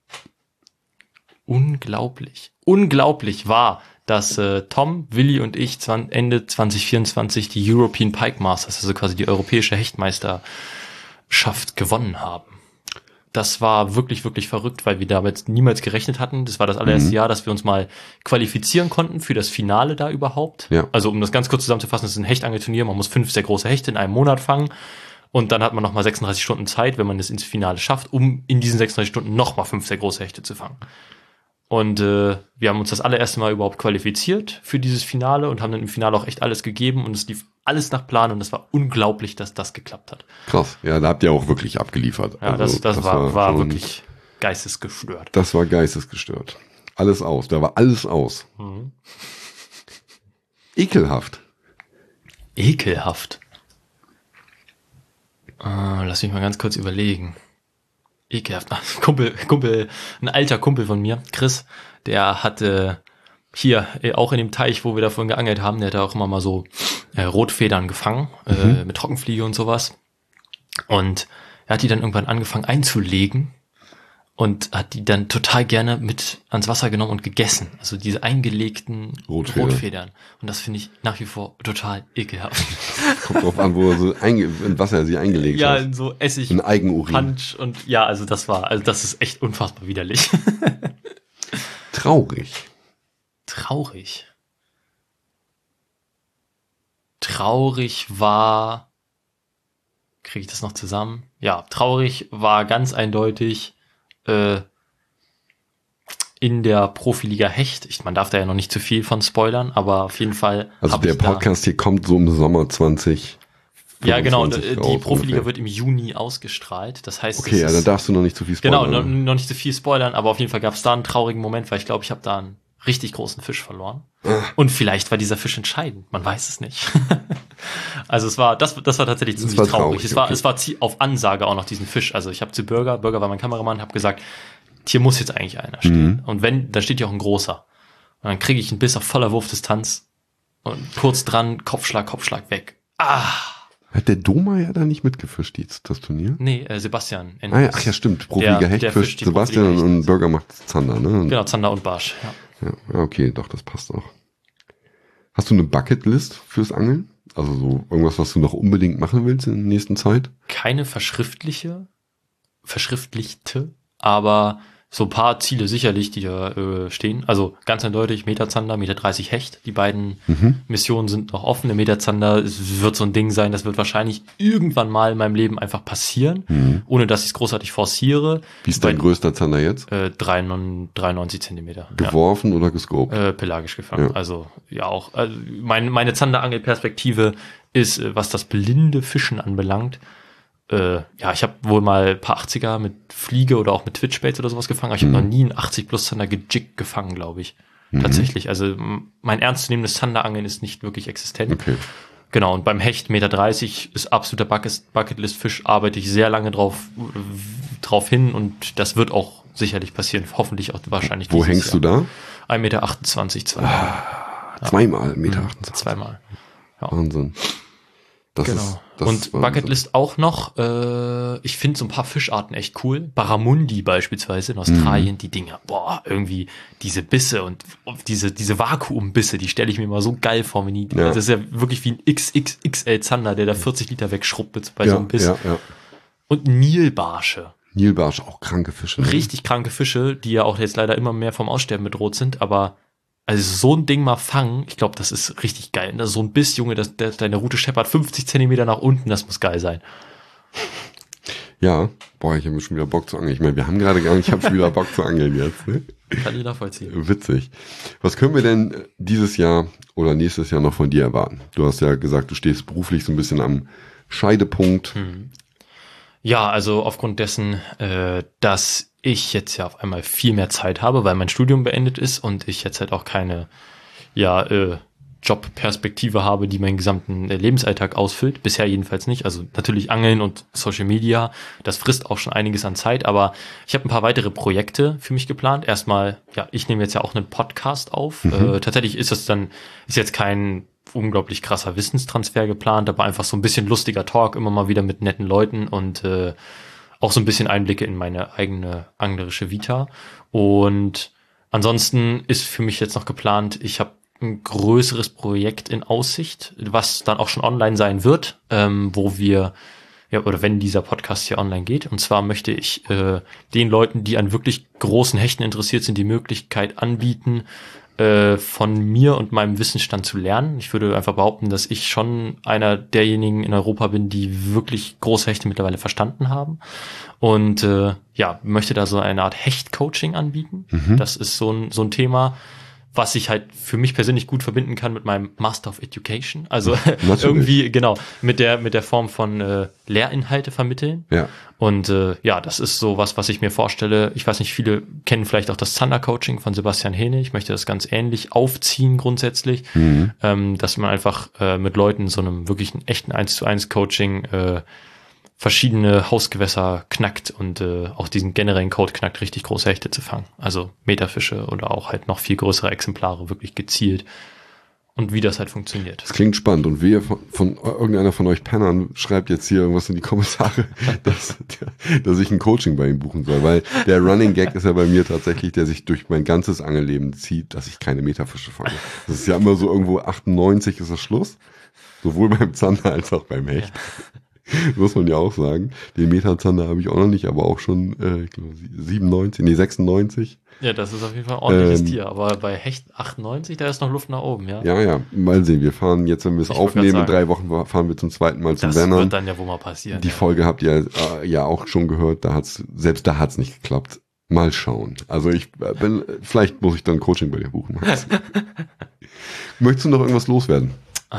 S2: Unglaublich war, dass Tom, Willi und ich Ende 2024 die European Pike Masters, also quasi die europäische Hechtmeisterschaft gewonnen haben. Das war wirklich, wirklich verrückt, weil wir damit niemals gerechnet hatten. Das war das allererste Jahr, dass wir uns mal qualifizieren konnten für das Finale da überhaupt.
S1: Ja.
S2: Also um das ganz kurz zusammenzufassen, das ist ein Hechtangelturnier. Man muss 5 sehr große Hechte in einem Monat fangen. Und dann hat man nochmal 36 Stunden Zeit, wenn man es ins Finale schafft, um in diesen 36 Stunden nochmal 5 sehr große Hechte zu fangen. Und wir haben uns das allererste Mal überhaupt qualifiziert für dieses Finale und haben dann im Finale auch echt alles gegeben und es lief alles nach Plan und es war unglaublich, dass das geklappt hat.
S1: Krass, ja, da habt ihr auch wirklich abgeliefert.
S2: Ja,
S1: also,
S2: das war wirklich geistesgestört.
S1: Das war geistesgestört. Alles aus, da war alles aus.
S2: Mhm.
S1: Ekelhaft.
S2: Ekelhaft. Lass mich mal ganz kurz überlegen. Ekelhaft. Ein alter Kumpel von mir, Chris, der hatte hier auch in dem Teich, wo wir davon geangelt haben, der hat auch immer mal so Rotfedern gefangen, mit Trockenfliege und sowas. Und er hat die dann irgendwann angefangen einzulegen und hat die dann total gerne mit ans Wasser genommen und gegessen. Also diese eingelegten Rotfedern. Und das finde ich nach wie vor total ekelhaft.
S1: Kommt drauf an, wo er so in Wasser er sie eingelegt hat.
S2: Ja, in so Essig,
S1: in Eigenurin.
S2: Punch und ja, also das ist echt unfassbar widerlich.
S1: Traurig.
S2: Traurig war, kriege ich das noch zusammen? Ja, traurig war ganz eindeutig in der Profiliga Hecht. Man darf da ja noch nicht zu viel von spoilern, aber auf jeden Fall.
S1: Also der Podcast hier kommt so im Sommer 20.
S2: Ja, genau. Die Profiliga wird im Juni ausgestrahlt. Das heißt,
S1: okay, ja, dann darfst du noch nicht zu viel spoilern.
S2: Genau, noch nicht zu viel spoilern, aber auf jeden Fall gab es da einen traurigen Moment, weil ich glaube, ich habe da einen richtig großen Fisch verloren. Und vielleicht war dieser Fisch entscheidend. Man weiß es nicht. Also das war tatsächlich ziemlich traurig. Es war auf Ansage auch noch diesen Fisch. Also ich habe zu Bürger war mein Kameramann, habe gesagt, hier muss jetzt eigentlich einer stehen. Und wenn, da steht ja auch ein großer. Und dann kriege ich einen Biss auf voller Wurfdistanz und kurz dran, Kopfschlag weg.
S1: Hat der Domer da nicht mitgefischt jetzt, das Turnier?
S2: Nee, Sebastian.
S1: Ach ja, stimmt. Profiliga Hecht fischt Sebastian und Bürger macht Zander, ne?
S2: Genau, Zander und Barsch, ja.
S1: Ja, okay, doch, das passt auch. Hast du eine Bucketlist fürs Angeln? Also so irgendwas, was du noch unbedingt machen willst in der nächsten Zeit?
S2: Keine verschriftlichte, aber so ein paar Ziele sicherlich, die da stehen. Also ganz eindeutig Meterzander, 1,30 Meter Hecht. Die beiden Missionen sind noch offen. Der Meterzander wird so ein Ding sein, das wird wahrscheinlich irgendwann mal in meinem Leben einfach passieren, ohne dass ich es großartig forciere.
S1: Wie ist dein größter Zander jetzt?
S2: 93 Zentimeter.
S1: Geworfen oder gescoped?
S2: Pelagisch gefangen. Ja. Also ja auch. Also meine Zanderangelperspektive ist, was das blinde Fischen anbelangt. Ich habe wohl mal ein paar 80er mit Fliege oder auch mit Twitchbaits oder sowas gefangen, aber ich habe noch nie einen 80 plus Zander gejiggt gefangen, glaube ich. Tatsächlich. Also mein ernstzunehmendes Zanderangeln ist nicht wirklich existent.
S1: Okay.
S2: Genau, und beim Hecht 1,30 Meter ist absoluter Bucketlist-Fisch, arbeite ich sehr lange drauf hin und das wird auch sicherlich passieren. Hoffentlich auch wahrscheinlich.
S1: Wo hängst du da?
S2: 1,28 Meter, zweimal.
S1: Zweimal 1,28 Meter.
S2: Zweimal. Ja.
S1: Wahnsinn.
S2: Und Bucketlist auch noch, ich finde so ein paar Fischarten echt cool. Barramundi beispielsweise in Australien, die Dinger, irgendwie diese Bisse und diese Vakuumbisse, die stelle ich mir immer so geil vor, wenn das ist ja wirklich wie ein XXXL Zander, der da 40 Liter wegschrubbt bei so einem Biss. Ja. Und Nilbarsche.
S1: Nilbarsche, auch kranke Fische. Ne?
S2: Richtig kranke Fische, die ja auch jetzt leider immer mehr vom Aussterben bedroht sind, aber also so ein Ding mal fangen, ich glaube, das ist richtig geil. Das ist so ein Biss, Junge, deine Rute scheppert 50 Zentimeter nach unten, das muss geil sein.
S1: Ja, ich habe schon wieder Bock zu angeln. Ich meine, wir haben gerade gar nicht, ich habe schon wieder Bock zu angeln jetzt. Ne?
S2: Kann ich nachvollziehen.
S1: Witzig. Was können wir denn dieses Jahr oder nächstes Jahr noch von dir erwarten? Du hast ja gesagt, du stehst beruflich so ein bisschen am Scheidepunkt.
S2: Ja, also aufgrund dessen, dass ich jetzt ja auf einmal viel mehr Zeit habe, weil mein Studium beendet ist und ich jetzt halt auch keine Jobperspektive habe, die meinen gesamten Lebensalltag ausfüllt. Bisher jedenfalls nicht. Also natürlich Angeln und Social Media, das frisst auch schon einiges an Zeit, aber ich habe ein paar weitere Projekte für mich geplant. Erstmal, ich nehme jetzt ja auch einen Podcast auf. Tatsächlich ist jetzt kein unglaublich krasser Wissenstransfer geplant, aber einfach so ein bisschen lustiger Talk, immer mal wieder mit netten Leuten und auch so ein bisschen Einblicke in meine eigene anglerische Vita. Und ansonsten ist für mich jetzt noch geplant, ich habe ein größeres Projekt in Aussicht, was dann auch schon online sein wird, wo wir, oder wenn dieser Podcast hier online geht. Und zwar möchte ich den Leuten, die an wirklich großen Hechten interessiert sind, die Möglichkeit anbieten, von mir und meinem Wissensstand zu lernen. Ich würde einfach behaupten, dass ich schon einer derjenigen in Europa bin, die wirklich große Hechte mittlerweile verstanden haben. Und möchte da so eine Art Hecht-Coaching anbieten. Das ist so ein Thema, was ich halt für mich persönlich gut verbinden kann mit meinem Master of Education. Also irgendwie, genau, mit der Form von Lehrinhalte vermitteln.
S1: Ja.
S2: Und das ist so was ich mir vorstelle. Ich weiß nicht, viele kennen vielleicht auch das Zander-Coaching von Sebastian Hähne. Ich möchte das ganz ähnlich aufziehen grundsätzlich, dass man einfach mit Leuten so einem wirklichen echten 1:1 Coaching verschiedene Hausgewässer knackt und auch diesen generellen Code knackt, richtig große Hechte zu fangen. Also Meterfische oder auch halt noch viel größere Exemplare wirklich gezielt. Und wie das halt funktioniert.
S1: Das klingt spannend. Und wehe von irgendeiner von euch Pennern schreibt jetzt hier irgendwas in die Kommentare, dass ich ein Coaching bei ihm buchen soll. Weil der Running Gag ist ja bei mir tatsächlich, der sich durch mein ganzes Angelleben zieht, dass ich keine Meterfische fange. Das ist ja immer so irgendwo 98 ist das Schluss. Sowohl beim Zander als auch beim Hecht. Muss man ja auch sagen. Den Meterzander habe ich auch noch nicht, aber auch schon, ich glaube, 96.
S2: Ja, das ist auf jeden Fall ein ordentliches Tier. Aber bei Hecht 98, da ist noch Luft nach oben, ja?
S1: Ja, mal sehen. Wir fahren jetzt, wenn wir es aufnehmen, in 3 Wochen fahren wir zum zweiten Mal zum Wennern.
S2: Das wird dann ja wohl mal passieren.
S1: Die Folge habt ihr ja auch schon gehört. Selbst da hat's nicht geklappt. Mal schauen. Also vielleicht muss ich dann Coaching bei dir buchen, Max. Möchtest du noch irgendwas loswerden?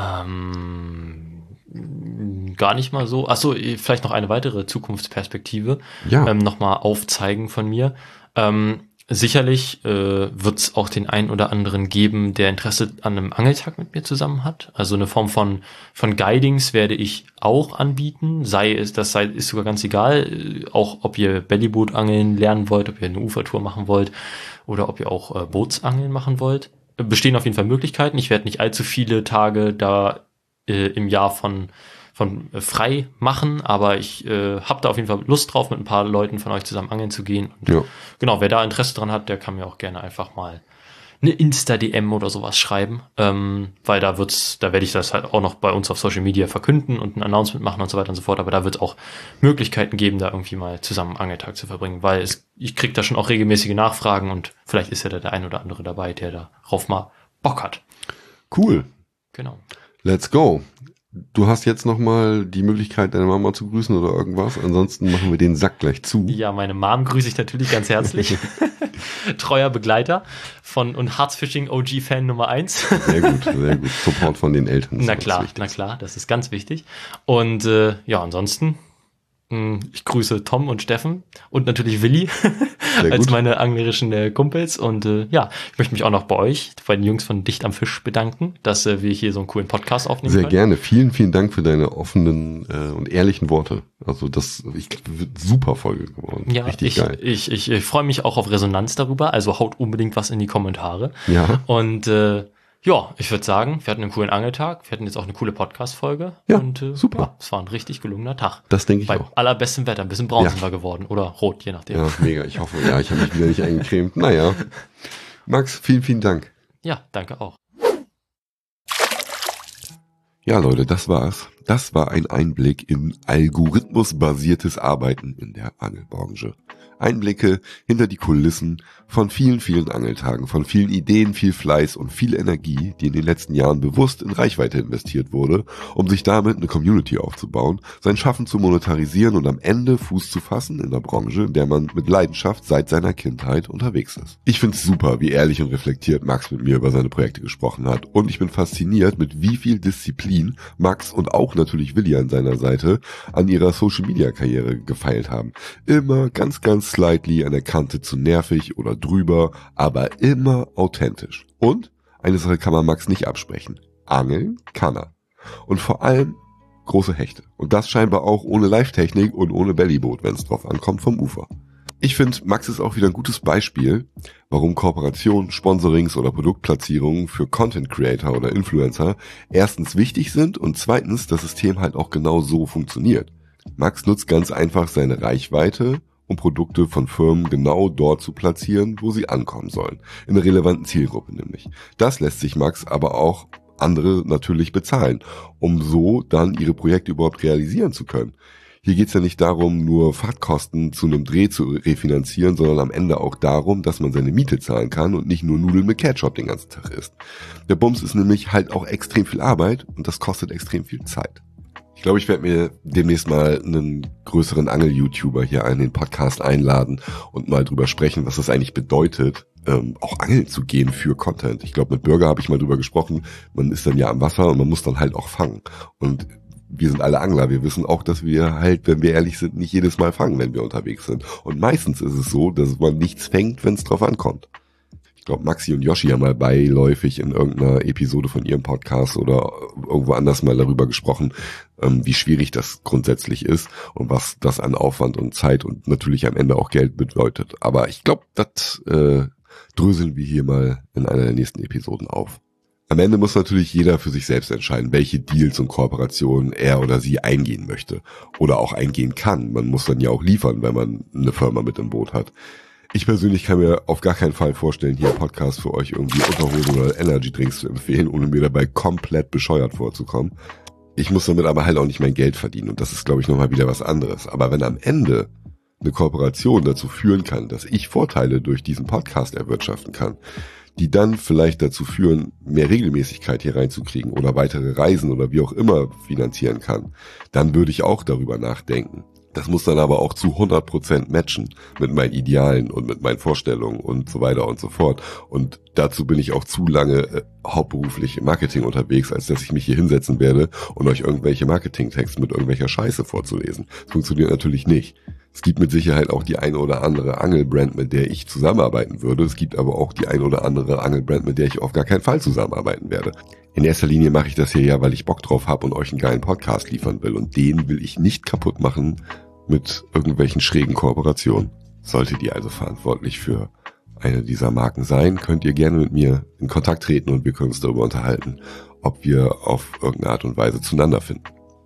S2: Gar nicht mal so. Achso, vielleicht noch eine weitere Zukunftsperspektive.
S1: Ja.
S2: Nochmal aufzeigen von mir. Sicherlich wird es auch den einen oder anderen geben, der Interesse an einem Angeltag mit mir zusammen hat. Also eine Form von Guidings werde ich auch anbieten. Ist sogar ganz egal, auch ob ihr Bellyboot angeln lernen wollt, ob ihr eine Ufertour machen wollt oder ob ihr auch Bootsangeln machen wollt. Bestehen auf jeden Fall Möglichkeiten. Ich werde nicht allzu viele Tage da im Jahr von frei machen, aber ich habe da auf jeden Fall Lust drauf, mit ein paar Leuten von euch zusammen angeln zu gehen. Und genau, wer da Interesse dran hat, der kann mir auch gerne einfach mal eine Insta-DM oder sowas schreiben, weil da werde ich das halt auch noch bei uns auf Social Media verkünden und ein Announcement machen und so weiter und so fort, aber da wird es auch Möglichkeiten geben, da irgendwie mal zusammen einen Angeltag zu verbringen, weil ich kriege da schon auch regelmäßige Nachfragen und vielleicht ist ja da der ein oder andere dabei, der darauf mal Bock hat.
S1: Cool.
S2: Genau.
S1: Let's go. Du hast jetzt nochmal die Möglichkeit, deine Mama zu grüßen oder irgendwas. Ansonsten machen wir den Sack gleich zu.
S2: Ja, meine Mom grüße ich natürlich ganz herzlich. Treuer Begleiter und Harzfishing OG-Fan Nummer 1.
S1: Sehr gut. Support von den Eltern.
S2: Na klar, das ist ganz wichtig. Und ansonsten, ich grüße Tom und Steffen und natürlich Willi als meine anglerischen Kumpels. Und ich möchte mich auch noch bei euch, bei den Jungs von Dicht am Fisch bedanken, dass wir hier so einen coolen Podcast aufnehmen können.
S1: Sehr gerne. Vielen, vielen Dank für deine offenen und ehrlichen Worte. Also wird super Folge geworden.
S2: Ja, richtig geil. Ich freue mich auch auf Resonanz darüber. Also haut unbedingt was in die Kommentare.
S1: Ja.
S2: Und ich würde sagen, wir hatten einen coolen Angeltag, wir hatten jetzt auch eine coole Podcast-Folge.
S1: Ja,
S2: und
S1: super.
S2: Ja, es war ein richtig gelungener Tag.
S1: Das denke ich auch.
S2: Bei allerbestem Wetter, ein bisschen braun sind wir geworden oder rot, je nachdem.
S1: Ja, mega. Ich hoffe, ich habe mich wieder nicht eingecremt. Naja. Max, vielen, vielen Dank.
S2: Ja, danke auch.
S1: Ja, Leute, das war's. Das war ein Einblick in algorithmusbasiertes Arbeiten in der Angelbranche. Einblicke hinter die Kulissen von vielen, vielen Angeltagen, von vielen Ideen, viel Fleiß und viel Energie, die in den letzten Jahren bewusst in Reichweite investiert wurde, um sich damit eine Community aufzubauen, sein Schaffen zu monetarisieren und am Ende Fuß zu fassen in der Branche, in der man mit Leidenschaft seit seiner Kindheit unterwegs ist. Ich find's super, wie ehrlich und reflektiert Max mit mir über seine Projekte gesprochen hat, und ich bin fasziniert, mit wie viel Disziplin Max und auch natürlich Willi an seiner Seite an ihrer Social-Media-Karriere gefeilt haben. Immer ganz, ganz slightly an der Kante zu nervig oder drüber, aber immer authentisch. Und eine Sache kann man Max nicht absprechen: Angeln kann er. Und vor allem große Hechte. Und das scheinbar auch ohne Live-Technik und ohne Bellyboot, wenn es drauf ankommt, vom Ufer. Ich finde, Max ist auch wieder ein gutes Beispiel, warum Kooperationen, Sponsorings oder Produktplatzierungen für Content Creator oder Influencer erstens wichtig sind und zweitens das System halt auch genau so funktioniert. Max nutzt ganz einfach seine Reichweite, um Produkte von Firmen genau dort zu platzieren, wo sie ankommen sollen. In einer relevanten Zielgruppe nämlich. Das lässt sich Max aber auch andere natürlich bezahlen, um so dann ihre Projekte überhaupt realisieren zu können. Hier geht's ja nicht darum, nur Fahrtkosten zu einem Dreh zu refinanzieren, sondern am Ende auch darum, dass man seine Miete zahlen kann und nicht nur Nudeln mit Ketchup den ganzen Tag isst. Der Bums ist nämlich halt auch extrem viel Arbeit und das kostet extrem viel Zeit. Ich glaube, ich werde mir demnächst mal einen größeren Angel-YouTuber hier in den Podcast einladen und mal drüber sprechen, was das eigentlich bedeutet, auch angeln zu gehen für Content. Ich glaube, mit Bürger habe ich mal drüber gesprochen. Man ist dann ja am Wasser und man muss dann halt auch fangen. Und wir sind alle Angler. Wir wissen auch, dass wir halt, wenn wir ehrlich sind, nicht jedes Mal fangen, wenn wir unterwegs sind. Und meistens ist es so, dass man nichts fängt, wenn es drauf ankommt. Ich glaube, Maxi und Yoshi haben mal beiläufig in irgendeiner Episode von ihrem Podcast oder irgendwo anders mal darüber gesprochen, wie schwierig das grundsätzlich ist und was das an Aufwand und Zeit und natürlich am Ende auch Geld bedeutet. Aber ich glaube, das dröseln wir hier mal in einer der nächsten Episoden auf. Am Ende muss natürlich jeder für sich selbst entscheiden, welche Deals und Kooperationen er oder sie eingehen möchte oder auch eingehen kann. Man muss dann ja auch liefern, wenn man eine Firma mit im Boot hat. Ich persönlich kann mir auf gar keinen Fall vorstellen, hier einen Podcast für euch irgendwie Unterhosen oder Energy Drinks zu empfehlen, ohne mir dabei komplett bescheuert vorzukommen. Ich muss damit aber halt auch nicht mein Geld verdienen und das ist, glaube ich, nochmal wieder was anderes. Aber wenn am Ende eine Kooperation dazu führen kann, dass ich Vorteile durch diesen Podcast erwirtschaften kann, die dann vielleicht dazu führen, mehr Regelmäßigkeit hier reinzukriegen oder weitere Reisen oder wie auch immer finanzieren kann, dann würde ich auch darüber nachdenken. Das muss dann aber auch zu 100% matchen mit meinen Idealen und mit meinen Vorstellungen und so weiter und so fort. Und dazu bin ich auch zu lange hauptberuflich im Marketing unterwegs, als dass ich mich hier hinsetzen werde und euch irgendwelche Marketingtexte mit irgendwelcher Scheiße vorzulesen. Das funktioniert natürlich nicht. Es gibt mit Sicherheit auch die eine oder andere Angelbrand, mit der ich zusammenarbeiten würde. Es gibt aber auch die eine oder andere Angelbrand, mit der ich auf gar keinen Fall zusammenarbeiten werde. In erster Linie mache ich das hier ja, weil ich Bock drauf habe und euch einen geilen Podcast liefern will. Und den will ich nicht kaputt machen mit irgendwelchen schrägen Kooperationen. Solltet ihr also verantwortlich für eine dieser Marken sein, könnt ihr gerne mit mir in Kontakt treten und wir können uns darüber unterhalten, ob wir auf irgendeine Art und Weise zueinander finden.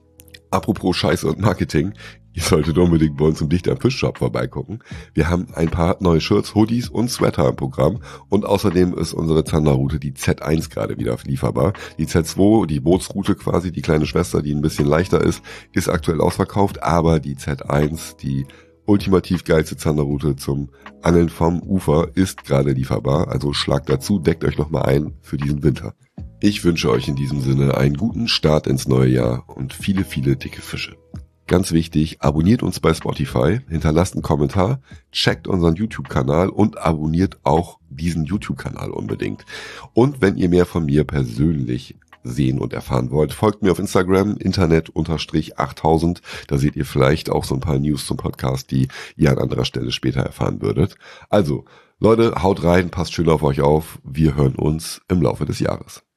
S1: Apropos Scheiße und Marketing, ihr solltet unbedingt bei uns im Dicht am Fischshop vorbeigucken. Wir haben ein paar neue Shirts, Hoodies und Sweater im Programm und außerdem ist unsere Zanderroute, die Z1, gerade wieder lieferbar. Die Z2, die Bootsroute quasi, die kleine Schwester, die ein bisschen leichter ist aktuell ausverkauft, aber die Z1, die ultimativ geilste Zanderroute zum Angeln vom Ufer, ist gerade lieferbar. Also schlagt dazu, deckt euch nochmal ein für diesen Winter. Ich wünsche euch in diesem Sinne einen guten Start ins neue Jahr und viele, viele dicke Fische. Ganz wichtig, abonniert uns bei Spotify, hinterlasst einen Kommentar, checkt unseren YouTube-Kanal und abonniert auch diesen YouTube-Kanal unbedingt. Und wenn ihr mehr von mir persönlich sehen und erfahren wollt, folgt mir auf Instagram, internet_8000. Da seht ihr vielleicht auch so ein paar News zum Podcast, die ihr an anderer Stelle später erfahren würdet. Also, Leute, haut rein, passt schön auf euch auf. Wir hören uns im Laufe des Jahres.